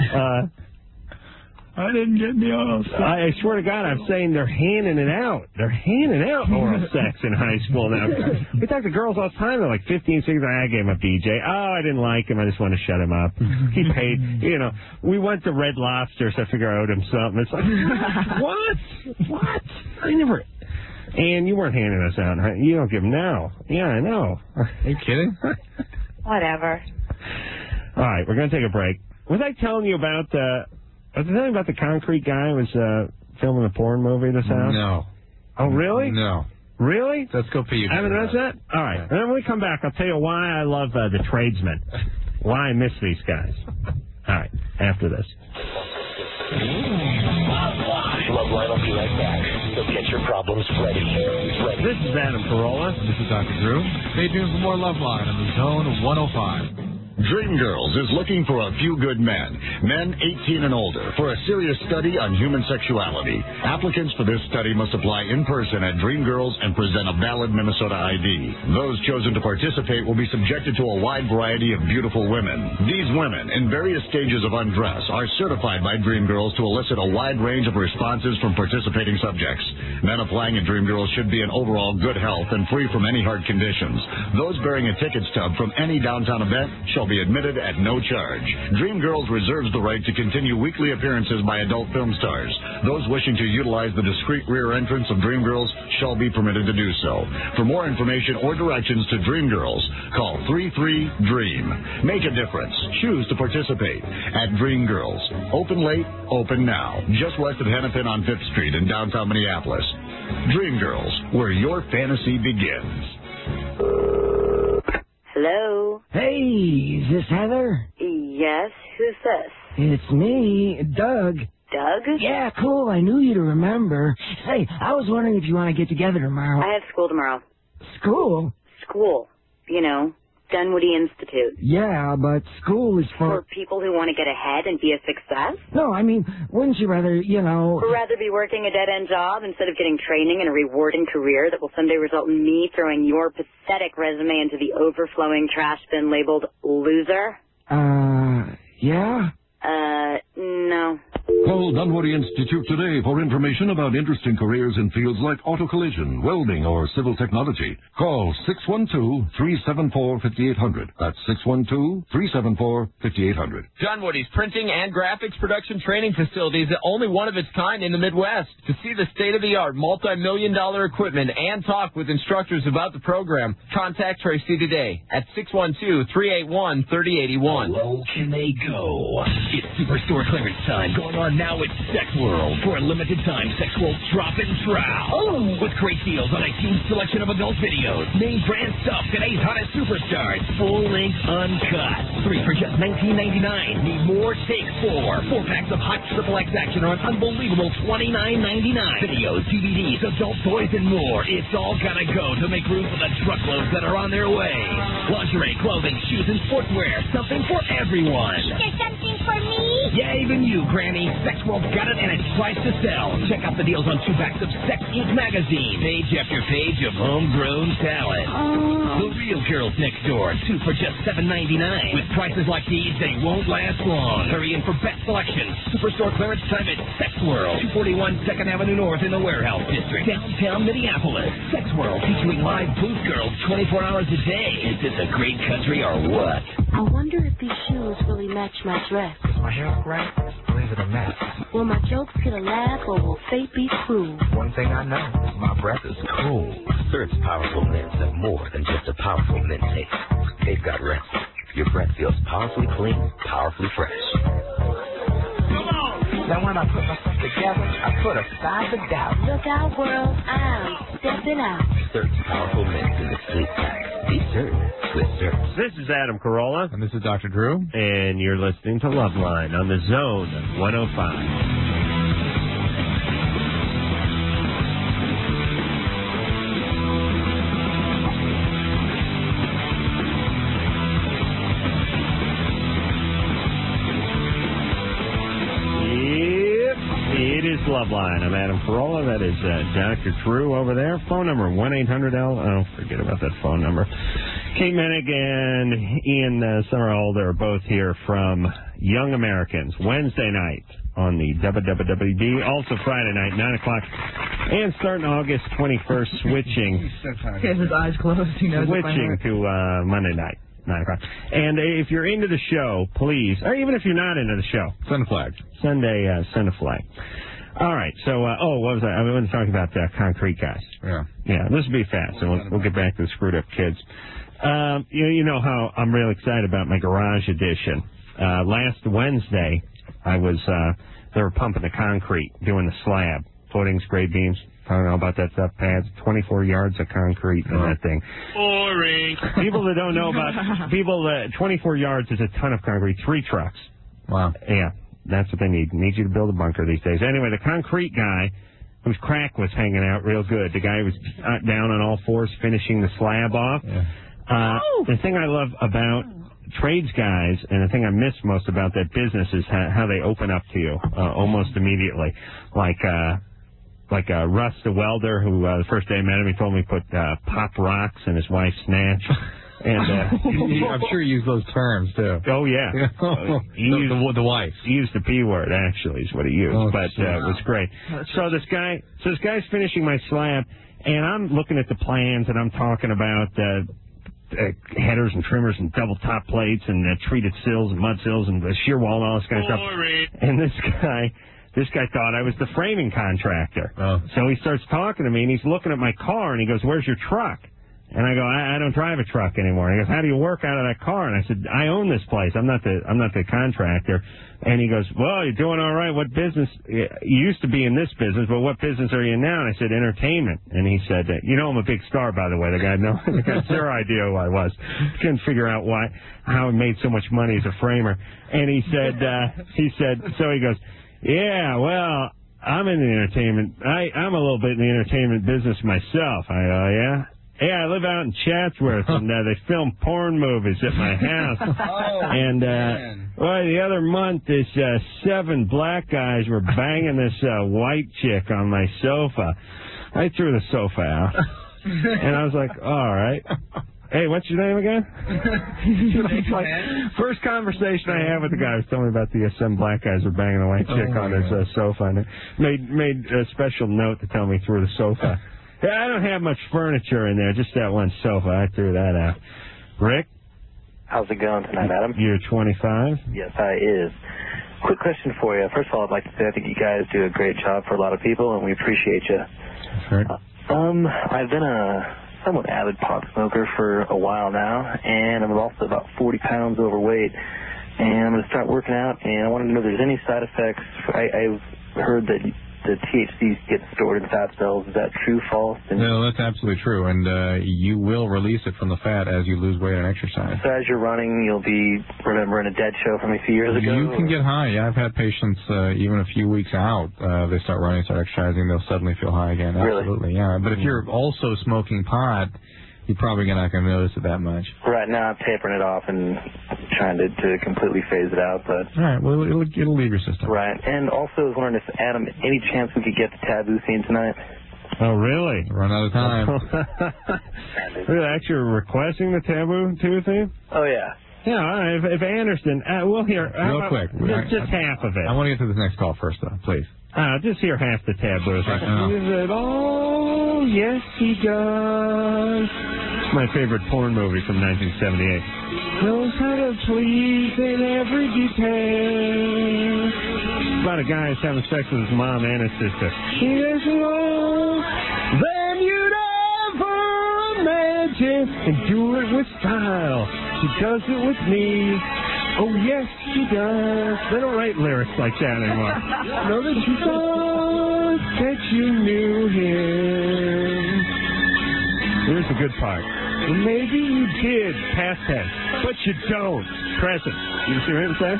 I didn't get the oral sex. I swear to God, I'm saying they're handing it out. They're handing out oral sex in high school now. We talk to girls all the time. They're like 15, 16. I gave him a BJ. Oh, I didn't like him. I just want to shut him up. He paid. We went to Red Lobster, so I figure I owed him something. It's like, what? I never. And you weren't handing us out. You don't give them now. Yeah, I know. Are you kidding? Whatever. All right, we're going to take a break. Was I telling you about the concrete guy who was filming a porn movie at this house? No. Oh, really? No. Really? Let's go pee. I haven't noticed that? All right. And then when we come back, I'll tell you why I love the tradesmen. Why I miss these guys. All right. After this. Loveline will be right back. So get your problems ready. This is Adam Carolla. This is Dr. Drew. Stay tuned for more Loveline on the Zone 105. Dreamgirls is looking for a few good men 18 and older, for a serious study on human sexuality. Applicants for this study must apply in person at Dreamgirls and present a valid Minnesota ID. Those chosen to participate will be subjected to a wide variety of beautiful women. These women, in various stages of undress, are certified by Dreamgirls to elicit a wide range of responses from participating subjects. Men applying at Dreamgirls should be in overall good health and free from any heart conditions. Those bearing a ticket stub from any downtown event shall be admitted at no charge. Dreamgirls reserves the right to continue weekly appearances by adult film stars. Those wishing to utilize the discreet rear entrance of Dreamgirls shall be permitted to do so. For more information or directions to Dreamgirls, call 33-DREAM. Make a difference. Choose to participate at Dreamgirls. Open late, open now. Just west of Hennepin on 5th Street in downtown Minneapolis. Dreamgirls, where your fantasy begins. Hello? Hey, is this Heather? Yes, who's this? It's me, Doug. Doug? Yeah, cool. I knew you'd remember. Say, I was wondering if you want to get together tomorrow. I have school tomorrow. School? School. Dunwoody Institute. Yeah, but school is For people who want to get ahead and be a success? No, I mean, wouldn't you rather, Or rather be working a dead-end job instead of getting training in a rewarding career that will someday result in me throwing your pathetic resume into the overflowing trash bin labeled loser? Yeah? No. Call Dunwoody Institute today for information about interesting careers in fields like auto collision, welding, or civil technology. Call 612-374-5800. That's 612-374-5800. Dunwoody's printing and graphics production training facility is the only one of its kind in the Midwest. To see the state-of-the-art multi-million-dollar equipment and talk with instructors about the program, contact Tracy today at 612-381-3081. Low can they go? It's Superstore clearance time going on now at Sex World. For a limited time, Sex World's drop and trowel. With great deals on a huge selection of adult videos. Name brand stuff, today's hottest superstars. Full length uncut. 3 for just $19.99. Need more? Take 4. 4 packs of hot XXX action are an unbelievable $29.99. Videos, DVDs, adult toys, and more. It's all gotta go to make room for the truckloads that are on their way. Lingerie, clothing, shoes, and sportswear. Something for everyone. There's something for me? Yeah, even you, Granny. Sex World's got it, and it's priced to sell. Check out the deals on 2 packs of Sex Inc. magazine. Page after page of homegrown talent. The Real Girls Next Door, 2 for just $7.99. With prices like these, they won't last long. Hurry in for best selection. Superstore clearance time at Sex World, 241 2nd Avenue North in the Warehouse District, downtown Minneapolis. Sex World, featuring live booth girls 24 hours a day. Is this a great country or what? I wonder if these shoes really match my dress. Is my hair right? Or is it a mess? Will my jokes get a laugh or will fate be cruel? One thing I know, my breath is cool. Surf's powerful mints have more than just a powerful mint taste. They've got rest. Your breath feels powerfully clean, powerfully fresh. Now when I put myself together, I put aside the doubt. Look out, world, I'm stepping out. Surf's powerful mints in the sleep pack. Be certain with Surf. This is Adam Carolla. And this is Dr. Drew. And you're listening to Loveline on the Zone 105. Loveline. I'm Adam Carolla. That is Dr. Drew over there. Phone number 1-800-L. Oh, forget about that phone number. Kate Menig and Ian Summerhold are both here from Young Americans Wednesday night on the WWWD. Also Friday night, 9 o'clock. And starting August 21st, switching. He has his eyes closed. He knows switching to Monday night. 9 o'clock. And if you're into the show, please, or even if you're not into the show, send a flag. Send a flag. All right. So, what was I? I was talking about concrete guys. Yeah. Yeah. This will be fast, and we'll get back to the screwed up kids. You know how I'm really excited about my garage edition. Last Wednesday, they were pumping the concrete, doing the slab, footings, grade beams. I don't know about that stuff, pads, 24 yards of concrete in that thing. Boring. People that don't know about 24 yards is a ton of concrete, 3 trucks. Wow. Yeah. That's what they need. Need you to build a bunker these days. Anyway, the concrete guy, whose crack was hanging out real good, the guy who was down on all fours finishing the slab off. Yeah. The thing I love about trades guys, and the thing I miss most about that business is how they open up to you almost immediately. Like Russ, the welder, who the first day I met him, he told me he put pop rocks in his wife's snatch. And I'm sure he used those terms too. Oh yeah, the wife. He used the P word actually is what he used, but it was great. So this guy's finishing my slab, and I'm looking at the plans, and I'm talking about headers and trimmers and double top plates and treated sills and mud sills and the shear wall and all this kind of stuff. And this guy thought I was the framing contractor. Oh. So he starts talking to me, and he's looking at my car, and he goes, "Where's your truck?" And I go, I don't drive a truck anymore. And he goes, "How do you work out of that car?" And I said, "I own this place. I'm not the contractor." And he goes, "Well, you're doing all right. What business? You used to be in this business, but what business are you in now?" And I said, "Entertainment." And he said, "I'm a big star, by the way." The guy had zero idea who I was. Couldn't figure out how he made so much money as a framer. And he said, so he goes, "Yeah, well, I'm in the entertainment. I'm a little bit in the entertainment business myself." I go, "Yeah." Yeah, I live out in Chatsworth, and they film porn movies at my house. Well, the other month, this 7 black guys were banging this white chick on my sofa. I threw the sofa out, and I was like, all right. Hey, what's your name again? First conversation I had with the guy was telling me about the 7 black guys were banging a white chick on his sofa, and made a special note to tell me through the sofa. Yeah, I don't have much furniture in there, just that one sofa. I threw that out. Rick? How's it going tonight, Adam? You're 25? Yes, I is. Quick question for you. First of all, I'd like to say I think you guys do a great job for a lot of people, and we appreciate you. Sure. I've been a somewhat avid pot smoker for a while now, and I'm also about 40 pounds overweight, and I'm going to start working out, and I wanted to know if there's any side effects. I've heard that the THC gets stored in fat cells. Is that true, false? No, that's absolutely true, and you will release it from the fat as you lose weight and exercise. So as you're running, you'll be remembering a Dead show from a few years ago? You can get high. Yeah, I've had patients, even a few weeks out, they start running, start exercising, they'll suddenly feel high again. Absolutely, yeah. But if you're also smoking pot, you're probably not going to notice it that much. Right now, I'm tapering it off and trying to completely phase it out. But all right, well, it'll leave your system. Right, and also I was wondering if, Adam, any chance we could get the Taboo scene tonight? Oh, really? Run out of time. Actually, you're requesting the Taboo theme? Oh, yeah. Yeah, all right. If Anderson, we'll hear. Real quick. Just half of it. I want to get to this next call first, though, please. Just hear half the Taboo. Is it? Oh, yes, he does. It's my favorite porn movie from 1978. Knows how to please in every detail. It's about a guy who's having sex with his mom and his sister. She is more than you'd ever imagine, and do it with style. She does it with me. Oh, yes, she does. They don't write lyrics like that anymore. Know that she thought that you knew him. Here's the good part. Well, maybe you did, past tense, but you don't, present. You see what I'm saying?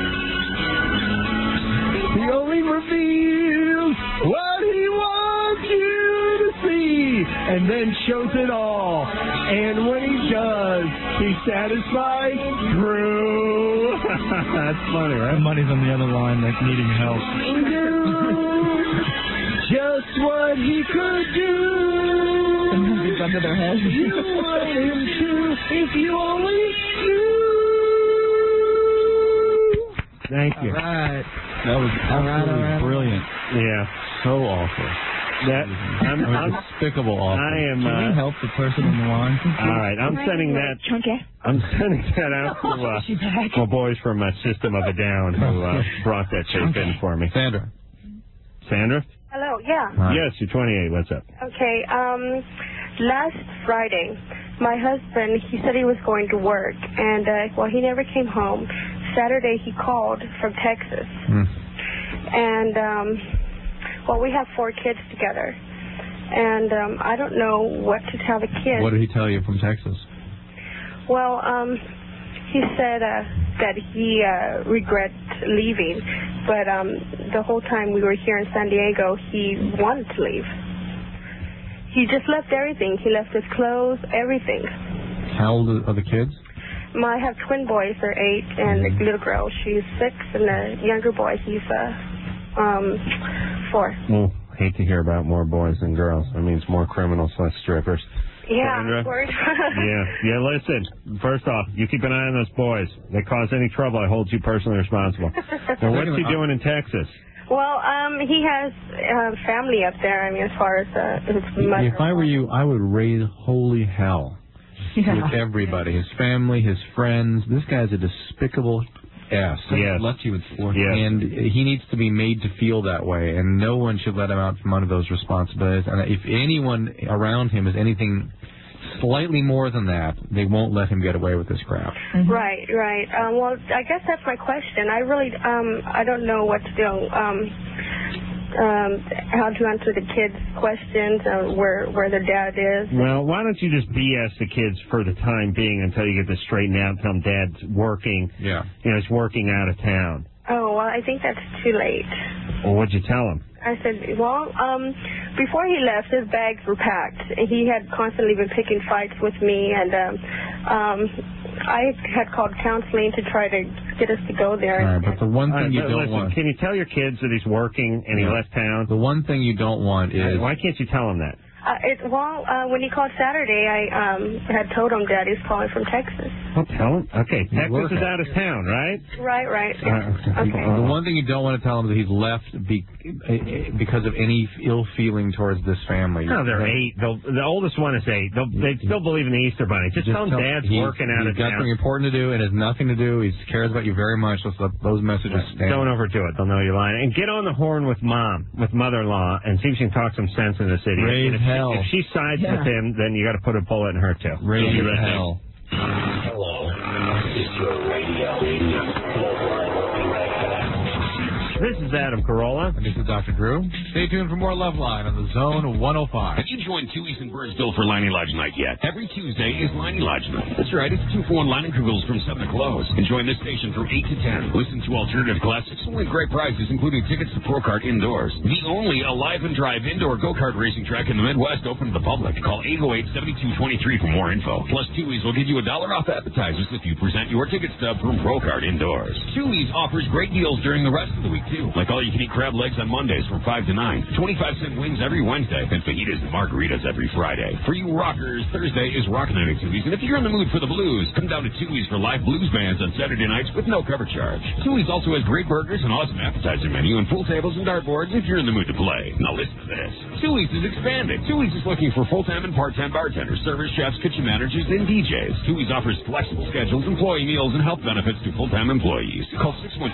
He only reveals what he wants you to see, and then shows it all. And when he does, he's satisfied. True. That's funny, right? Somebody's on the other line, like needing help. Just what he could do. Sometimes it's under their heads. You want him to, if you only knew. Thank you. All right. That was absolutely brilliant. Yeah. So awful. I'm despicable awful. I am. Can we help the person on the line? All right, I'm sending that. I'm sending that out to my boys from System of a Down who brought that tape in for me. Sandra. Sandra? Hello, yeah. Hi. Yes, you're 28. What's up? Okay, last Friday, my husband, he said he was going to work, and, he never came home. Saturday, he called from Texas. And, we have 4 kids together. And I don't know what to tell the kids. What did he tell you from Texas? Well, he said that he regrets leaving, but the whole time we were here in San Diego, he wanted to leave. He just left everything. He left his clothes, everything. How old are the kids? I have twin boys. They're 8, and the little girl, she's 6, and the younger boy, he's 4. Well, hate to hear about more boys than girls. That means more criminals, less strippers. Yeah, Sandra? of course. Yeah, listen, first off, you keep an eye on those boys. They cause any trouble, I hold you personally responsible. Now, what's he doing in Texas? Well, he has family up there, I mean, as far as his mother. If I were you, I would raise holy hell with everybody. His family, his friends. This guy's a despicable ass. Yes. Left you with 4 kids. And he needs to be made to feel that way, and no one should let him out from under those responsibilities. And if anyone around him is anything slightly more than that, they won't let him get away with this crap. Right. Well, I guess that's my question. I really, I don't know what to do. How to answer the kids' questions, where their dad is. Well, why don't you just BS the kids for the time being until you get this straightened out? Tell them Dad's working. Yeah. He's working out of town. Oh, I think that's too late. Well, what'd you tell him? I said, well, before he left, his bags were packed. He had constantly been picking fights with me, and I had called counseling to try to get us to go there. All right, but the one thing you don't want... Can you tell your kids that he's working and he left town? The one thing you don't want is... Why can't you tell him that? When he called Saturday, I had told him that he's calling from Texas. Well, tell him. Okay, Texas is out of town, right? Right. Okay. The one thing you don't want to tell him is that he's left because of any ill feeling towards this family. No, they're 8. The oldest one is 8. They still believe in the Easter Bunny. Just tell them Dad's working out of town. He's got something important to do. It has nothing to do. He cares about you very much. Let's let those messages stand. Don't overdo it. They'll know you're lying. And get on the horn with mother-in-law, and see if she can talk some sense in the city. If she sides with him, then you got to put a bullet in her too. Raise your hell. Hello. It's your radio. This is Adam Carolla. And this is Dr. Drew. Stay tuned for more Love Line on the Zone 105. Have you joined Tui's in Burnsville for Lining Lodge Night yet? Every Tuesday is Lining Lodge Night. That's right, it's 2-for-1 lining intervals from 7 to close. And join this station from 8 to 10. Listen to alternative classics and win great prizes, including tickets to Pro Kart Indoors. The only alive and drive indoor go-kart racing track in the Midwest open to the public. Call 808-7223 for more info. Plus, Tui's will give you $1 off appetizers if you present your ticket stub from Pro Kart Indoors. Tui's offers great deals during the rest of the week, too. Like all-you-can-eat crab legs on Mondays from 5 to 9. 25-cent wings every Wednesday. And fajitas and margaritas every Friday. For you rockers, Thursday is Rock Night at Tui's. And if you're in the mood for the blues, come down to Tui's for live blues bands on Saturday nights with no cover charge. Tui's also has great burgers and awesome appetizer menu and pool tables and dartboards if you're in the mood to play. Now listen to this. Tui's is expanding. Tui's is looking for full-time and part-time bartenders, servers, chefs, kitchen managers, and DJs. Tui's offers flexible schedules, employee meals, and health benefits to full-time employees. Call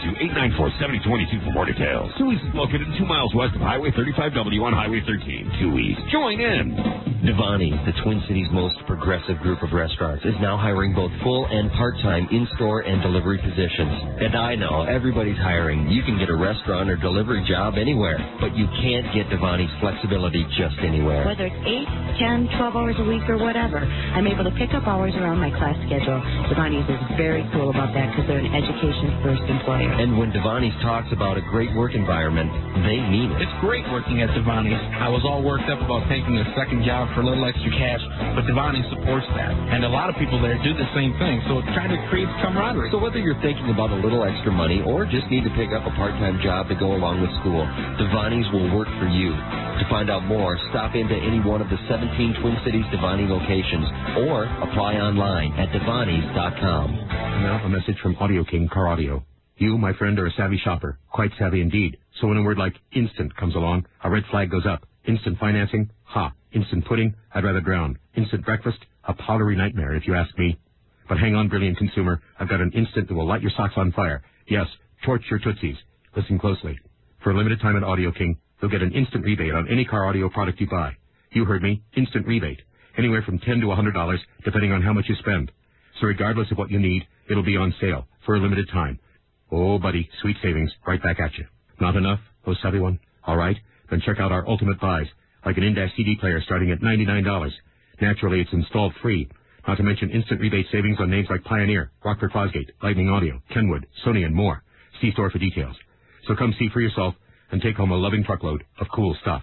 612-894-7022 for more details. Tui's is located 2 miles west of Highway 35W on Highway 13. Tui's. Join in. Devani's, the Twin Cities' most progressive group of restaurants, is now hiring both full and part-time in-store and delivery positions. And I know, everybody's hiring. You can get a restaurant or delivery job anywhere, but you can't get Devani's flexibility just anywhere. Whether it's 8, 10, 12 hours a week or whatever, I'm able to pick up hours around my class schedule. Devani's is very cool about that because they're an education-first employer. And when Devani's talks about a great work environment, they mean it. It's great working at Devani's. I was all worked up about taking a second job for a little extra cash, but Devani's supports that. And a lot of people there do the same thing, so it kind of creates camaraderie. So whether you're thinking about a little extra money or just need to pick up a part-time job to go along with school, Devani's will work for you. To find out more, stop into any one of the 17 Twin Cities Devani locations or apply online at Devani's.com. Now a message from Audio King Car Audio. You, my friend, are a savvy shopper. Quite savvy indeed. So when a word like instant comes along, a red flag goes up. Instant financing? Ha. Instant pudding? I'd rather drown. Instant breakfast? A powdery nightmare, if you ask me. But hang on, brilliant consumer. I've got an instant that will light your socks on fire. Yes, torch your tootsies. Listen closely. For a limited time at Audio King, you'll get an instant rebate on any car audio product you buy. You heard me. Instant rebate. Anywhere from $10 to $100, depending on how much you spend. So regardless of what you need, it'll be on sale for a limited time. Oh, buddy, sweet savings right back at you. Not enough? Oh, savvy one? All right, then check out our ultimate buys, like an Indash CD player starting at $99. Naturally, it's installed free, not to mention instant rebate savings on names like Pioneer, Rockford Fosgate, Lightning Audio, Kenwood, Sony, and more. See store for details. So come see for yourself and take home a loving truckload of cool stuff.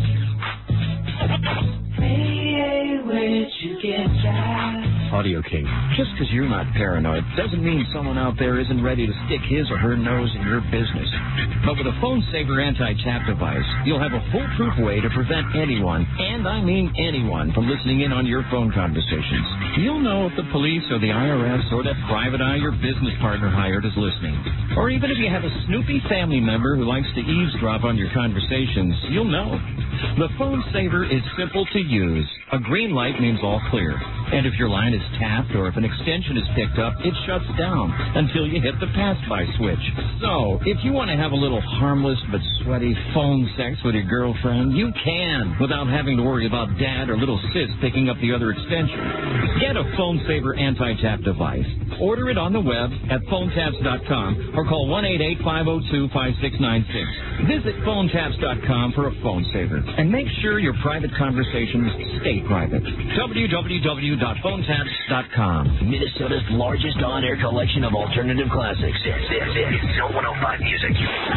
Hey, where'd you get that? Audio King. Just because you're not paranoid doesn't mean someone out there isn't ready to stick his or her nose in your business. But with a Phone Saver anti-tap device, you'll have a foolproof way to prevent anyone, and I mean anyone, from listening in on your phone conversations. You'll know if the police or the IRS or that private eye your business partner hired is listening. Or even if you have a snoopy family member who likes to eavesdrop on your conversations, you'll know. The Phone Saver is simple to use. A green light means all clear. And if your line is tapped or if an extension is picked up, it shuts down until you hit the pass-by switch. So, if you want to have a little harmless but sweaty phone sex with your girlfriend, you can, without having to worry about dad or little sis picking up the other extension. Get a Phone Saver anti-tap device. Order it on the web at phonetaps.com or call 1-888-502-5696. Visit phonetaps.com for a Phone Saver. And make sure your private conversations stay private. www.phonetaps.com. www.phonetabs.com. Minnesota's largest on-air collection of alternative classics. This is Zone 105 Music.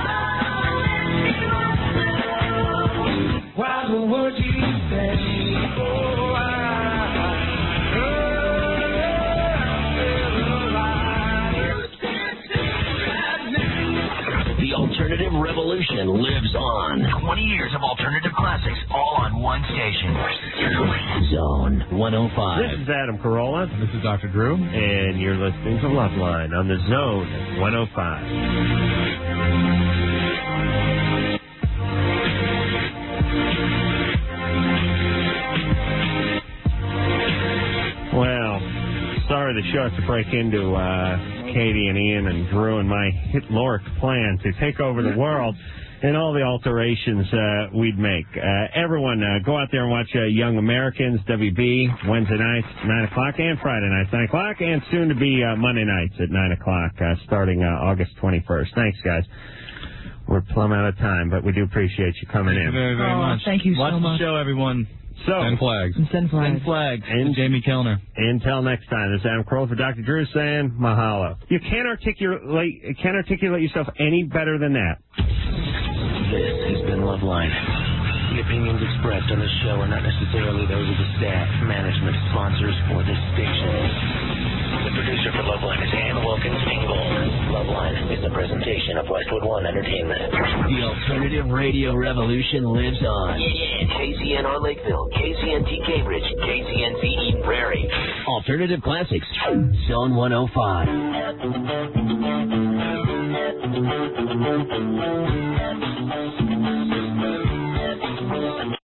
Why the words you say? The alternative revolution lives on. 20 years of alternative classics, all on one station. Zone 105. This is Adam Carolla. This is Dr. Drew. And you're listening to Loveline on the Zone 105. Well, sorry the show has to break into Katie and Ian and Drew and my Hitloric plan to take over the world and all the alterations we'd make. Everyone, go out there and watch Young Americans, WB, Wednesday nights, 9 o'clock, and Friday nights, 9 o'clock, and soon to be Monday nights at 9 o'clock, starting August 21st. Thanks, guys. We're plumb out of time, but we do appreciate you coming in. Thank you very, very much. Thank you so Watch much. the show, everyone. So, Send flags. Send flags. Send flags. And Jamie Kellner. Until next time, this is Adam Carolla for Dr. Drew saying mahalo. You can't articulate yourself any better than that. This has been Loveline. The opinions expressed on this show are not necessarily those of the staff, management, sponsors, or this station. The producer for Loveline is Ann Wilkins Ingold. Loveline is a presentation of Westwood One Entertainment. The alternative radio revolution lives on. KCNR Lakeville, KCNT Cambridge, KCNC Eden Prairie. Alternative Classics, Zone 105.